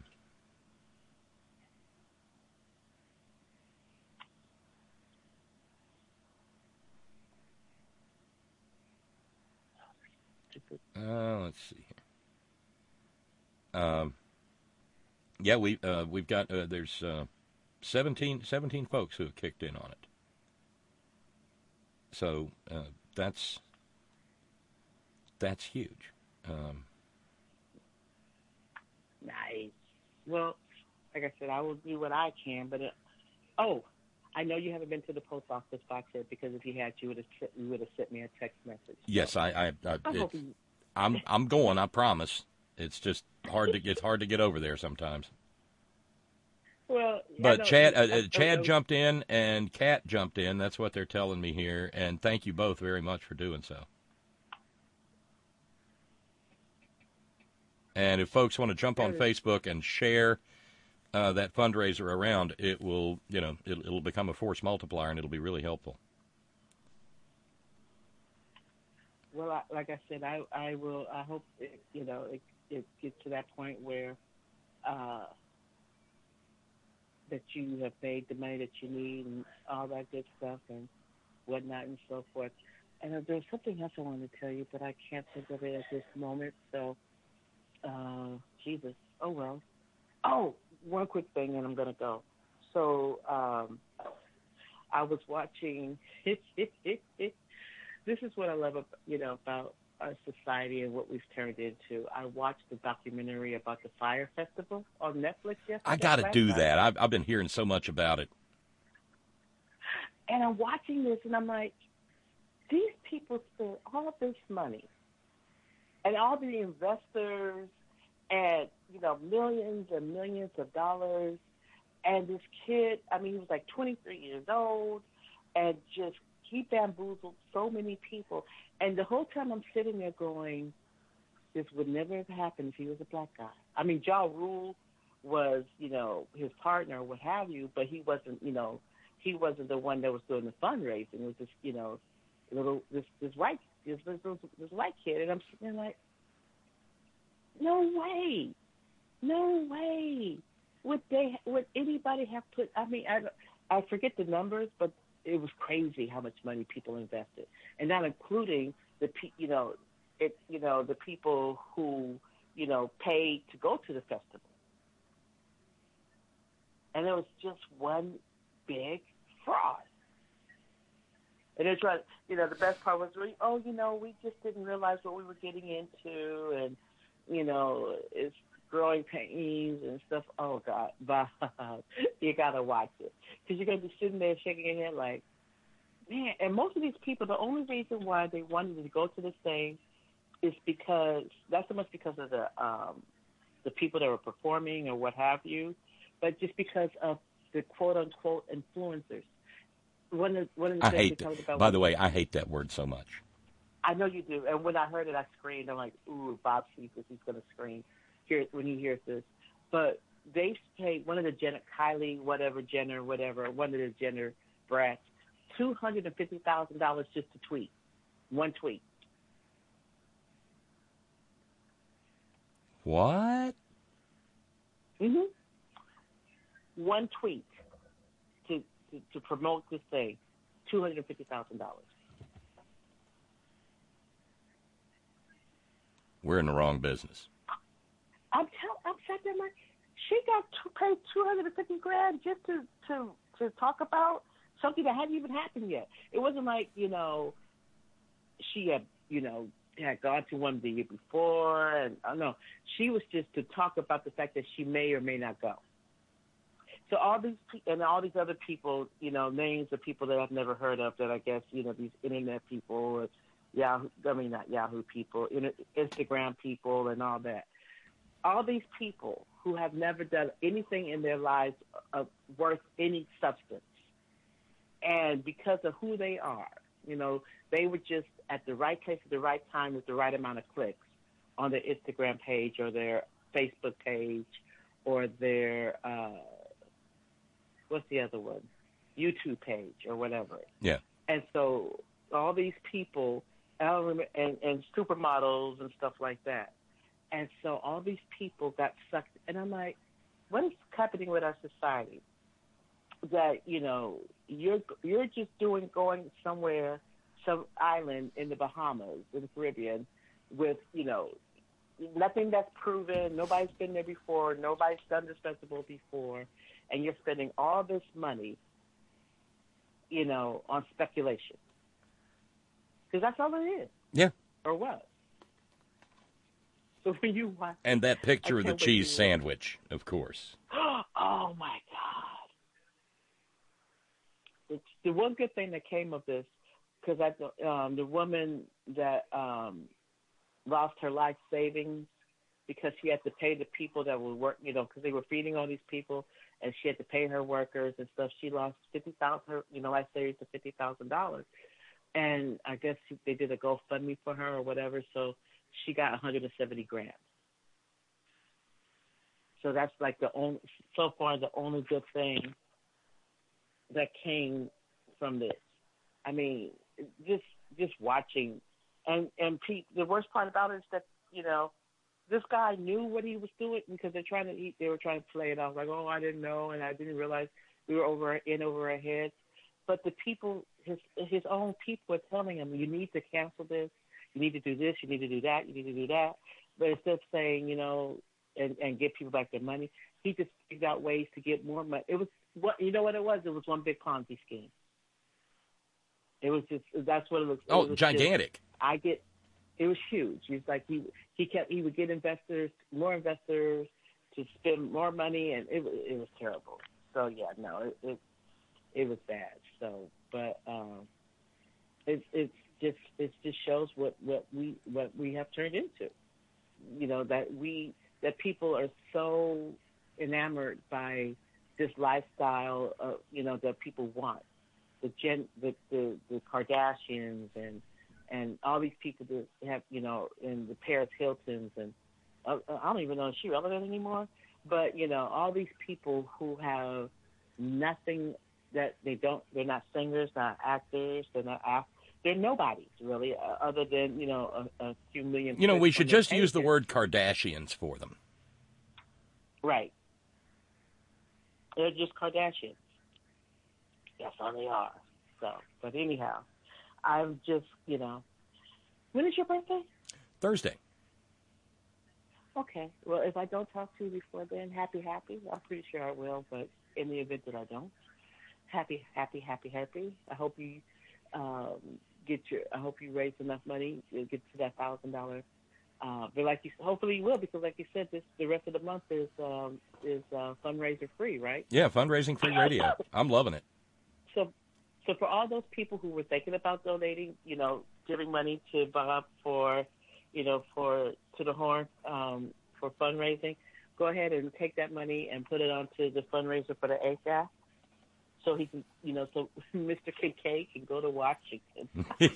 Speaker 4: Uh, let's see here. Um, yeah, we uh, we've got uh, there's uh, seventeen, seventeen folks who have kicked in on it. So uh, that's that's huge. Um,
Speaker 11: nice. Well, like I said, I will do what I can. But uh, oh, I know you haven't been to the post office box yet, because if you had, you would have you would have sent me a text message.
Speaker 4: Yes,
Speaker 11: so,
Speaker 4: I. I, I,
Speaker 11: I
Speaker 4: it,
Speaker 11: hope you,
Speaker 4: I'm I'm going. I promise. It's just hard to it's hard to get over there sometimes.
Speaker 11: Well,
Speaker 4: but
Speaker 11: know,
Speaker 4: Chad uh,
Speaker 11: I,
Speaker 4: uh, Chad
Speaker 11: I,
Speaker 4: jumped in and Kat jumped in. That's what they're telling me here, and thank you both very much for doing so. And if folks want to jump on Facebook and share uh, that fundraiser around, it will you know it'll, it'll become a force multiplier, and it'll be really helpful.
Speaker 11: Well, I, like I said, I, I will. I hope it, you know it, it gets to that point where uh, that you have paid the money that you need and all that good stuff and whatnot and so forth. And uh, there's something else I wanted to tell you, but I can't think of it at this moment. So, uh, Jesus. Oh well. Oh, one quick thing, and I'm gonna go. So, um, I was watching. This is what I love, about, you know, about our society and what we've turned into. I watched the documentary about the Fire Festival on Netflix yesterday.
Speaker 4: I got to do that. I've, I've been hearing so much about it.
Speaker 11: And I'm watching this, and I'm like, these people spend all this money, and all the investors, and, you know, millions and millions of dollars, and this kid, I mean, he was like twenty-three years old, and just he bamboozled so many people. And the whole time I'm sitting there going, this would never have happened if he was a black guy. I mean, Ja Rule was, you know, his partner, what have you, but he wasn't, you know, he wasn't the one that was doing the fundraising. It was this, you know, little, this, this white, this, this, this white kid. And I'm sitting there like, no way. No way. would they? Would anybody have put? I mean, I I forget the numbers, but it was crazy how much money people invested, and not including the pe- you know it you know the people who you know paid to go to the festival, and it was just one big fraud. And they're trying, you know, the best part was, oh, you know, we just didn't realize what we were getting into, and, you know, it's growing pains and stuff. Oh, God, Bob, you got to watch it. Because you're going to be sitting there shaking your head like, man. And most of these people, the only reason why they wanted to go to this thing is because, not so much because of the um, the people that were performing or what have you, but just because of the quote-unquote influencers. One of, one of the
Speaker 4: I
Speaker 11: things
Speaker 4: hate
Speaker 11: they talked about.
Speaker 4: By the way, I hate that word so much.
Speaker 11: I know you do. And when I heard it, I screamed. I'm like, ooh, Bob sees this. He's going to scream here when he hears this. But they paid one of the Jenner, Kylie, whatever, Jenner, whatever, one of the Jenner brats, two hundred fifty thousand dollars just to tweet. One tweet.
Speaker 4: What?
Speaker 11: Mm-hmm. One tweet. To, to, to promote this thing, two hundred fifty thousand dollars.
Speaker 4: We're in the wrong business.
Speaker 11: I'm tell, I'm sat there like, she got to pay two hundred fifty grand just to, to, to talk about something that hadn't even happened yet. It wasn't like, you know, she had, you know, had gone to one the year before, and I don't know. She was just to talk about the fact that she may or may not go. So all these pe- and all these other people, you know, names of people that I've never heard of that I guess, you know, these internet people, or Yahoo, I mean, not Yahoo people, Instagram people and all that. All these people who have never done anything in their lives of worth any substance. And because of who they are, you know, they were just at the right place at the right time with the right amount of clicks on their Instagram page or their Facebook page or their, uh, what's the other one? YouTube page or whatever.
Speaker 4: Yeah.
Speaker 11: And so all these people, I don't remember, and, and supermodels and stuff like that. And so all these people got sucked. And I'm like, what is happening with our society? That, you know, you're you're just doing going somewhere, some island in the Bahamas, in the Caribbean, with, you know, nothing that's proven. Nobody's been there before. Nobody's done this festival before. And you're spending all this money, you know, on speculation. Because that's all it is.
Speaker 4: Yeah.
Speaker 11: Or what? So when you watch...
Speaker 4: And that picture of the cheese
Speaker 11: you...
Speaker 4: sandwich, of course.
Speaker 11: Oh, my God. It's the one good thing that came of this, because um, the woman that um, lost her life savings because she had to pay the people that were work, you know, because they were feeding all these people, and she had to pay her workers and stuff. She lost fifty thousand dollars, you know, life savings to fifty thousand dollars. And I guess they did a GoFundMe for her or whatever, so she got one hundred seventy grand. So that's like the only, so far, the only good thing that came from this. I mean, just just watching, and and Pete, the worst part about it is that, you know, this guy knew what he was doing because they're trying to eat. They were trying to play it off like, oh, I didn't know, and I didn't realize we were over in over our heads. But the people, his his own people, were telling him, you need to cancel this, you need to do this, you need to do that, you need to do that. But instead of saying, you know, and, and get people back their money, he just figured out ways to get more money. It was what you know what it was. It was one big Ponzi scheme. It was just that's what it was.
Speaker 4: Oh,
Speaker 11: it was
Speaker 4: gigantic!
Speaker 11: Just, I get. It was huge. He's like he he kept he would get investors, more investors to spend more money, and it it was terrible. So yeah, no, it it, it was bad. So, but um, it it's just it just shows what, what we what we have turned into. You know, that we that people are so enamored by this lifestyle, uh, you know, that people want. The gen the, the the Kardashians and. And all these people that have, you know, in the Paris Hiltons, and uh, I don't even know if she's relevant anymore, but, you know, all these people who have nothing that they don't, they're not singers, not actors, they're not, act, they're nobodies, really, uh, other than, you know, a, a few million.
Speaker 4: You know, we should just use the word Kardashians for them.
Speaker 11: Right. They're just Kardashians. That's all they are. So, but anyhow, I'm just, you know, when is your birthday?
Speaker 4: Thursday.
Speaker 11: Okay. Well, if I don't talk to you before then, happy, happy. I'm pretty sure I will, but in the event that I don't, happy, happy, happy, happy. I hope you um, get your. I hope you raise enough money to get to that thousand dollar. Uh, but like you, hopefully you will, because like you said, this the rest of the month is um, is uh, fundraiser free, right?
Speaker 4: Yeah, fundraising free radio. I'm loving it.
Speaker 11: So, so for all those people who were thinking about donating, you know, giving money to Bob for, you know, for to the Horn um, for fundraising, go ahead and take that money and put it onto the fundraiser for the A F A, so he can, you know, so Mister Kincaid can go to Washington.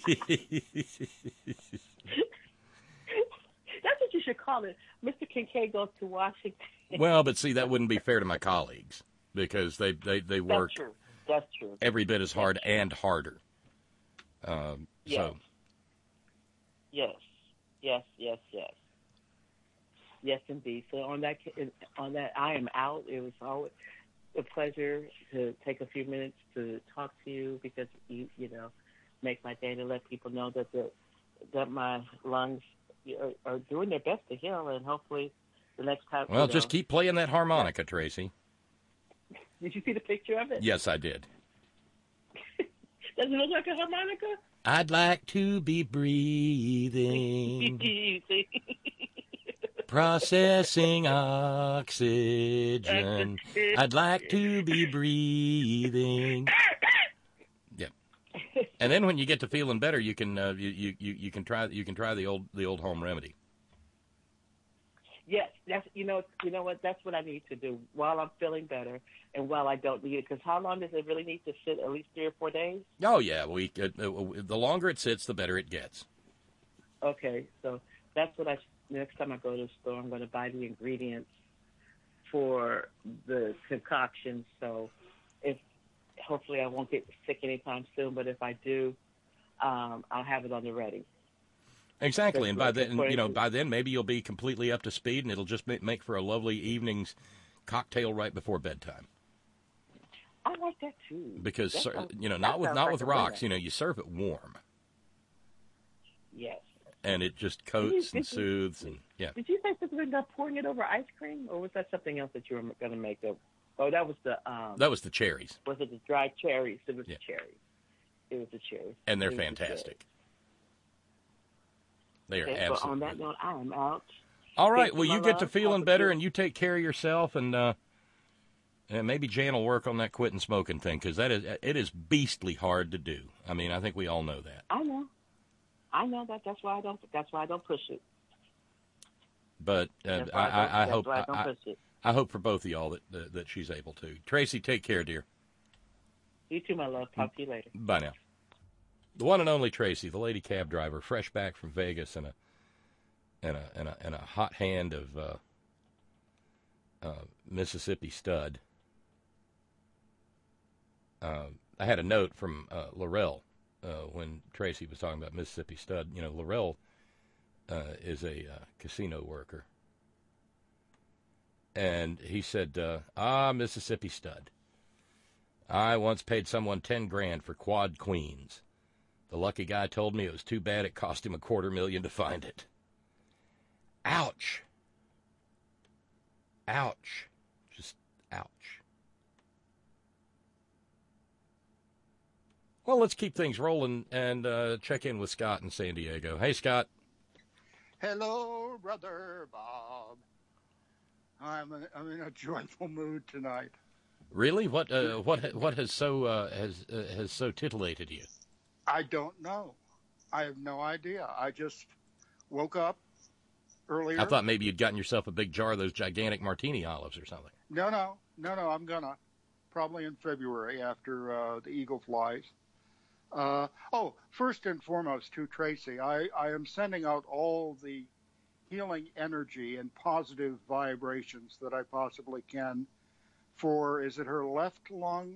Speaker 11: That's what you should call it. Mister Kincaid goes to Washington.
Speaker 4: Well, but see, that wouldn't be fair to my colleagues because they, they, they work
Speaker 11: That's true. That's true.
Speaker 4: every bit as hard and harder. Um,
Speaker 11: Yes.
Speaker 4: So,
Speaker 11: Yes. Yes. Yes. Yes. Yes, indeed. So on that, on that, I am out. It was always a pleasure to take a few minutes to talk to you because you, you know, make my day to let people know that the that my lungs are, are doing their best to heal, and hopefully the next time.
Speaker 4: well,
Speaker 11: you know,
Speaker 4: just keep playing that harmonica, Tracy.
Speaker 11: Did you see the picture of it?
Speaker 4: Yes, I did.
Speaker 11: Does it look like a harmonica?
Speaker 4: I'd like to be breathing, processing oxygen. I'd like to be breathing. Yeah. And then when you get to feeling better, you can uh, you, you, you, you can try you can try the old the old home remedy.
Speaker 11: Yes, that's you know you know what that's what I need to do while I'm feeling better and while I don't need it. Because how long does it really need to sit? At least three or four days.
Speaker 4: Oh yeah, we uh, uh, the longer it sits, the better it gets.
Speaker 11: Okay, so that's what I next time I go to the store, I'm going to buy the ingredients for the concoction. So if hopefully I won't get sick anytime soon, but if I do, um, I'll have it on the ready.
Speaker 4: Exactly, and by then, you know, by then maybe you'll be completely up to speed, and it'll just make for a lovely evening's cocktail right before bedtime.
Speaker 11: I like that too.
Speaker 4: Because
Speaker 11: That
Speaker 4: ser-
Speaker 11: sounds-
Speaker 4: you know,
Speaker 11: that
Speaker 4: not with
Speaker 11: sounds
Speaker 4: not
Speaker 11: like
Speaker 4: with
Speaker 11: a
Speaker 4: rocks.
Speaker 11: winner.
Speaker 4: You know, you serve it warm,
Speaker 11: Yes.
Speaker 4: and it just
Speaker 11: Did you-
Speaker 4: coats and
Speaker 11: did you-
Speaker 4: soothes, and yeah.
Speaker 11: Did you say something about pouring it over ice cream, or was that something else that you were going to make? Up? Oh, that was the. Um,
Speaker 4: That was the cherries,
Speaker 11: Was it the dried cherries? It was
Speaker 4: Yeah.
Speaker 11: the cherries. It was the cherries.
Speaker 4: and they're
Speaker 11: It was the
Speaker 4: fantastic. They are
Speaker 11: cherries. Okay, so
Speaker 4: absolutely.
Speaker 11: on that note, I am out.
Speaker 4: All right.
Speaker 11: Thank
Speaker 4: Well,
Speaker 11: you,
Speaker 4: you
Speaker 11: my
Speaker 4: get to
Speaker 11: love.
Speaker 4: feeling
Speaker 11: Have a
Speaker 4: better,
Speaker 11: good-
Speaker 4: and you take care of yourself, and uh, and maybe Jan will work on that quitting smoking thing because that is it is beastly hard to do. I mean, I think we all know that.
Speaker 11: I know. I know that. That's why I don't. That's why I don't push it.
Speaker 4: But uh,
Speaker 11: That's
Speaker 4: I,
Speaker 11: why I don't-
Speaker 4: I, I
Speaker 11: that's
Speaker 4: hope
Speaker 11: why I
Speaker 4: I,
Speaker 11: don't
Speaker 4: I,
Speaker 11: push it.
Speaker 4: I hope for both of y'all that uh, that she's able to. Tracy, take care, dear.
Speaker 11: You too, my love. Talk to you later.
Speaker 4: Bye now. The one and only Tracy, the lady cab driver, fresh back from Vegas, and a and a and a, and a hot hand of uh, uh, Mississippi stud. Uh, I had a note from uh, Laurel uh, when Tracy was talking about Mississippi stud. You know, Laurel uh, is a uh, casino worker. And he said, uh, ah, Mississippi stud. I once paid someone ten grand for quad queens. The lucky guy told me it was too bad it cost him a quarter million to find it. Ouch. Ouch. Just ouch. Well, let's keep things rolling and uh, check in with Scott in San Diego. Hey, Scott.
Speaker 12: Hello, Brother Bob. I'm in, I'm in a joyful mood tonight.
Speaker 4: Really? What uh, what what has so uh, has uh, has so titillated you?
Speaker 12: I don't know. I have no idea. I just woke up earlier.
Speaker 4: I thought maybe you'd gotten yourself a big jar of those gigantic martini olives or something.
Speaker 12: No, no, no, no. I'm gonna probably in February after uh, the eagle flies. Uh, oh, first and foremost to Tracy, I, I am sending out all the healing energy and positive vibrations that I possibly can for, is it her left lung?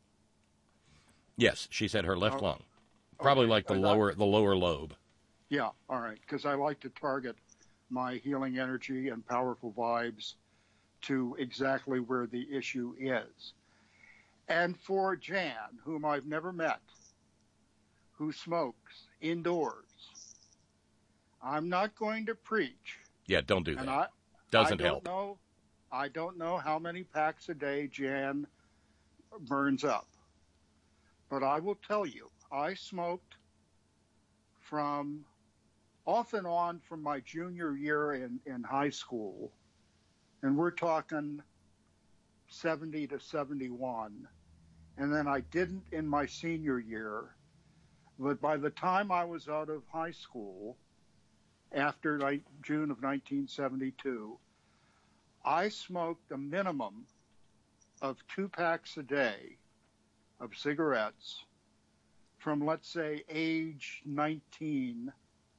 Speaker 4: Yes, she said her left
Speaker 12: Oh,
Speaker 4: lung, probably
Speaker 12: okay.
Speaker 4: like the
Speaker 12: Uh, that-
Speaker 4: lower the lower lobe.
Speaker 12: Yeah, all right, because I like to target my healing energy and powerful vibes to exactly where the issue is. And for Jan, whom I've never met, who smokes indoors, I'm not going to preach.
Speaker 4: Yeah, don't do that.
Speaker 12: And I,
Speaker 4: Doesn't
Speaker 12: I don't
Speaker 4: help.
Speaker 12: Know, I don't know how many packs a day Jan burns up. But I will tell you, I smoked from off and on from my junior year in, in high school, and we're talking seventy to seventy-one. And then I didn't in my senior year. But by the time I was out of high school, after like June of nineteen seventy-two, I smoked a minimum of two packs a day of cigarettes from, let's say, age nineteen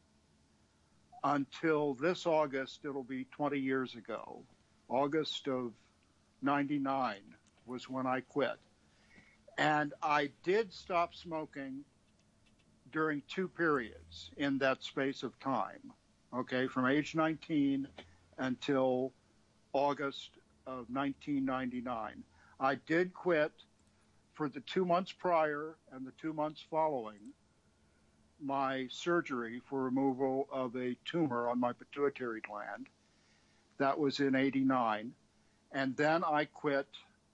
Speaker 12: until this August. It'll be twenty years ago. August of ninety-nine was when I quit. And I did stop smoking during two periods in that space of time, okay, from age nineteen until August of nineteen ninety-nine. I did quit for the two months prior and the two months following my surgery for removal of a tumor on my pituitary gland. That was in eighty-nine. And then I quit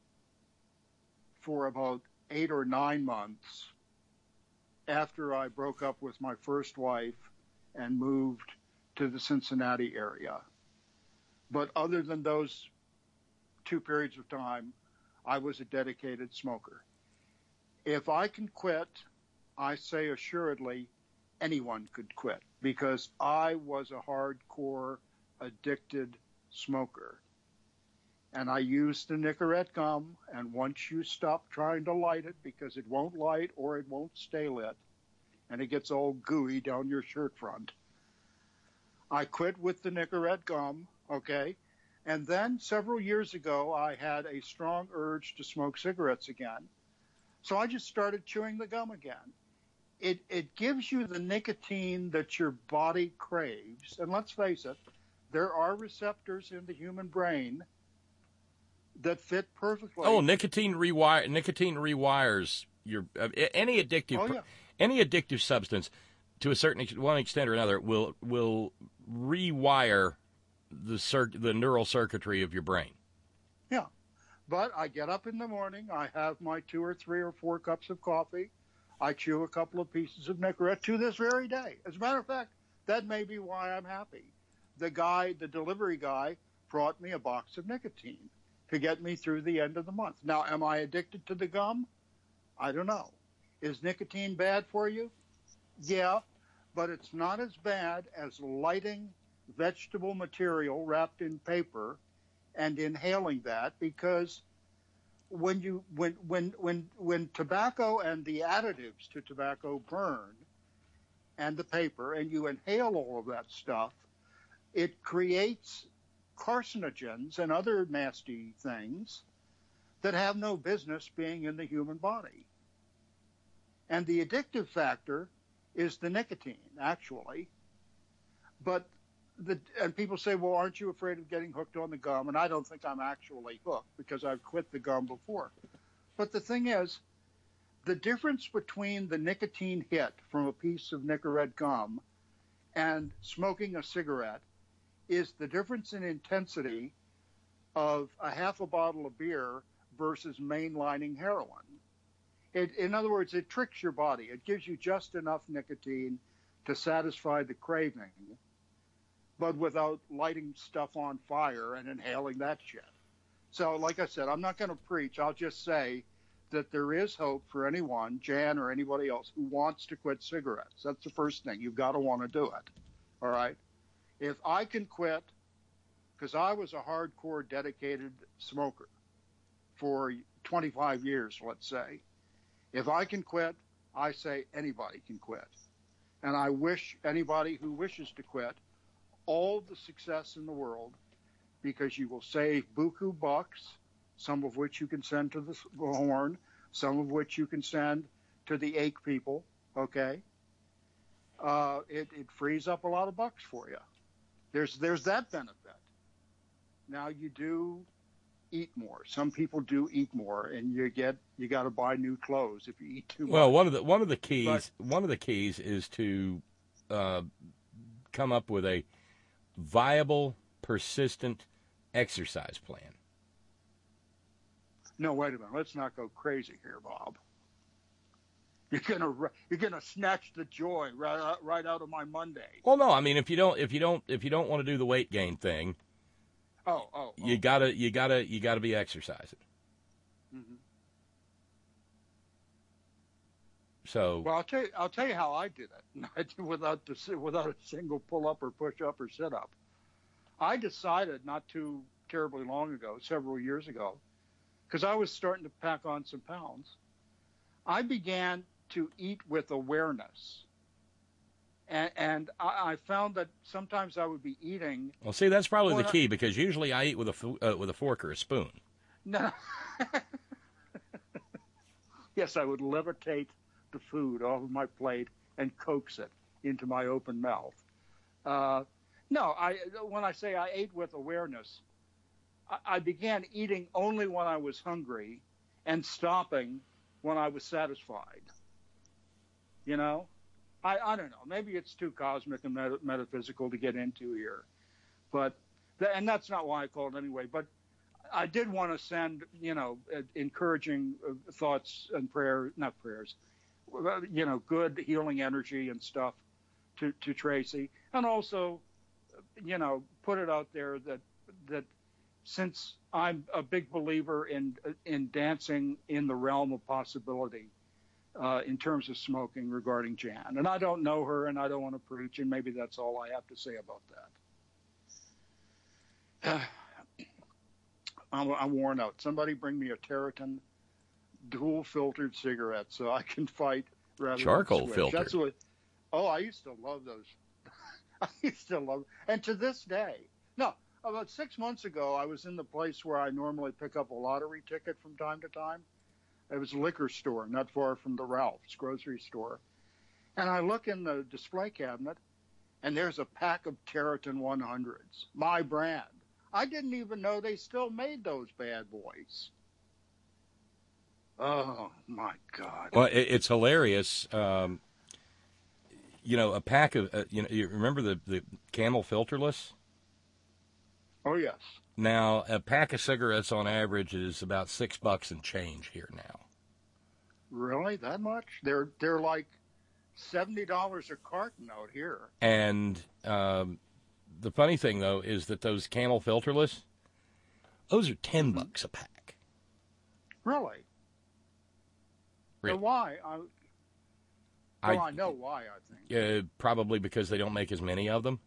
Speaker 12: for about eight or nine months after I broke up with my first wife and moved to the Cincinnati area. But other than those two periods of time, I was a dedicated smoker. If I can quit, I say assuredly anyone could quit, because I was a hardcore addicted smoker. And I used the Nicorette gum, and once you stop trying to light it, because it won't light or it won't stay lit, and it gets all gooey down your shirt front, I quit with the Nicorette gum, okay? And then several years ago, I had a strong urge to smoke cigarettes again. So I just started chewing the gum again. It, it gives you the nicotine that your body craves. And let's face it, there are receptors in the human brain that fit perfectly.
Speaker 4: Oh, nicotine rewire nicotine rewires your uh, any addictive
Speaker 12: Oh, yeah.
Speaker 4: any addictive substance to a certain ex- one extent or another will will rewire the cir- the neural circuitry of your brain.
Speaker 12: Yeah. But I get up in the morning, I have my two or three or four cups of coffee, I chew a couple of pieces of Nicorette to this very day. As a matter of fact, that may be why I'm happy. The guy, the delivery guy, brought me a box of nicotine to get me through the end of the month. Now, am I addicted to the gum? I don't know. Is nicotine bad for you? Yeah, but it's not as bad as lighting vegetable material wrapped in paper and inhaling that, because when you when when when when tobacco and the additives to tobacco burn and the paper, and you inhale all of that stuff, it creates carcinogens and other nasty things that have no business being in the human body. And the addictive factor is the nicotine, actually. But the, and people say, well, aren't you afraid of getting hooked on the gum? And I don't think I'm actually hooked, because I've quit the gum before. But the thing is, the difference between the nicotine hit from a piece of Nicorette gum and smoking a cigarette is the difference in intensity of a half a bottle of beer versus mainlining heroin. It, in other words, it tricks your body. It gives you just enough nicotine to satisfy the craving, but without lighting stuff on fire and inhaling that shit. So, like I said, I'm not going to preach. I'll just say that there is hope for anyone, Jan or anybody else, who wants to quit cigarettes. That's the first thing. You've got to want to do it. All right? If I can quit, because I was a hardcore dedicated smoker for twenty-five years, let's say. If I can quit, I say anybody can quit. And I wish anybody who wishes to quit all the success in the world, because you will save buku bucks, some of which you can send to the Horn, some of which you can send to the Ache people, okay? Uh, it, it frees up a lot of bucks for you. There's there's that benefit. Now, you do eat more. Some people do eat more, and you get you got to buy new clothes if you eat too much.
Speaker 4: Well, one of the one of the keys
Speaker 12: But,
Speaker 4: one of the keys is to uh, come up with a viable, persistent exercise plan.
Speaker 12: no, wait a minute. Let's not go crazy here, Bob. You're gonna you're gonna snatch the joy right out, right out of my Monday.
Speaker 4: Well, no, I mean if you don't if you don't if you don't want to do the weight gain thing,
Speaker 12: Oh, oh, oh.
Speaker 4: you gotta you gotta you gotta be exercising.
Speaker 12: Mhm.
Speaker 4: So
Speaker 12: Well, I'll tell you. I'll tell you how I did it. I did without the without a single pull up or push up or sit up. I decided not too terribly long ago, several years ago, because I was starting to pack on some pounds. I began to eat with awareness, and, and I, I found that sometimes I would be eating.
Speaker 4: well, see that's probably
Speaker 12: Well,
Speaker 4: the key because usually I eat with a fo- uh, with a fork or a spoon.
Speaker 12: No. Yes, I would levitate the food off of my plate and coax it into my open mouth. Uh, no, I when I say I ate with awareness, I, I began eating only when I was hungry and stopping when I was satisfied. You know, I, I don't know. Maybe it's too cosmic and meta- metaphysical to get into here, but th- and that's not why I called anyway. But I did want to send, you know, uh, encouraging uh, thoughts and prayer, not prayers, uh, you know, good healing energy and stuff to, to Tracy. And also, you know, put it out there that, that since I'm a big believer in, in dancing in the realm of possibility uh, in terms of smoking regarding Jan, and I don't know her and I don't want to preach, and maybe that's all I have to say about that. I'm, I'm worn out. Somebody bring me a Terraton dual filtered cigarette so I can fight rather
Speaker 4: Charcoal
Speaker 12: than switch.
Speaker 4: filter.
Speaker 12: That's what. Oh, I used to love those. I used to love, and to this day. No, about six months ago, I was in the place where I normally pick up a lottery ticket from time to time. It was a liquor store not far from the Ralph's grocery store, and I look in the display cabinet, and there's a pack of Terraton one hundreds, my brand. I didn't even know they still made those bad boys. Oh, my God.
Speaker 4: Well, it, it's hilarious. Um, you know, a pack of, uh, you know, you remember the, the Camel filterless?
Speaker 12: Oh, yes.
Speaker 4: Now, a pack of cigarettes on average is about six bucks and change here now.
Speaker 12: Really? That much? They're they're like seventy dollars a carton out here.
Speaker 4: And um, the funny thing, though, is that those Camel filterless, those are ten bucks a pack.
Speaker 12: Really?
Speaker 4: Really?
Speaker 12: So why? I, well,
Speaker 4: I-
Speaker 12: I, know why, I think.
Speaker 4: Uh, probably because they don't make as many of them.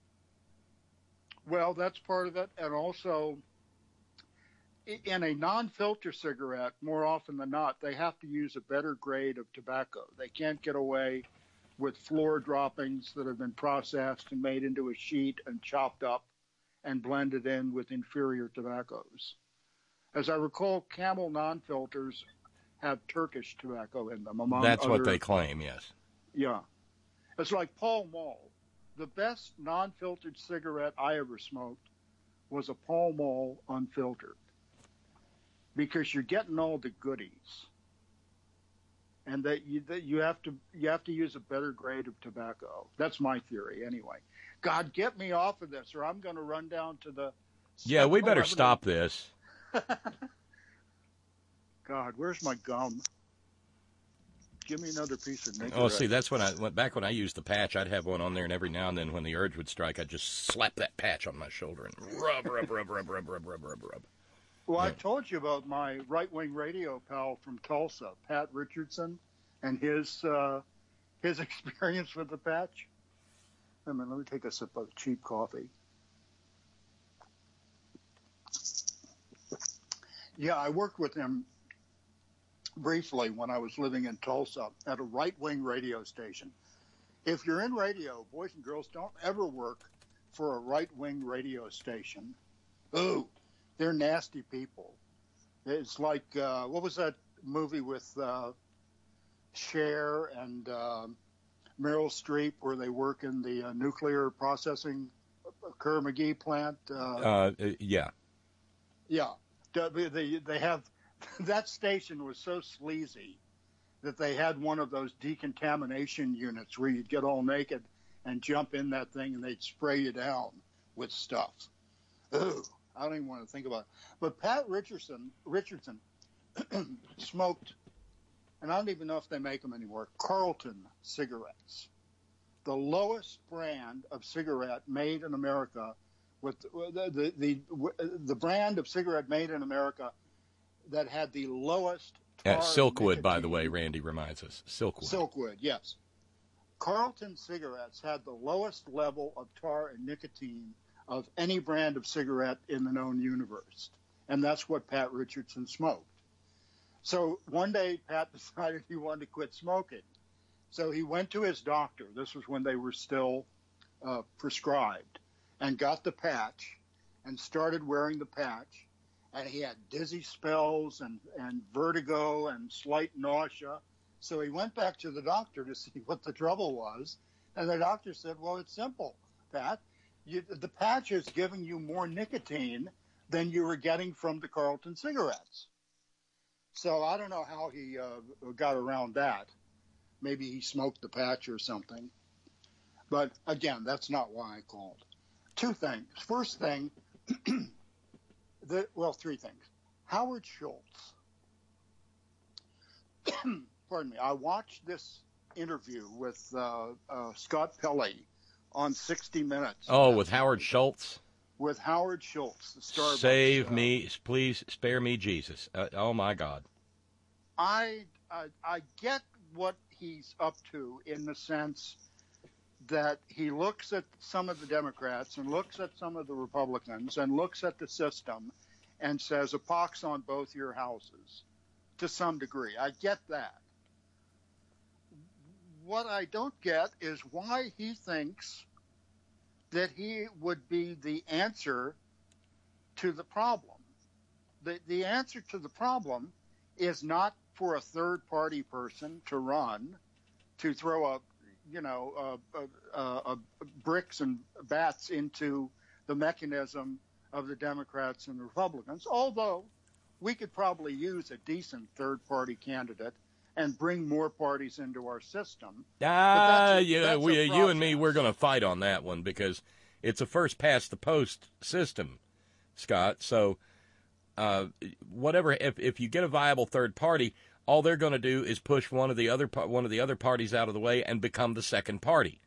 Speaker 12: Well, that's part of it. And also, i- in a non-filter cigarette, more often than not, they have to use a better grade of tobacco. They can't get away with floor droppings that have been processed and made into a sheet and chopped up and blended in with inferior tobaccos. As I recall, Camel non-filters have Turkish tobacco in them, among
Speaker 4: That's what
Speaker 12: other-
Speaker 4: they claim, yes.
Speaker 12: Yeah. It's like Pall Mall. The best non-filtered cigarette I ever smoked was a Pall Mall unfiltered, because you're getting all the goodies, and that you that you have to you have to use a better grade of tobacco. That's my theory, anyway. God, get me off of this, or I'm going to run down to the.
Speaker 4: Yeah, we better
Speaker 12: seven eleven
Speaker 4: stop this.
Speaker 12: God, where's my gum? Give me another piece of Nicorette.
Speaker 4: Oh, see, that's when I went back when I used the patch. I'd have one on there, and every now and then, when the urge would strike, I'd just slap that patch on my shoulder and rub, rub, rub, rub, rub, rub, rub, rub, rub.
Speaker 12: Well, I
Speaker 4: Yeah.
Speaker 12: told you about my right-wing radio pal from Tulsa, Pat Richardson, and his uh, his experience with the patch. I mean, let me take a sip of cheap coffee. Yeah, I worked with him briefly when I was living in Tulsa at a right-wing radio station. If you're in radio, boys and girls, don't ever work for a right-wing radio station. Ooh, they're nasty people. It's like, uh, what was that movie with uh, Cher and uh, Meryl Streep where they work in the uh, nuclear processing Kerr-McGee plant? Uh,
Speaker 4: Uh, yeah.
Speaker 12: yeah. They, they have, that station was so sleazy that they had one of those decontamination units where you'd get all naked and jump in that thing and they'd spray you down with stuff. Ooh, I don't even want to think about it. But Pat Richardson, Richardson smoked, and I don't even know if they make them anymore, Carlton cigarettes. The lowest brand of cigarette made in America, with the, the, the, the brand of cigarette made in America that had the lowest tar
Speaker 4: Yeah, Silkwood,
Speaker 12: nicotine.
Speaker 4: by the way, Randy reminds us. Silkwood.
Speaker 12: Silkwood, yes. Carlton cigarettes had the lowest level of tar and nicotine of any brand of cigarette in the known universe. And that's what Pat Richardson smoked. So one day, Pat decided he wanted to quit smoking. So he went to his doctor. This was when they were still uh, prescribed, and got the patch and started wearing the patch. And he had dizzy spells and, and vertigo and slight nausea. So he went back to the doctor to see what the trouble was. And the doctor said, well, it's simple, Pat. You, the patch is giving you more nicotine than you were getting from the Carlton cigarettes. So I don't know how he uh, got around that. Maybe he smoked the patch or something. But again, that's not why I called. Two things. First thing, the, well, three things. Howard Schultz. Pardon me. I watched this interview with uh, uh, Scott Pelley on sixty minutes.
Speaker 4: Oh, with Howard Schultz?
Speaker 12: With Howard Schultz, the Starbucks.
Speaker 4: Save
Speaker 12: uh,
Speaker 4: me, please spare me, Jesus. Uh, oh, my God.
Speaker 12: I, I I get what he's up to in the sense that he looks at some of the Democrats and looks at some of the Republicans and looks at the system and says, a pox on both your houses, to some degree. I get that. What I don't get is why he thinks that he would be the answer to the problem. The, the answer to the problem is not for a third-party person to run, to throw a, you know, a, a, a, a bricks and bats into the mechanism of the Democrats and the Republicans, although we could probably use a decent third-party candidate and bring more parties into our system.
Speaker 4: Ah, yeah, we, you and me, we're going to fight on that one because it's a first-past-the-post system, Scott. So uh, whatever, if if you get a viable third party, all they're going to do is push one of the other one of the other parties out of the way and become the second party.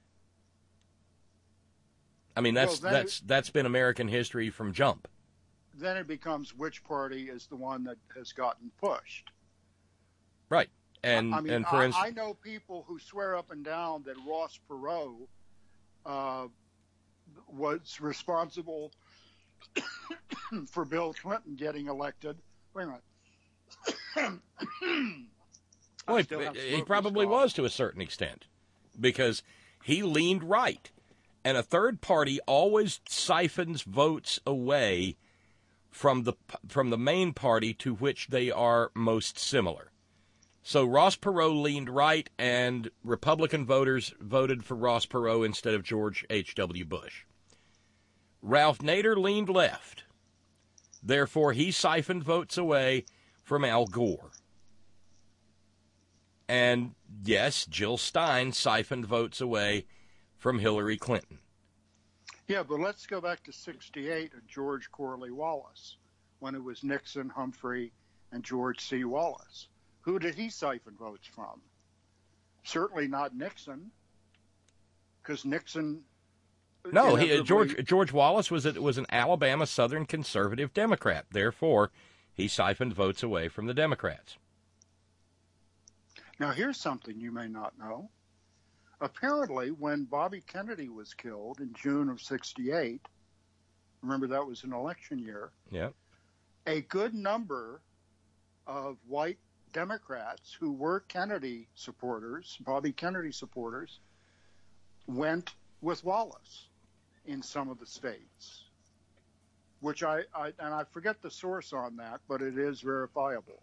Speaker 4: I mean, that's
Speaker 12: well,
Speaker 4: that's
Speaker 12: it,
Speaker 4: that's been American history from jump.
Speaker 12: Then it becomes which party is the one that has gotten pushed.
Speaker 4: Right. And
Speaker 12: I mean,
Speaker 4: and for
Speaker 12: I,
Speaker 4: instance,
Speaker 12: I know people who swear up and down that Ross Perot uh, was responsible for Bill Clinton getting elected. Wait a minute.
Speaker 4: well, he, he probably was to a certain extent because he leaned right. And a third party always siphons votes away from the from the main party to which they are most similar. So Ross Perot leaned right, and Republican voters voted for Ross Perot instead of George H W. Bush. Ralph Nader leaned left. Therefore, he siphoned votes away from Al Gore. And, yes, Jill Stein siphoned votes away from Hillary Clinton.
Speaker 12: Yeah, but let's go back to sixty-eight and George Corley Wallace, when it was Nixon, Humphrey, and George C. Wallace. Who did he siphon votes from? Certainly not Nixon, because Nixon.
Speaker 4: No, he, George George Wallace was a, was an Alabama Southern conservative Democrat. Therefore, he siphoned votes away from the Democrats.
Speaker 12: Now, here's something you may not know. Apparently, when Bobby Kennedy was killed in June of sixty-eight, remember that was an election year.
Speaker 4: Yeah.
Speaker 12: A good number of white Democrats who were Kennedy supporters, Bobby Kennedy supporters, went with Wallace in some of the states, which I, I and I forget the source on that, but it is verifiable.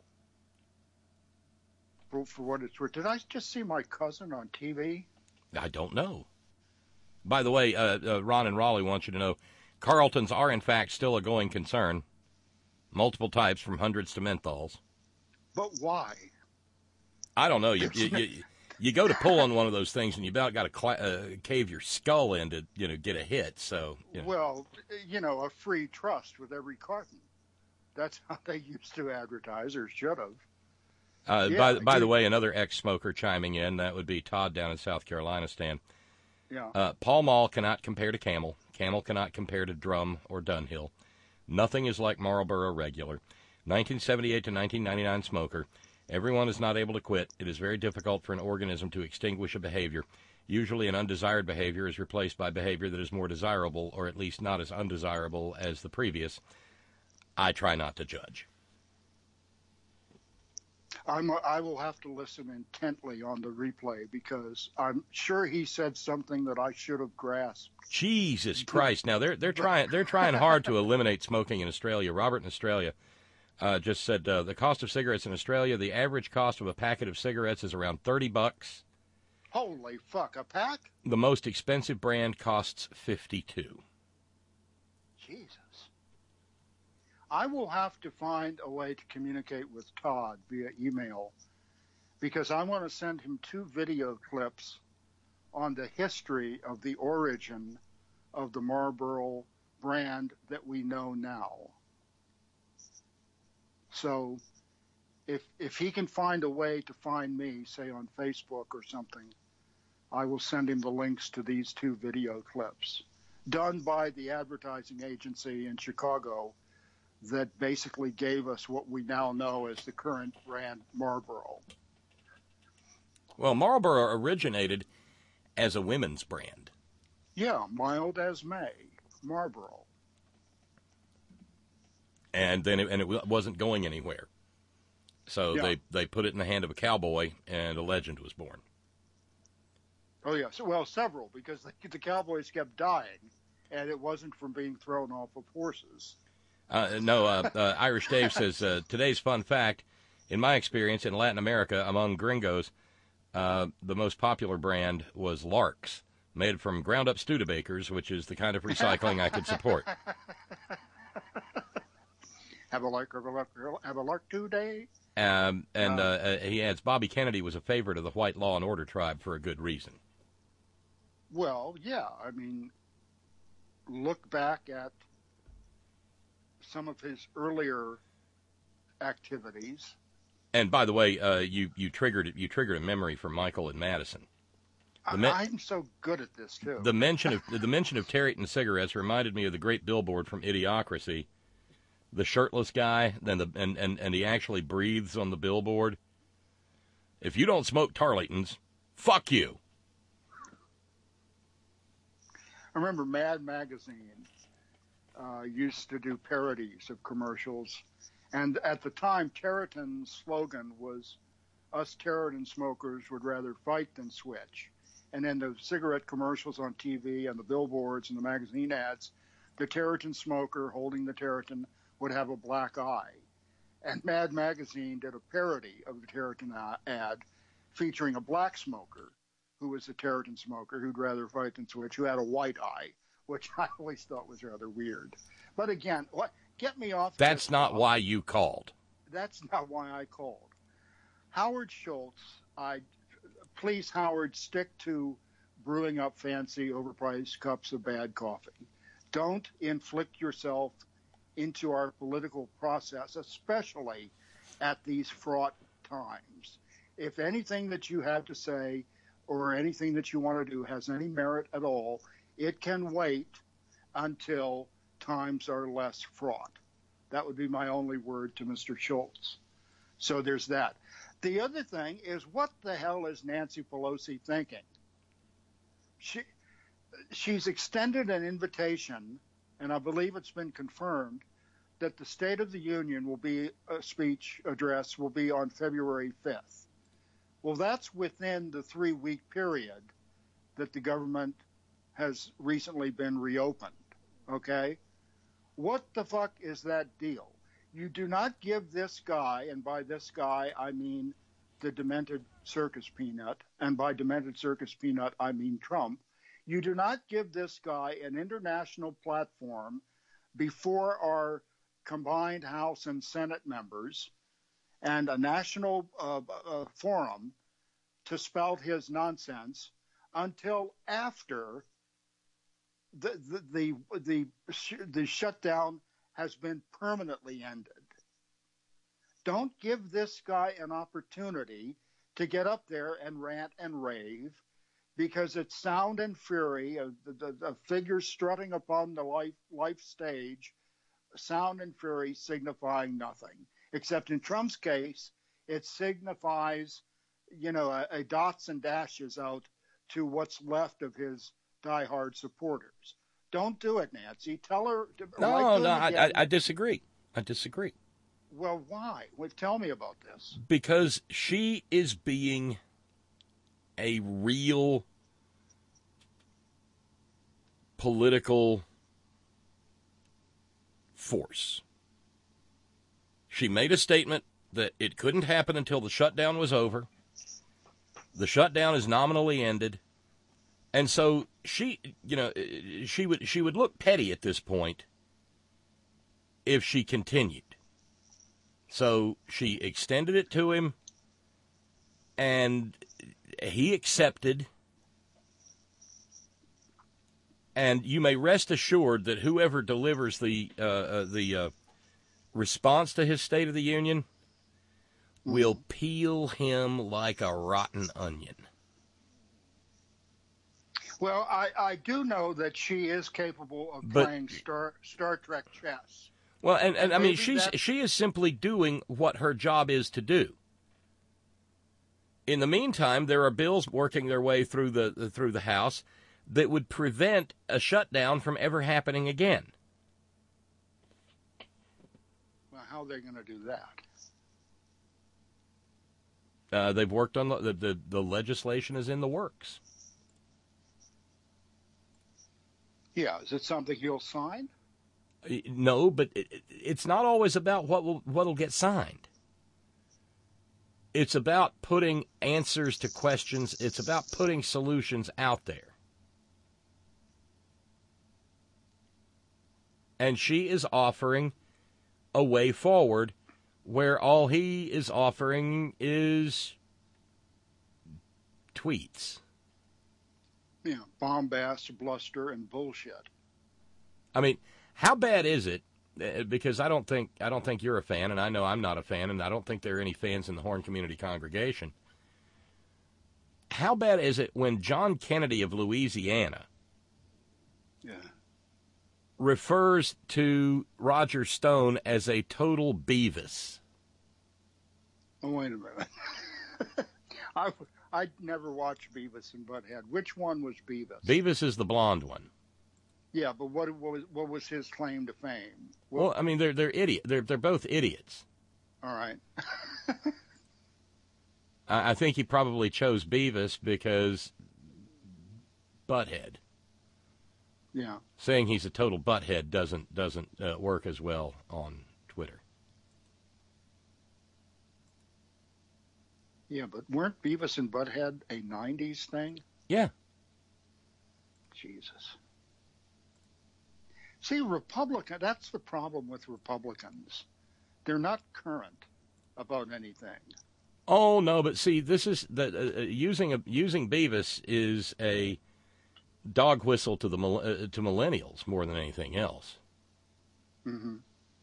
Speaker 12: For, for what it's worth. Did I just see my cousin on T V?
Speaker 4: I don't know. By the way, uh, uh, Ron and Raleigh want you to know, Carltons are in fact still a going concern. Multiple types from hundreds to menthols.
Speaker 12: But why?
Speaker 4: I don't know. You you, you, you go to pull on one of those things, and you about got to cl- uh, cave your skull in to you know get a hit. So you know.
Speaker 12: Well, you know, a free trust with every carton. That's how they used to advertise, or should have.
Speaker 4: Uh,
Speaker 12: yeah,
Speaker 4: by by
Speaker 12: it,
Speaker 4: the way, another ex-smoker chiming in. That would be Todd down in South Carolina, Stan.
Speaker 12: Yeah.
Speaker 4: Uh, Pall Mall cannot compare to Camel. Camel cannot compare to Drum or Dunhill. Nothing is like Marlboro Regular. nineteen seventy-eight to nineteen ninety-nine smoker. Everyone is not able to quit. It is very difficult for an organism to extinguish a behavior. Usually an undesired behavior is replaced by behavior that is more desirable, or at least not as undesirable as the previous. I try not to judge.
Speaker 12: I'm, I will have to listen intently on the replay because I'm sure he said something that I should have grasped.
Speaker 4: Jesus Christ! Now they're they're trying they're trying hard to eliminate smoking in Australia. Robert in Australia uh, just said uh, the cost of cigarettes in Australia, the average cost of a packet of cigarettes is around thirty bucks.
Speaker 12: Holy fuck! A pack?
Speaker 4: The most expensive brand costs fifty-two.
Speaker 12: Jesus. I will have to find a way to communicate with Todd via email because I want to send him two video clips on the history of the origin of the Marlboro brand that we know now. So if if he can find a way to find me, say on Facebook or something, I will send him the links to these two video clips done by the advertising agency in Chicago that basically gave us what we now know as the current brand Marlboro.
Speaker 4: Well, Marlboro originated as a women's brand.
Speaker 12: Yeah, mild as May, Marlboro.
Speaker 4: And then it, and it wasn't going anywhere. So
Speaker 12: yeah.
Speaker 4: they, they put it in the hand of a cowboy, and a legend was born.
Speaker 12: Oh, yeah. So, well, several, because the, the cowboys kept dying, and it wasn't from being thrown off of horses.
Speaker 4: Uh, no, uh, uh, Irish Dave says, uh, today's fun fact, in my experience in Latin America, among gringos, uh, the most popular brand was Larks, made from ground-up Studebakers, which is the kind of recycling I could support.
Speaker 12: Have a lark, have a lark, have a lark today.
Speaker 4: Um, and uh, uh, he adds, Bobby Kennedy was a favorite of the White Law and Order tribe for a good reason.
Speaker 12: Well, yeah, I mean, look back at some of his earlier activities.
Speaker 4: And by the way, uh, you you triggered you triggered a memory from Michael and Madison.
Speaker 12: The me- I'm so good at this too.
Speaker 4: The mention of the mention of Tareyton cigarettes reminded me of the great billboard from Idiocracy, the shirtless guy, then the and, and, and he actually breathes on the billboard. If you don't smoke Tarleytons, fuck you.
Speaker 12: I remember Mad Magazine uh, used to do parodies of commercials. And at the time, Tareyton's slogan was, us Tareyton smokers would rather fight than switch. And in the cigarette commercials on T V and the billboards and the magazine ads, the Tareyton smoker holding the Tareyton would have a black eye. And Mad Magazine did a parody of the Tareyton ad featuring a black smoker who was a Tareyton smoker who'd rather fight than switch, who had a white eye, which I always thought was rather weird. But again, what get me off.
Speaker 4: That's not off. Why you called.
Speaker 12: That's not why I called. Howard Schultz, I please, Howard, stick to brewing up fancy, overpriced cups of bad coffee. Don't inflict yourself into our political process, especially at these fraught times. If anything that you have to say or anything that you want to do has any merit at all, it can wait until times are less fraught. That would be my only word to Mister Schultz. So there's that. The other thing is, what the hell is Nancy Pelosi thinking? She she's extended an invitation, and I believe it's been confirmed, that the State of the Union will be a speech address will be on February fifth. Well, that's within the three-week period that the government has recently been reopened, okay? What the fuck is that deal? You do not give this guy, and by this guy I mean the demented circus peanut, and by demented circus peanut I mean Trump, you do not give this guy an international platform before our combined House and Senate members and a national uh, uh, forum to spout his nonsense until after the the the the, the shutdown has been permanently ended. Don't give this guy an opportunity to get up there and rant and rave, because it's sound and fury, a, a, a figure strutting upon the life, life stage, sound and fury signifying nothing. Except in Trump's case, it signifies, you know, a, a dots and dashes out to what's left of his diehard supporters. Don't do it, Nancy. Tell her. To,
Speaker 4: no, no, I, I, I disagree. I disagree.
Speaker 12: Well, why? Well, tell me about this.
Speaker 4: Because she is being a real political force. She made a statement that it couldn't happen until the shutdown was over. The shutdown is nominally ended. And so she, you know, she would she would look petty at this point if she continued. So she extended it to him, and he accepted. And you may rest assured that whoever delivers the uh, uh, the uh, response to his State of the Union will peel him like a rotten onion.
Speaker 12: Well, I, I do know that she is capable of
Speaker 4: But,
Speaker 12: playing Star Star Trek chess.
Speaker 4: Well, and, and,
Speaker 12: And
Speaker 4: I mean,
Speaker 12: maybe
Speaker 4: she's
Speaker 12: that-
Speaker 4: she is simply doing what her job is to do. In the meantime, there are bills working their way through the through the House that would prevent a shutdown from ever happening again.
Speaker 12: Well, how are they going to do that?
Speaker 4: Uh, they've worked on the, the the the legislation is in the works.
Speaker 12: Yeah, is it something he'll sign?
Speaker 4: No, but it, it's not always about what will what'll get signed. It's about putting answers to questions. It's about putting solutions out there. And she is offering a way forward where all he is offering is tweets.
Speaker 12: Yeah, bombast, bluster, and bullshit.
Speaker 4: I mean, how bad is it? Uh, Because I don't think I don't think you're a fan, and I know I'm not a fan, and I don't think there are any fans in the Horn Community Congregation. How bad is it when John Kennedy of Louisiana
Speaker 12: Yeah.
Speaker 4: refers to Roger Stone as a total Beavis?
Speaker 12: Oh, wait a minute. I I never watched Beavis and Butthead. Which one was Beavis?
Speaker 4: Beavis is the blonde one.
Speaker 12: Yeah, but what, what was what was his claim to fame?
Speaker 4: Well, I mean, they're they're idiot. They're they're both idiots.
Speaker 12: All right.
Speaker 4: I, I think he probably chose Beavis because Butthead.
Speaker 12: Yeah.
Speaker 4: Saying he's a total butthead doesn't doesn't uh, work as well on Twitter.
Speaker 12: Yeah, but weren't Beavis and Butthead a nineties thing?
Speaker 4: Yeah.
Speaker 12: Jesus. See, Republican, that's the problem with Republicans. They're not current about anything.
Speaker 4: Oh no, but see, this is the uh, using a, using Beavis is a dog whistle to the mil- uh, to millennials more than anything else.
Speaker 12: Mm-hmm.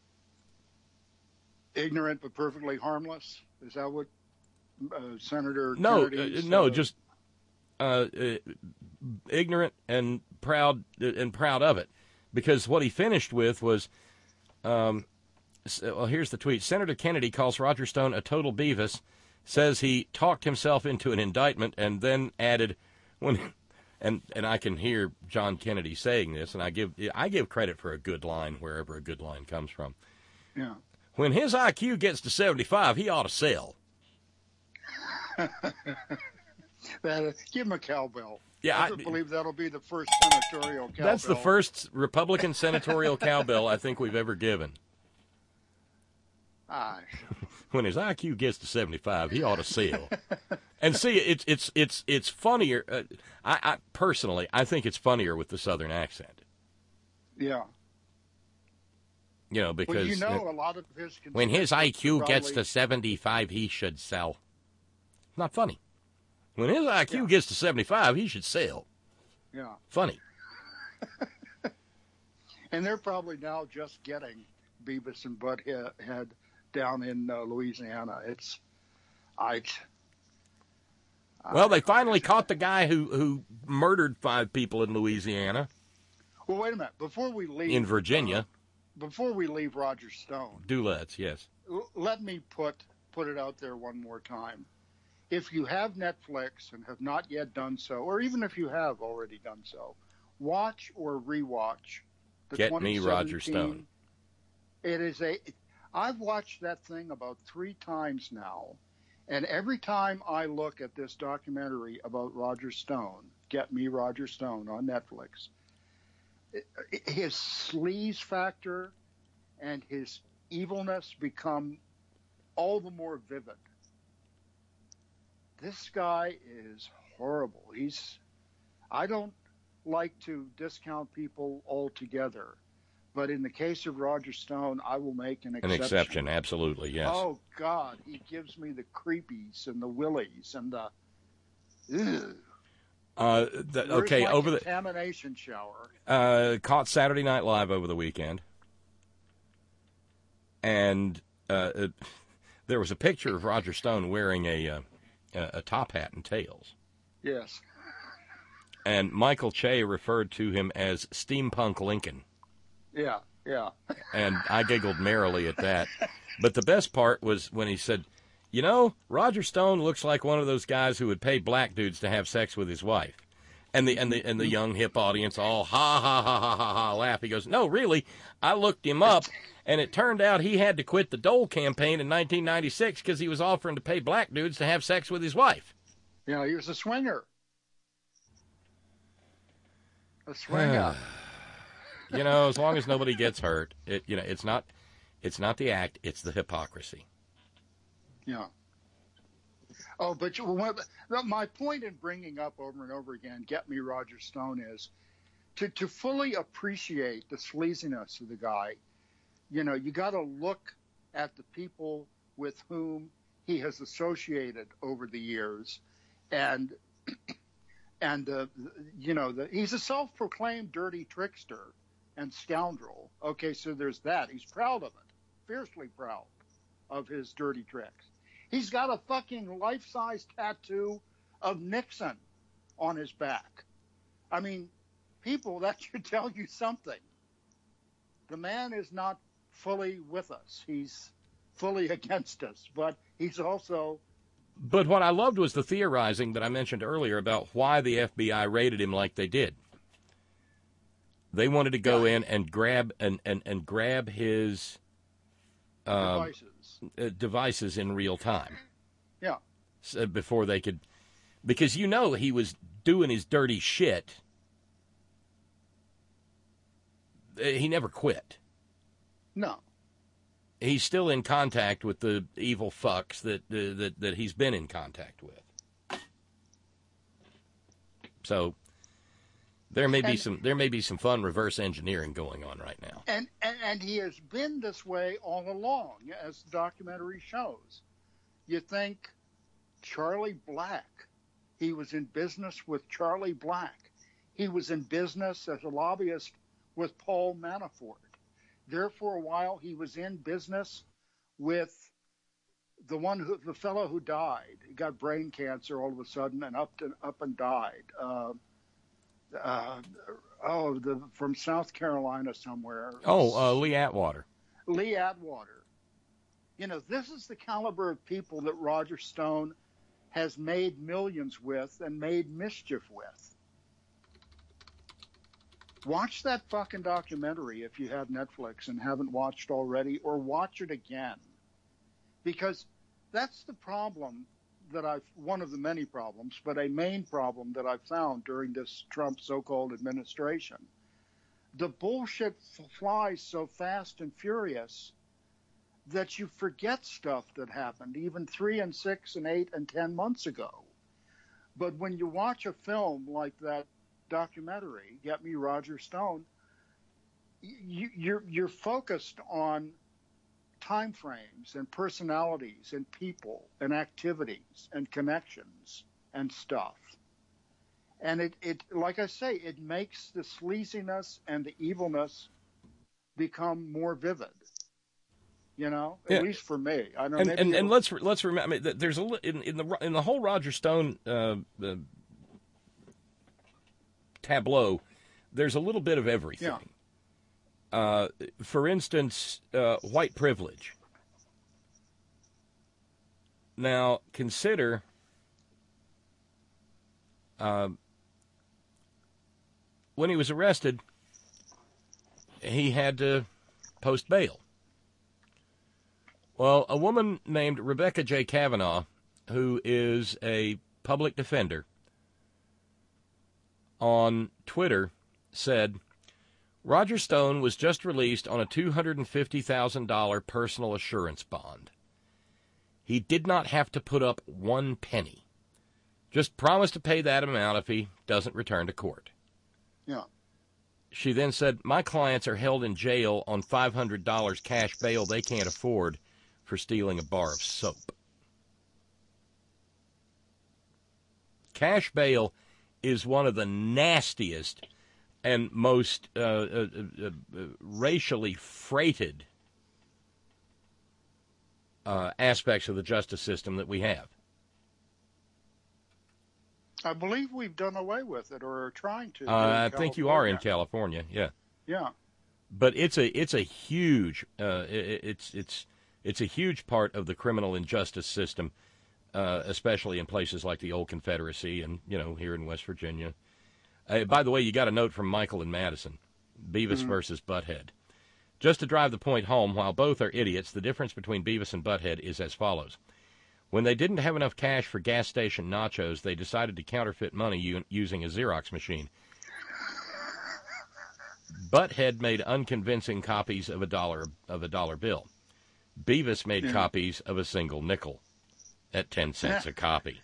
Speaker 12: Ignorant but perfectly harmless. Is that what uh, Senator
Speaker 4: No, uh,
Speaker 12: Kennedy's,
Speaker 4: no,
Speaker 12: uh,
Speaker 4: just uh, uh, ignorant and proud uh, and proud of it. Because what he finished with was, um, well, here's the tweet. Senator Kennedy calls Roger Stone a total Beavis, says he talked himself into an indictment, and then added, when, and and I can hear John Kennedy saying this, and I give I give credit for a good line wherever a good line comes from.
Speaker 12: Yeah.
Speaker 4: When his I Q gets to seventy-five, he ought to sell.
Speaker 12: that, uh, give him a cowbell.
Speaker 4: Yeah,
Speaker 12: I,
Speaker 4: I-
Speaker 12: believe that'll be the first senatorial cowbell.
Speaker 4: That's the first Republican senatorial cowbell I think we've ever given.
Speaker 12: Ah,
Speaker 4: When his I Q gets to seventy-five, he ought to sell. And see, it's it's it's it's funnier. Uh, I, I personally, I think it's funnier with the Southern accent.
Speaker 12: yeah.
Speaker 4: You know, because
Speaker 12: well, you know, a lot of his
Speaker 4: when his I Q
Speaker 12: probably,
Speaker 4: gets to seventy-five, he should sell. Not funny. When his I Q yeah. gets to seventy-five, he should sell.
Speaker 12: Yeah.
Speaker 4: Funny.
Speaker 12: And they're probably now just getting Beavis and Butthead down in uh, Louisiana. It's, I.
Speaker 4: Well, they finally caught the guy who, who murdered five people in Louisiana.
Speaker 12: Well, wait a minute. Before we leave.
Speaker 4: In Virginia.
Speaker 12: Uh, before we leave Roger Stone.
Speaker 4: Do let's, yes.
Speaker 12: L- let me put, put it out there one more time. If you have Netflix and have not yet done so, or even if you have already done so, watch or rewatch the
Speaker 4: Get Me Roger Stone.
Speaker 12: It is a. I've watched that thing about three times now, and every time I look at this documentary about Roger Stone, Get Me Roger Stone on Netflix, his sleaze factor and his evilness become all the more vivid. This guy is horrible. He's. I don't like to discount people altogether, but in the case of Roger Stone, I will make an exception.
Speaker 4: An exception, absolutely, yes.
Speaker 12: Oh, God, he gives me the creepies and the willies and the... Ugh.
Speaker 4: Uh, the, okay, over the...
Speaker 12: contamination shower.
Speaker 4: Uh, caught Saturday Night Live over the weekend, and uh, it, there was a picture of Roger Stone wearing a, uh, a top hat and tails.
Speaker 12: Yes.
Speaker 4: And Michael Che referred to him as Steampunk Lincoln.
Speaker 12: Yeah, yeah.
Speaker 4: And I giggled merrily at that. But the best part was when he said, you know, Roger Stone looks like one of those guys who would pay black dudes to have sex with his wife. And the and the and the young hip audience all ha ha ha ha ha ha laugh. He goes, no, really, I looked him up, and it turned out he had to quit the Dole campaign in nineteen ninety-six because he was offering to pay black dudes to have sex with his wife.
Speaker 12: Yeah, he was a swinger. A swinger.
Speaker 4: You know, as long as nobody gets hurt, it you know, it's not it's not the act, it's the hypocrisy.
Speaker 12: Yeah. Oh, but you, my point in bringing up over and over again, Get Me Roger Stone, is to, to fully appreciate the sleaziness of the guy, you know, you got to look at the people with whom he has associated over the years. And, and uh, you know, the, he's a self-proclaimed dirty trickster and scoundrel. Okay, so there's that. He's proud of it, fiercely proud of his dirty tricks. He's got a fucking life-size tattoo of Nixon on his back. I mean, people, that should tell you something. The man is not fully with us. He's fully against us, but he's also...
Speaker 4: But what I loved was the theorizing that I mentioned earlier about why the F B I raided him like they did. They wanted to go yeah. in and grab and, and, and grab his... Uh,
Speaker 12: devices.
Speaker 4: Uh, devices in real time.
Speaker 12: Yeah.
Speaker 4: So before they could, because you know he was doing his dirty shit. He never quit.
Speaker 12: No.
Speaker 4: He's still in contact with the evil fucks that uh, that that he's been in contact with. So there may be
Speaker 12: and,
Speaker 4: some there may be some fun reverse engineering going on right now.
Speaker 12: And, and and he has been this way all along, as the documentary shows. You think Charlie Black, he was in business with Charlie Black. He was in business as a lobbyist with Paul Manafort. There for a while, he was in business with the one who, the fellow who died. He got brain cancer all of a sudden and up and up and died. Uh, Uh, oh, the, from South Carolina somewhere.
Speaker 4: Oh, uh, Lee Atwater.
Speaker 12: Lee Atwater. You know, this is the caliber of people that Roger Stone has made millions with and made mischief with. Watch that fucking documentary if you have Netflix and haven't watched already, or watch it again. Because that's the problem that I've, one of the many problems, but a main problem that I've found during this Trump so-called administration. The bullshit f- flies so fast and furious that you forget stuff that happened even three and six and eight and ten months ago. But when you watch a film like that documentary, Get Me Roger Stone, you, you're you're focused on time frames and personalities and people and activities and connections and stuff. And it, it, like I say, it makes the sleaziness and the evilness become more vivid. You know, at
Speaker 4: Yeah.
Speaker 12: least for me. I don't.
Speaker 4: And
Speaker 12: maybe
Speaker 4: and, and
Speaker 12: it'll-
Speaker 4: let's let's remember I mean, there's a li- in, in the in the whole Roger Stone uh, uh, tableau. There's a little bit of everything.
Speaker 12: Yeah.
Speaker 4: Uh, for instance, uh, white privilege. Now consider. Uh, when he was arrested, he had to post bail. Well, a woman named Rebecca J. Kavanaugh, who is a public defender, on Twitter said, Roger Stone was just released on a two hundred fifty thousand dollars personal assurance bond. He did not have to put up one penny. Just promised to pay that amount if he doesn't return to court.
Speaker 12: Yeah.
Speaker 4: She then said, my clients are held in jail on five hundred dollars cash bail they can't afford for stealing a bar of soap. Cash bail is one of the nastiest and most uh, uh, uh, uh, racially freighted uh, aspects of the justice system that we have.
Speaker 12: I believe we've done away with it or are trying to.
Speaker 4: Uh,
Speaker 12: in
Speaker 4: I think you are in
Speaker 12: California.
Speaker 4: California, yeah.
Speaker 12: Yeah.
Speaker 4: But it's a it's a huge uh, it, it's it's it's a huge part of the criminal injustice system, uh, especially in places like the old Confederacy and you know here in West Virginia. Uh, by the way, you got a note from Michael in Madison, Beavis
Speaker 12: Mm-hmm.
Speaker 4: versus Butthead. Just to drive the point home, while both are idiots, the difference between Beavis and Butthead is as follows. When they didn't have enough cash for gas station nachos, they decided to counterfeit money u- using a Xerox machine. Butthead made unconvincing copies of a dollar of a dollar bill. Beavis made
Speaker 12: Yeah.
Speaker 4: copies of a single nickel at ten cents a copy.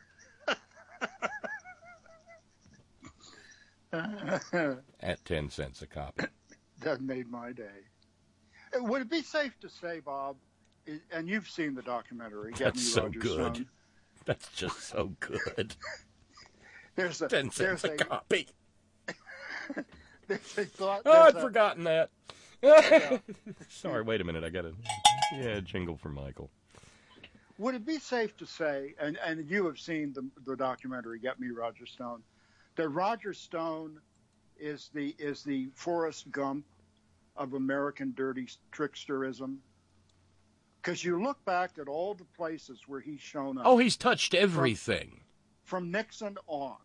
Speaker 4: At ten cents a copy.
Speaker 12: That made my day. Uh, Would it be safe to say, Bob, i- and you've seen the documentary, Get
Speaker 4: That's
Speaker 12: Me
Speaker 4: so
Speaker 12: Roger
Speaker 4: good.
Speaker 12: Stone.
Speaker 4: That's just so good.
Speaker 12: There's a,
Speaker 4: ten cents
Speaker 12: there's
Speaker 4: a copy.
Speaker 12: there's a thought.
Speaker 4: Oh,
Speaker 12: there's
Speaker 4: I'd
Speaker 12: a-
Speaker 4: forgotten that. Sorry, wait a minute. I got a yeah jingle for Michael.
Speaker 12: Would it be safe to say, and, and you have seen the, the documentary Get Me Roger Stone, that Roger Stone is the is the Forrest Gump of American dirty tricksterism? Because you look back at all the places where he's shown up.
Speaker 4: Oh, he's touched everything.
Speaker 12: From, from Nixon on.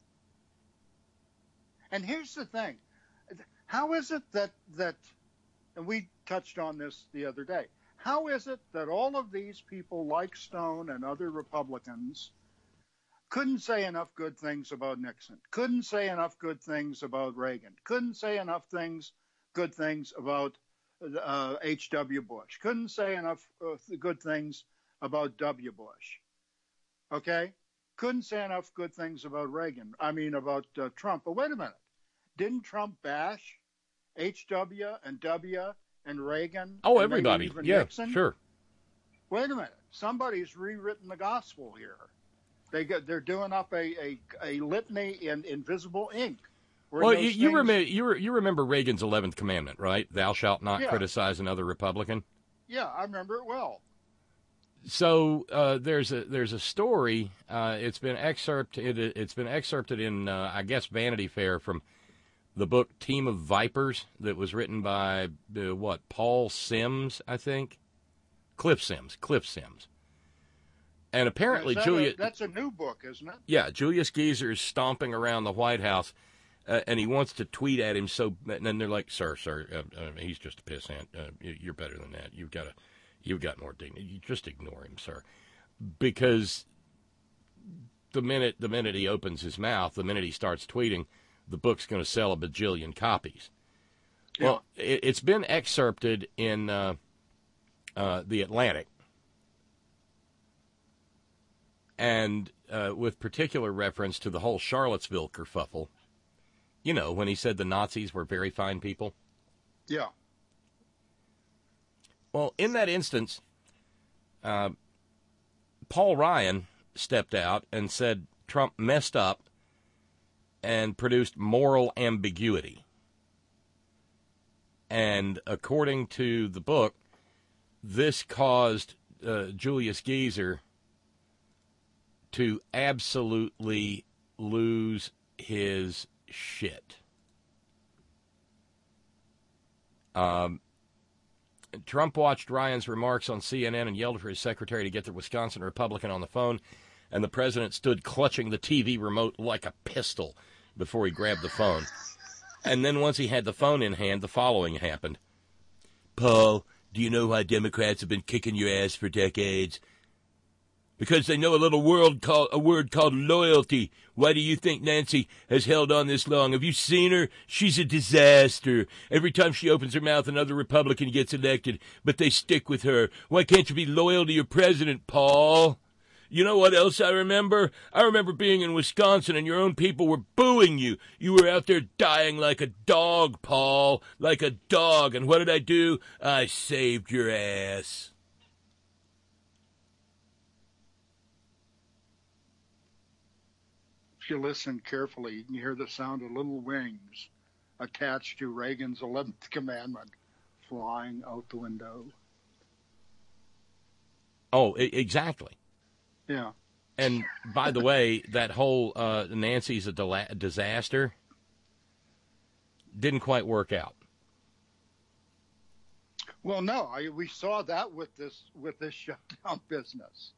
Speaker 12: And here's the thing. How is it that, that, and we touched on this the other day, how is it that all of these people like Stone and other Republicans couldn't say enough good things about Nixon, couldn't say enough good things about Reagan, couldn't say enough things, good things about uh, H W Bush, couldn't say enough uh, good things about W. Bush, okay? Couldn't say enough good things about Reagan, I mean about uh, Trump. But wait a minute. Didn't Trump bash H W and W and Reagan?
Speaker 4: Oh,
Speaker 12: and maybe
Speaker 4: everybody.
Speaker 12: even
Speaker 4: Yeah,
Speaker 12: Nixon?
Speaker 4: sure.
Speaker 12: Wait a minute. Somebody's rewritten the gospel here. They got, they're doing up a, a, a litany in invisible ink. where
Speaker 4: Well,
Speaker 12: those
Speaker 4: you, you
Speaker 12: things-
Speaker 4: remember you, re- you remember Reagan's eleventh commandment, right? Thou shalt not
Speaker 12: Yeah.
Speaker 4: criticize another Republican.
Speaker 12: Yeah, I remember it well.
Speaker 4: So uh, there's a there's a story. Uh, it's been excerpted. It, it's been excerpted in uh, I guess Vanity Fair from the book Team of Vipers that was written by uh, what Paul Sims, I think, Cliff Sims, Cliff Sims, and apparently
Speaker 12: Is that
Speaker 4: Julia.
Speaker 12: a, that's a new book, isn't it?
Speaker 4: Yeah, Julius Geezer is stomping around the White House, uh, and he wants to tweet at him. So, and then they're like, "Sir, sir, uh, uh, he's just a pissant. Uh, you- you're better than that. You've got to, you've got more dignity. You just ignore him, sir." Because the minute the minute he opens his mouth, the minute he starts tweeting, the book's going to sell a bajillion copies. Well, it, it's been excerpted in uh, uh, the Atlantic. And uh, with particular reference to the whole Charlottesville kerfuffle, you know, when he said the Nazis were very fine people.
Speaker 12: Yeah.
Speaker 4: Well, in that instance, uh, Paul Ryan stepped out and said Trump messed up and produced moral ambiguity. And according to the book, this caused uh, Julius Geezer to absolutely lose his shit. Um, Trump watched Ryan's remarks on C N N and yelled for his secretary to get the Wisconsin Republican on the phone, and the president stood clutching the T V remote like a pistol before he grabbed the phone. And then once he had the phone in hand, the following happened. Paul, do you know why Democrats have been kicking your ass for decades? Because they know a little word called, a word called loyalty. Why do you think Nancy has held on this long? Have you seen her? She's a disaster. Every time she opens her mouth, another Republican gets elected, but they stick with her. Why can't you be loyal to your president, Paul? You know what else I remember? I remember being in Wisconsin and your own people were booing you. You were out there dying like a dog, Paul, like a dog. And what did I do? I saved your ass.
Speaker 12: If you listen carefully, you can hear the sound of little wings attached to Reagan's eleventh commandment flying out the window.
Speaker 4: Oh, I- exactly.
Speaker 12: Yeah.
Speaker 4: And by the way, that whole uh, Nancy's a dela- disaster didn't quite work out.
Speaker 12: Well, no, I, we saw that with this with this shutdown business.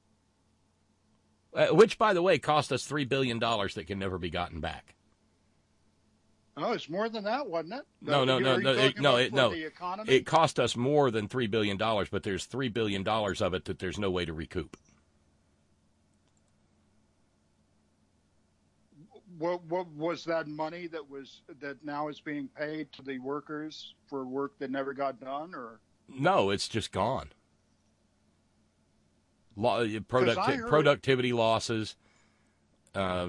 Speaker 4: Uh, which, by the way, cost us three billion dollars that can never be gotten back.
Speaker 12: Oh, it's more than that, wasn't it?
Speaker 4: No, no, no,
Speaker 12: Are you
Speaker 4: no, it,
Speaker 12: talking
Speaker 4: no,
Speaker 12: about
Speaker 4: it,
Speaker 12: for
Speaker 4: no.
Speaker 12: the economy?
Speaker 4: It cost us more than three billion dollars, but there's three billion dollars of it that there's no way to recoup.
Speaker 12: What, what was that money that was that now is being paid to the workers for work that never got done, or?
Speaker 4: No, it's just gone. Lo- product-
Speaker 12: heard,
Speaker 4: productivity losses. Uh,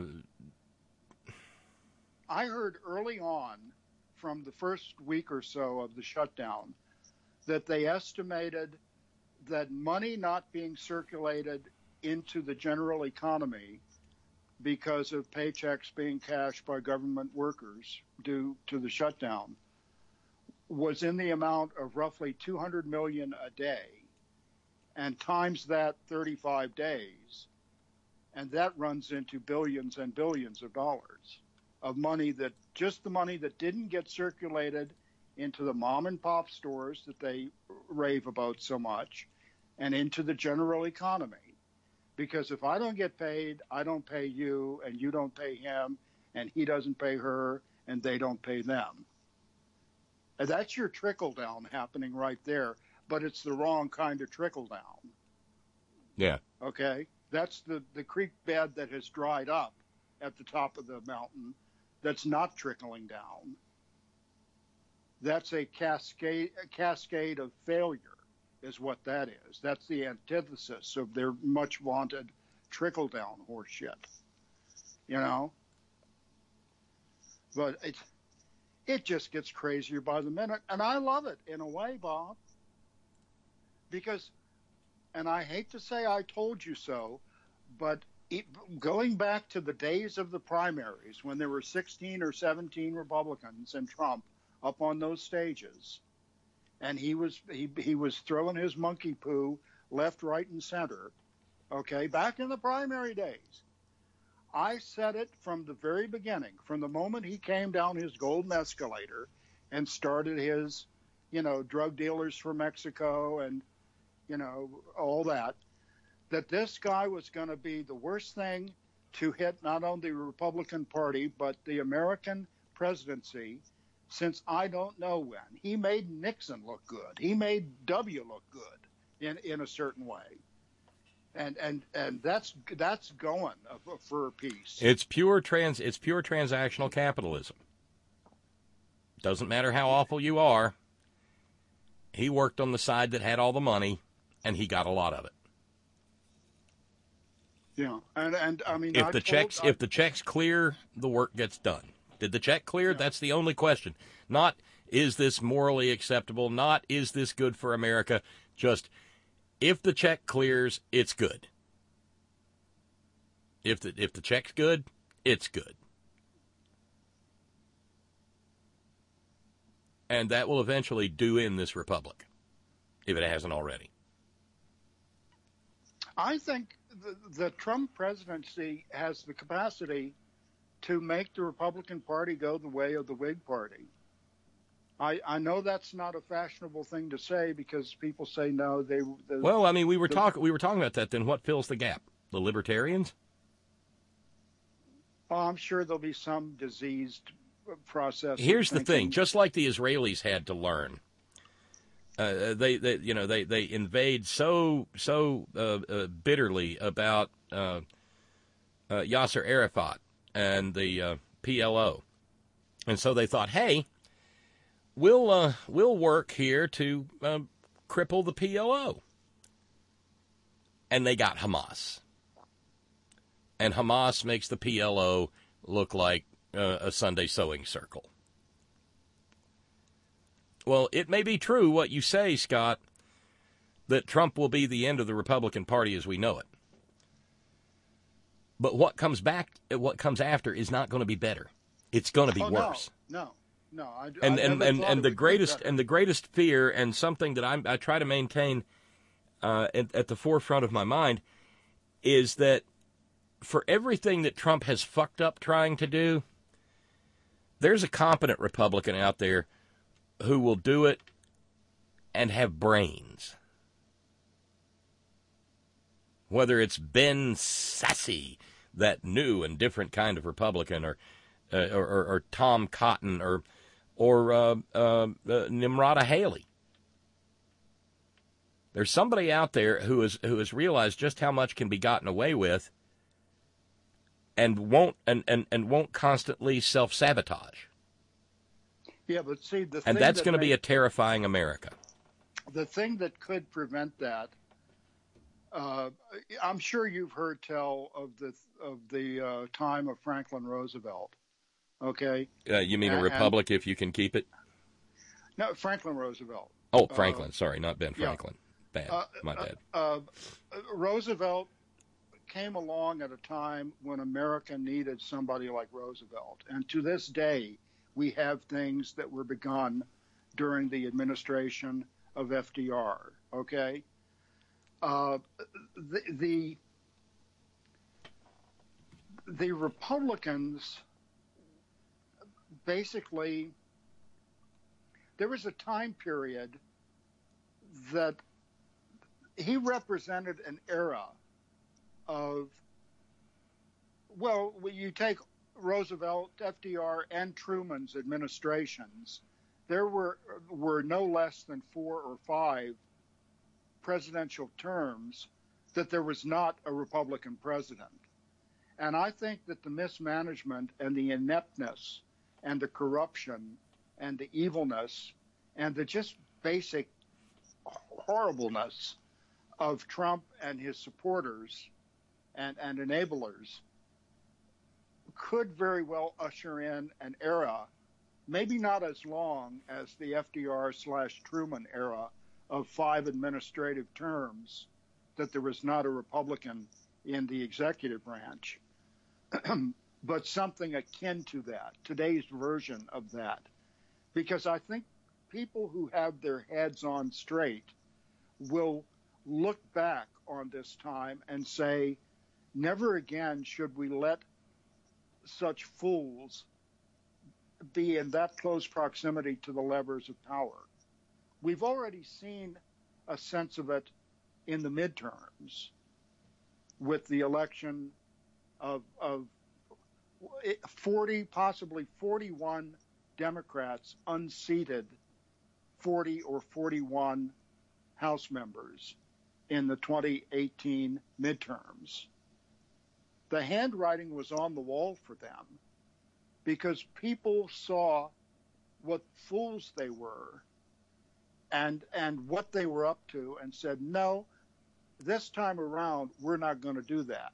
Speaker 12: I heard early on from the first week or so of the shutdown that they estimated that money not being circulated into the general economy because of paychecks being cashed by government workers due to the shutdown was in the amount of roughly two hundred million dollars a day, and times that thirty-five days, and that runs into billions and billions of dollars of money, that just the money that didn't get circulated into the mom and pop stores that they rave about so much and into the general economy. Because if I don't get paid, I don't pay you, and you don't pay him, and he doesn't pay her, and they don't pay them. And that's your trickle down happening right there, but it's the wrong kind of trickle down.
Speaker 4: Yeah.
Speaker 12: Okay? That's the, the creek bed that has dried up at the top of the mountain that's not trickling down. That's a cascade, a cascade of failure is what that is. That's the antithesis of their much vaunted trickle down horseshit. You know? But it, it just gets crazier by the minute. And I love it in a way, Bob. Because, and I hate to say I told you so, but it, going back to the days of the primaries when there were sixteen or seventeen Republicans and Trump up on those stages, and he was he, he was throwing his monkey poo left, right, and center, okay, back in the primary days. I said it from the very beginning, from the moment he came down his golden escalator and started his, you know, drug dealers from Mexico and, you know, all that, that this guy was going to be the worst thing to hit not only the Republican Party, but the American presidency since I don't know when. He made Nixon look good. He made W look good in, in a certain way. And and and that's that's going for a piece.
Speaker 4: It's pure trans. It's pure transactional capitalism. Doesn't matter how awful you are. He worked on the side that had all the money, and he got a lot of it.
Speaker 12: Yeah, and and I mean,
Speaker 4: if
Speaker 12: I
Speaker 4: the
Speaker 12: told,
Speaker 4: checks
Speaker 12: I,
Speaker 4: if the checks clear, the work gets done. Did the check clear? Yeah. That's the only question. Not is this morally acceptable, not is this good for America, just if the check clears, it's good. If the, if the check's good, it's good. And that will eventually do in this republic, if it hasn't already.
Speaker 12: I think the, the Trump presidency has the capacity to make the Republican Party go the way of the Whig Party. I, I know that's not a fashionable thing to say because people say no. They the,
Speaker 4: well, I mean, we were
Speaker 12: the,
Speaker 4: talking we were talking about that. Then what fills the gap? The libertarians?
Speaker 12: Oh, I'm sure there'll be some diseased process.
Speaker 4: Here's the thing: just like the Israelis had to learn, uh, they, they you know they, they invade so so uh, uh, bitterly about uh, uh, Yasser Arafat and the uh, P L O, and so they thought, hey. We'll uh, we'll work here to uh, cripple the P L O. And they got Hamas. And Hamas makes the P L O look like uh, a Sunday sewing circle. Well, it may be true what you say, Scott, that Trump will be the end of the Republican Party as we know it. But what comes back, what comes after is not going to be better. It's going to be
Speaker 12: oh,
Speaker 4: worse.
Speaker 12: No, no. No, I,
Speaker 4: and
Speaker 12: I
Speaker 4: and and, and the greatest and the greatest fear and something that I'm, I try to maintain uh, at, at the forefront of my mind is that for everything that Trump has fucked up trying to do, there's a competent Republican out there who will do it and have brains. Whether it's Ben Sasse, that new and different kind of Republican, or uh, or, or, or Tom Cotton, or or uh, uh, uh, Nimrata Haley. There's somebody out there who is who has realized just how much can be gotten away with, and won't and, and, and won't constantly self-sabotage.
Speaker 12: Yeah, but see, the
Speaker 4: and
Speaker 12: thing
Speaker 4: that's
Speaker 12: that
Speaker 4: going to be
Speaker 12: may,
Speaker 4: a terrifying America.
Speaker 12: The thing that could prevent that, uh, I'm sure you've heard tell of the of the uh, time of Franklin Roosevelt. Okay.
Speaker 4: Uh, you mean a republic and, if you can keep it?
Speaker 12: No, Franklin Roosevelt.
Speaker 4: Oh, Franklin.
Speaker 12: Uh,
Speaker 4: sorry, not Ben Franklin.
Speaker 12: Yeah.
Speaker 4: Bad.
Speaker 12: Uh,
Speaker 4: My bad.
Speaker 12: Uh, uh, Roosevelt came along at a time when America needed somebody like Roosevelt. And to this day, we have things that were begun during the administration of F D R. Okay. Uh, the, the the Republicans basically, there was a time period that he represented an era of, well, when you take Roosevelt, F D R, and Truman's administrations, there were were no less than four or five presidential terms that there was not a Republican president. And I think that the mismanagement and the ineptness and the corruption and the evilness and the just basic horribleness of Trump and his supporters and, and enablers could very well usher in an era, maybe not as long as the F D R slash Truman era of five administrative terms, that there was not a Republican in the executive branch, but something akin to that, today's version of that. Because I think people who have their heads on straight will look back on this time and say, never again should we let such fools be in that close proximity to the levers of power. We've already seen a sense of it in the midterms with the election of, of forty, possibly forty-one Democrats unseated forty or forty-one House members in the twenty eighteen midterms. The handwriting was on the wall for them because people saw what fools they were and and what they were up to and said, no, this time around, we're not going to do that.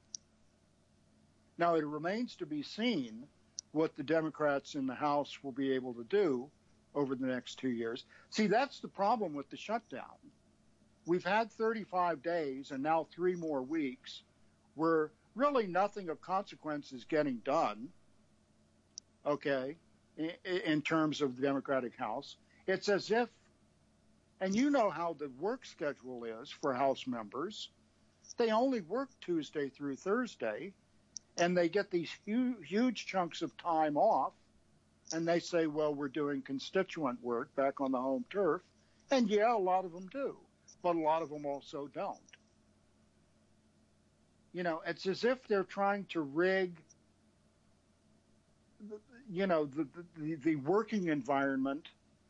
Speaker 12: Now, it remains to be seen what the Democrats in the House will be able to do over the next two years. See, that's the problem with the shutdown. We've had thirty-five days and now three more weeks where really nothing of consequence is getting done, okay, in, in terms of the Democratic House. It's as if, and you know how the work schedule is for House members, they only work Tuesday through Thursday, and they get these huge, huge chunks of time off, and they say, well, we're doing constituent work back on the home turf, and yeah, a lot of them do, but a lot of them also don't. You know, it's as if they're trying to rig, you know, the, the, the working environment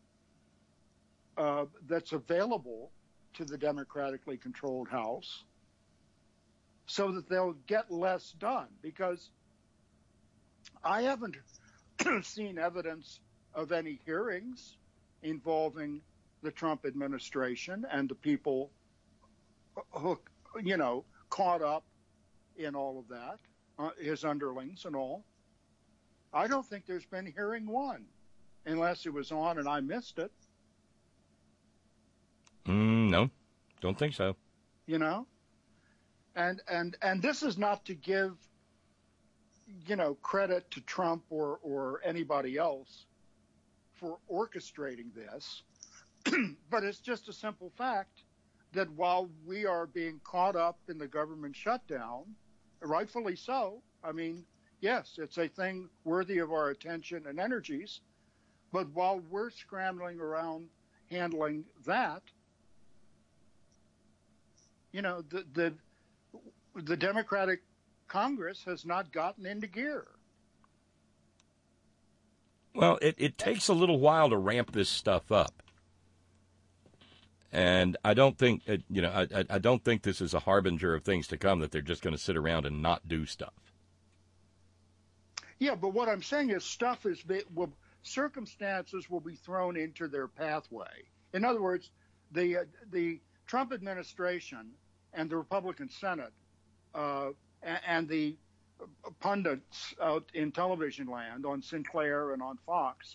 Speaker 12: uh, that's available to the democratically controlled House so that they'll get less done. Because I haven't seen evidence of any hearings involving the Trump administration and the people who, you know, caught up in all of that, uh, his underlings and all. I don't think there's been hearing one, unless it was on and I missed it.
Speaker 4: Mm, no, don't think so.
Speaker 12: You know, and and and this is not to give, you know, credit to Trump or or anybody else for orchestrating this, but it's just a simple fact that while we are being caught up in the government shutdown, rightfully so, I mean, yes, it's a thing worthy of our attention and energies, but while we're scrambling around handling that, you know, the the, the Democratic Congress has not gotten into gear.
Speaker 4: Well, it, it takes a little while to ramp this stuff up. And I don't think, you know, I, I don't think this is a harbinger of things to come, that they're just going to sit around and not do stuff.
Speaker 12: Yeah, but what I'm saying is stuff is, will, circumstances will be thrown into their pathway. In other words, the uh, the Trump administration and the Republican Senate uh, and, and the pundits out in television land on Sinclair and on Fox,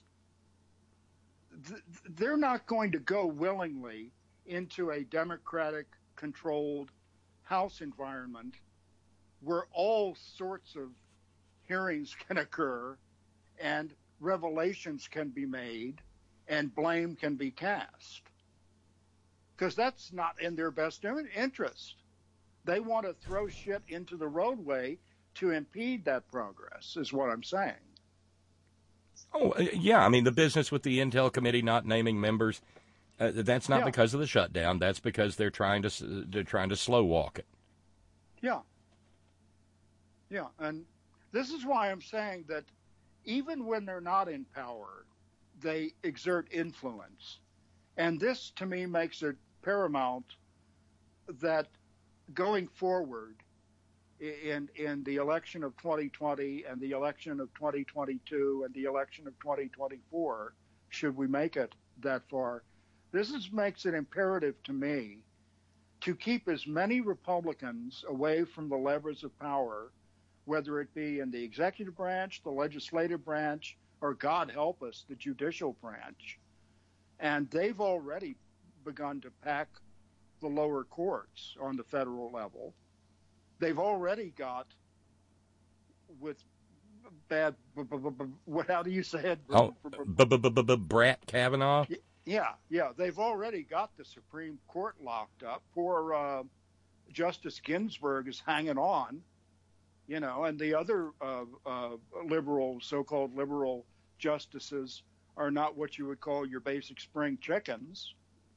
Speaker 12: th- they're not going to go willingly into a Democratic-controlled House environment where all sorts of hearings can occur and revelations can be made and blame can be cast. Because that's not in their best interest. They want to throw shit into the roadway to impede that progress, is what I'm saying.
Speaker 4: Oh, yeah. I mean, the business with the Intel Committee not naming members, uh, that's not
Speaker 12: yeah.
Speaker 4: because of the shutdown. That's because they're trying to they're trying to slow walk it.
Speaker 12: Yeah. Yeah, and this is why I'm saying that even when they're not in power, they exert influence. And this, to me, makes it paramount that going forward in in the election of twenty twenty and the election of twenty twenty-two and the election of twenty twenty-four, should we make it that far, this is, makes it imperative to me to keep as many Republicans away from the levers of power, whether it be in the executive branch, the legislative branch, or God help us, the judicial branch. And they've already begun to pack the lower courts on the federal level. They've already got, with bad, how do you say it?
Speaker 4: Oh, Brett Kavanaugh?
Speaker 12: Yeah, yeah. They've already got the Supreme Court locked up. Poor uh, Justice Ginsburg is hanging on, you know, and the other uh, uh, liberal, so-called liberal justices are not what you would call your basic spring chickens,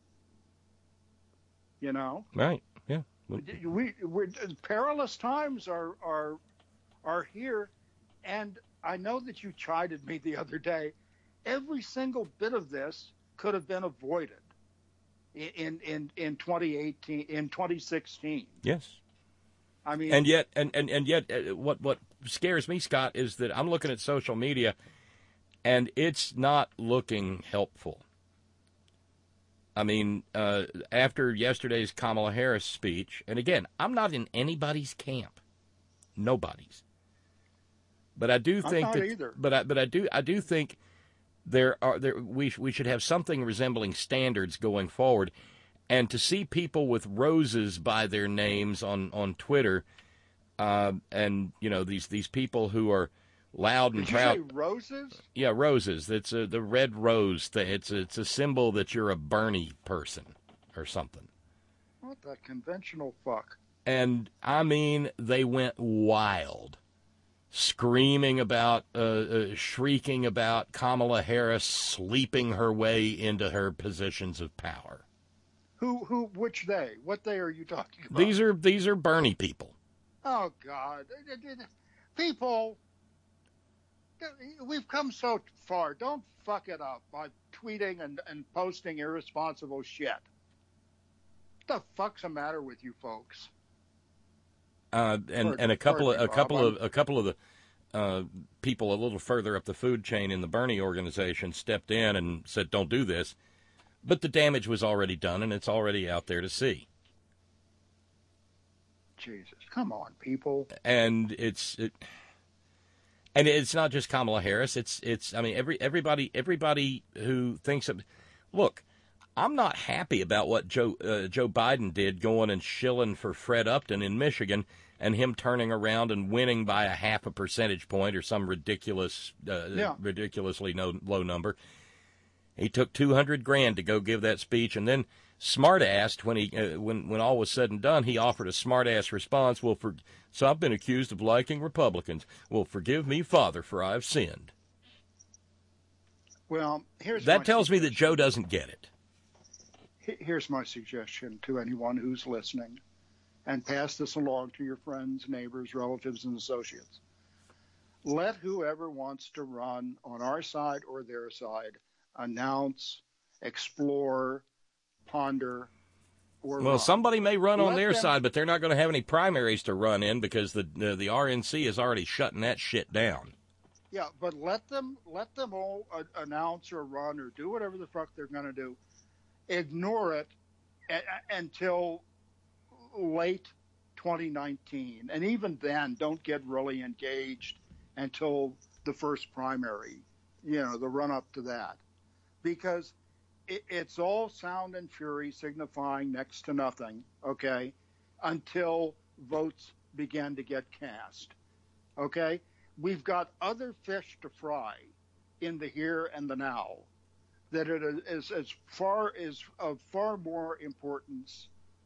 Speaker 12: you know.
Speaker 4: Right. Yeah.
Speaker 12: We, we perilous times are are are here, and I know that you chided me the other day. Every single bit of this could have been avoided in in in twenty eighteen, in twenty sixteen.
Speaker 4: Yes.
Speaker 12: I mean,
Speaker 4: and yet, and, and, and yet, uh, what what scares me, Scott, is that I'm looking at social media, and it's not looking helpful. I mean, uh, after yesterday's Kamala Harris speech, and again, I'm not in anybody's camp, nobody's. But I do think
Speaker 12: I'm not
Speaker 4: that,
Speaker 12: either.
Speaker 4: but I, but I do, I do think there are there we we should have something resembling standards going forward. And to see people with roses by their names on on Twitter, uh, and you know these these people who are loud and
Speaker 12: Did
Speaker 4: proud.
Speaker 12: you say roses?
Speaker 4: Yeah, roses. It's a, the red rose thing. It's a, it's a symbol that you're a Bernie person or something.
Speaker 12: What the conventional fuck?
Speaker 4: And I mean, they went wild, screaming about, uh, uh, shrieking about Kamala Harris sleeping her way into her positions of power.
Speaker 12: Who, who, which they? What they are you talking about?
Speaker 4: These are these are Bernie people.
Speaker 12: Oh, God. People, we've come so far. Don't fuck it up by tweeting and, and posting irresponsible shit. What the fuck's the matter with you folks?
Speaker 4: Uh, and
Speaker 12: Pardon-
Speaker 4: and a couple of
Speaker 12: pardon
Speaker 4: a
Speaker 12: me,
Speaker 4: couple
Speaker 12: Bob.
Speaker 4: of a couple of the uh, people a little further up the food chain in the Bernie organization stepped in and said, "Don't do this." But the damage was already done, and it's already out there to see.
Speaker 12: Jesus, come on, people.
Speaker 4: And it's it, and it's not just Kamala Harris. It's it's I mean every everybody everybody who thinks of look. I'm not happy about what Joe uh, Joe Biden did, going and shilling for Fred Upton in Michigan, and him turning around and winning by a half a percentage point or some ridiculous, uh,
Speaker 12: Yeah.
Speaker 4: ridiculously no, low number. He took two hundred grand to go give that speech, and then smart-assed when he uh, when when all was said and done, he offered a smart-ass response. Well, for so I've been accused of liking Republicans. Well, forgive me, Father, for I've sinned.
Speaker 12: Well, here's
Speaker 4: That
Speaker 12: my
Speaker 4: tells me that
Speaker 12: suggestion.
Speaker 4: Joe doesn't get it.
Speaker 12: He- Here's my suggestion to anyone who's listening, and pass this along to your friends, neighbors, relatives, and associates. Let whoever wants to run on our side or their side announce, explore, ponder, or
Speaker 4: Well,
Speaker 12: run.
Speaker 4: somebody may run on
Speaker 12: Let
Speaker 4: their
Speaker 12: them-
Speaker 4: side, but they're not going to have any primaries to run in because the the, the R N C is already shutting that shit down.
Speaker 12: Yeah, but let them let them all uh, announce or run or do whatever the fuck they're going to do. Ignore it a- a- until late twenty nineteen, and even then, don't get really engaged until the first primary. You know, the run up to that, because it, it's all sound and fury, signifying next to nothing. Okay, until votes begin to get cast. Okay. We've got other fish to fry in the here and the now that it is as far is of far more importance.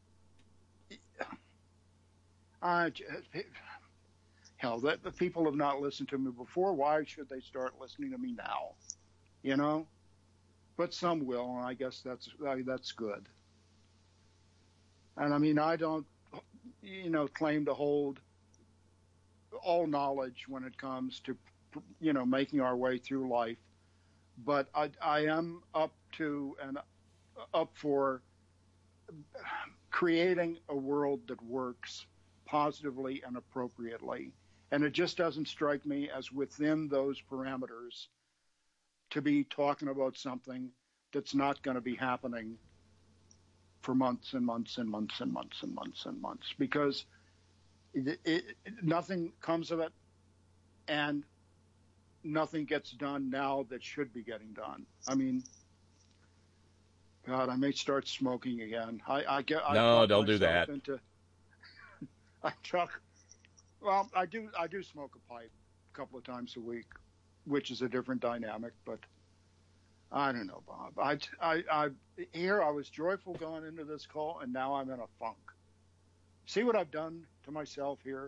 Speaker 12: I, hell, that the people have not listened to me before. Why should they start listening to me now? You know, but some will, and I guess that's uh, that's good. And I mean, I don't, you know, claim to hold all knowledge when it comes to, you know, making our way through life, but I, I am up to and up for creating a world that works positively and appropriately. And it just doesn't strike me as within those parameters to be talking about something that's not going to be happening for months and months and months and months and months and months, because It, it, nothing comes of it, and nothing gets done now that should be getting done. I mean, God, I may start smoking again. I, I get. I
Speaker 4: No,
Speaker 12: talk
Speaker 4: don't do
Speaker 12: myself
Speaker 4: that.
Speaker 12: Into, I talk. Well, I do. I do smoke a pipe a couple of times a week, which is a different dynamic. But I don't know, Bob. I, I, I here I was joyful going into this call, and now I'm in a funk. See what I've done to myself here?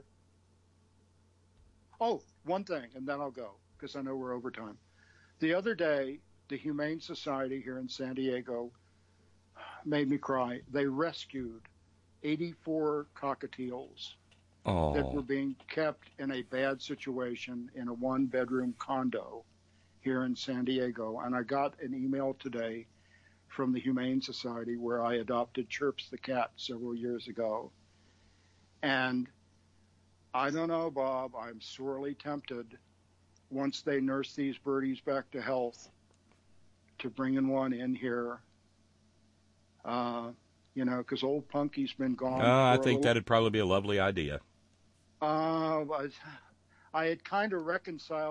Speaker 12: Oh, one thing, and then I'll go, because I know we're over time. The other day, the Humane Society here in San Diego made me cry. They rescued eighty-four cockatiels
Speaker 4: Oh.
Speaker 12: that were being kept in a bad situation in a one-bedroom condo here in San Diego. And I got an email today from the Humane Society where I adopted Chirps the cat several years ago. And I don't know, Bob, I'm sorely tempted, once they nurse these birdies back to health, to bringing one in here, uh, you know, because old Punky's been gone.
Speaker 4: Uh, I
Speaker 12: for a
Speaker 4: think
Speaker 12: little-
Speaker 4: that'd probably be a lovely idea.
Speaker 12: Uh, I, I had kind of reconciled,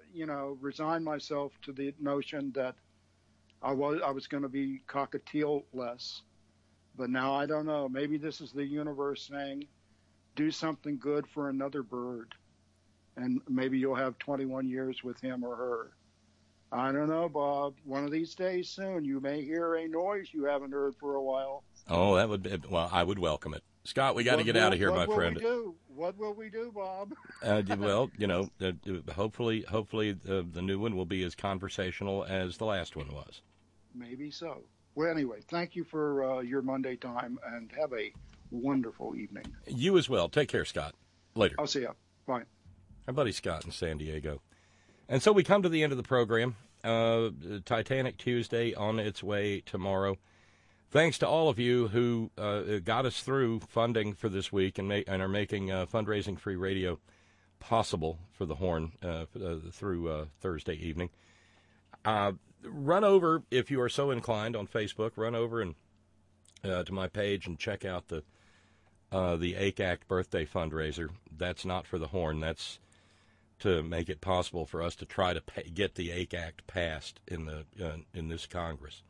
Speaker 12: you know, resigned myself to the notion that I was I was going to be cockatiel-less. But now I don't know. Maybe this is the universe saying, do something good for another bird. And maybe you'll have twenty-one years with him or her. I don't know, Bob. One of these days soon, you may hear a noise you haven't heard for a while.
Speaker 4: Oh, that would be, well, I would welcome it. Scott, we got to get
Speaker 12: will,
Speaker 4: out of here, my
Speaker 12: friend.
Speaker 4: friend.
Speaker 12: What will we do? What will we do, Bob?
Speaker 4: uh, well, you know, uh, hopefully, hopefully the, the new one will be as conversational as the last one was.
Speaker 12: Maybe so. Well, anyway, thank you for uh, your Monday time, and have a wonderful evening.
Speaker 4: You as well. Take care, Scott. Later.
Speaker 12: I'll see you. Bye.
Speaker 4: Our buddy Scott in San Diego. And so we come to the end of the program. Uh, Titanic Tuesday on its way tomorrow. Thanks to all of you who uh, got us through funding for this week and, ma- and are making uh, Fundraising Free Radio possible for the Horn uh, uh, through uh, Thursday evening. Uh, run over, if you are so inclined, on Facebook. Run over and uh, to my page and check out the uh, the A C A C birthday fundraiser. That's not for the Horn. That's to make it possible for us to try to pay, get the A C A C passed in the uh, in this Congress.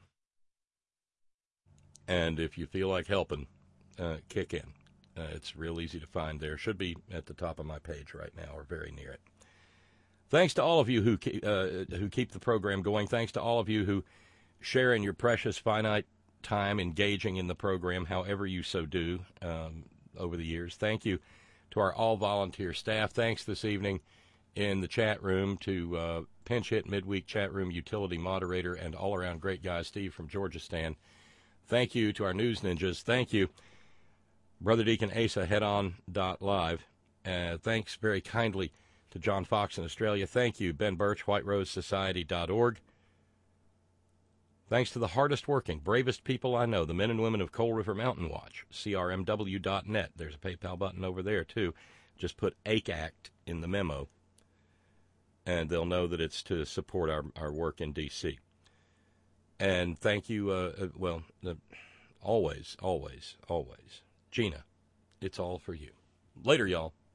Speaker 4: And if you feel like helping, uh, kick in. Uh, it's real easy to find there. Should be at the top of my page right now or very near it. Thanks to all of you who keep, uh, who keep the program going. Thanks to all of you who share in your precious finite time engaging in the program, however you so do, um, over the years. Thank you to our all-volunteer staff. Thanks this evening in the chat room to uh, Pinch Hit Midweek Chat Room Utility Moderator and all-around great guy Steve from Georgistan. Thank you to our news ninjas. Thank you, Brother Deacon Asa, headon dot live. Uh, thanks very kindly to John Fox in Australia. Thank you, Ben Birch, white rose society dot org. Thanks to the hardest working, bravest people I know, the men and women of Coal River Mountain Watch, C R M W dot net. There's a PayPal button over there, too. Just put A C A C in the memo, and they'll know that it's to support our, our work in D C And thank you, uh, well, uh, always, always, always. Gina, it's all for you. Later, y'all.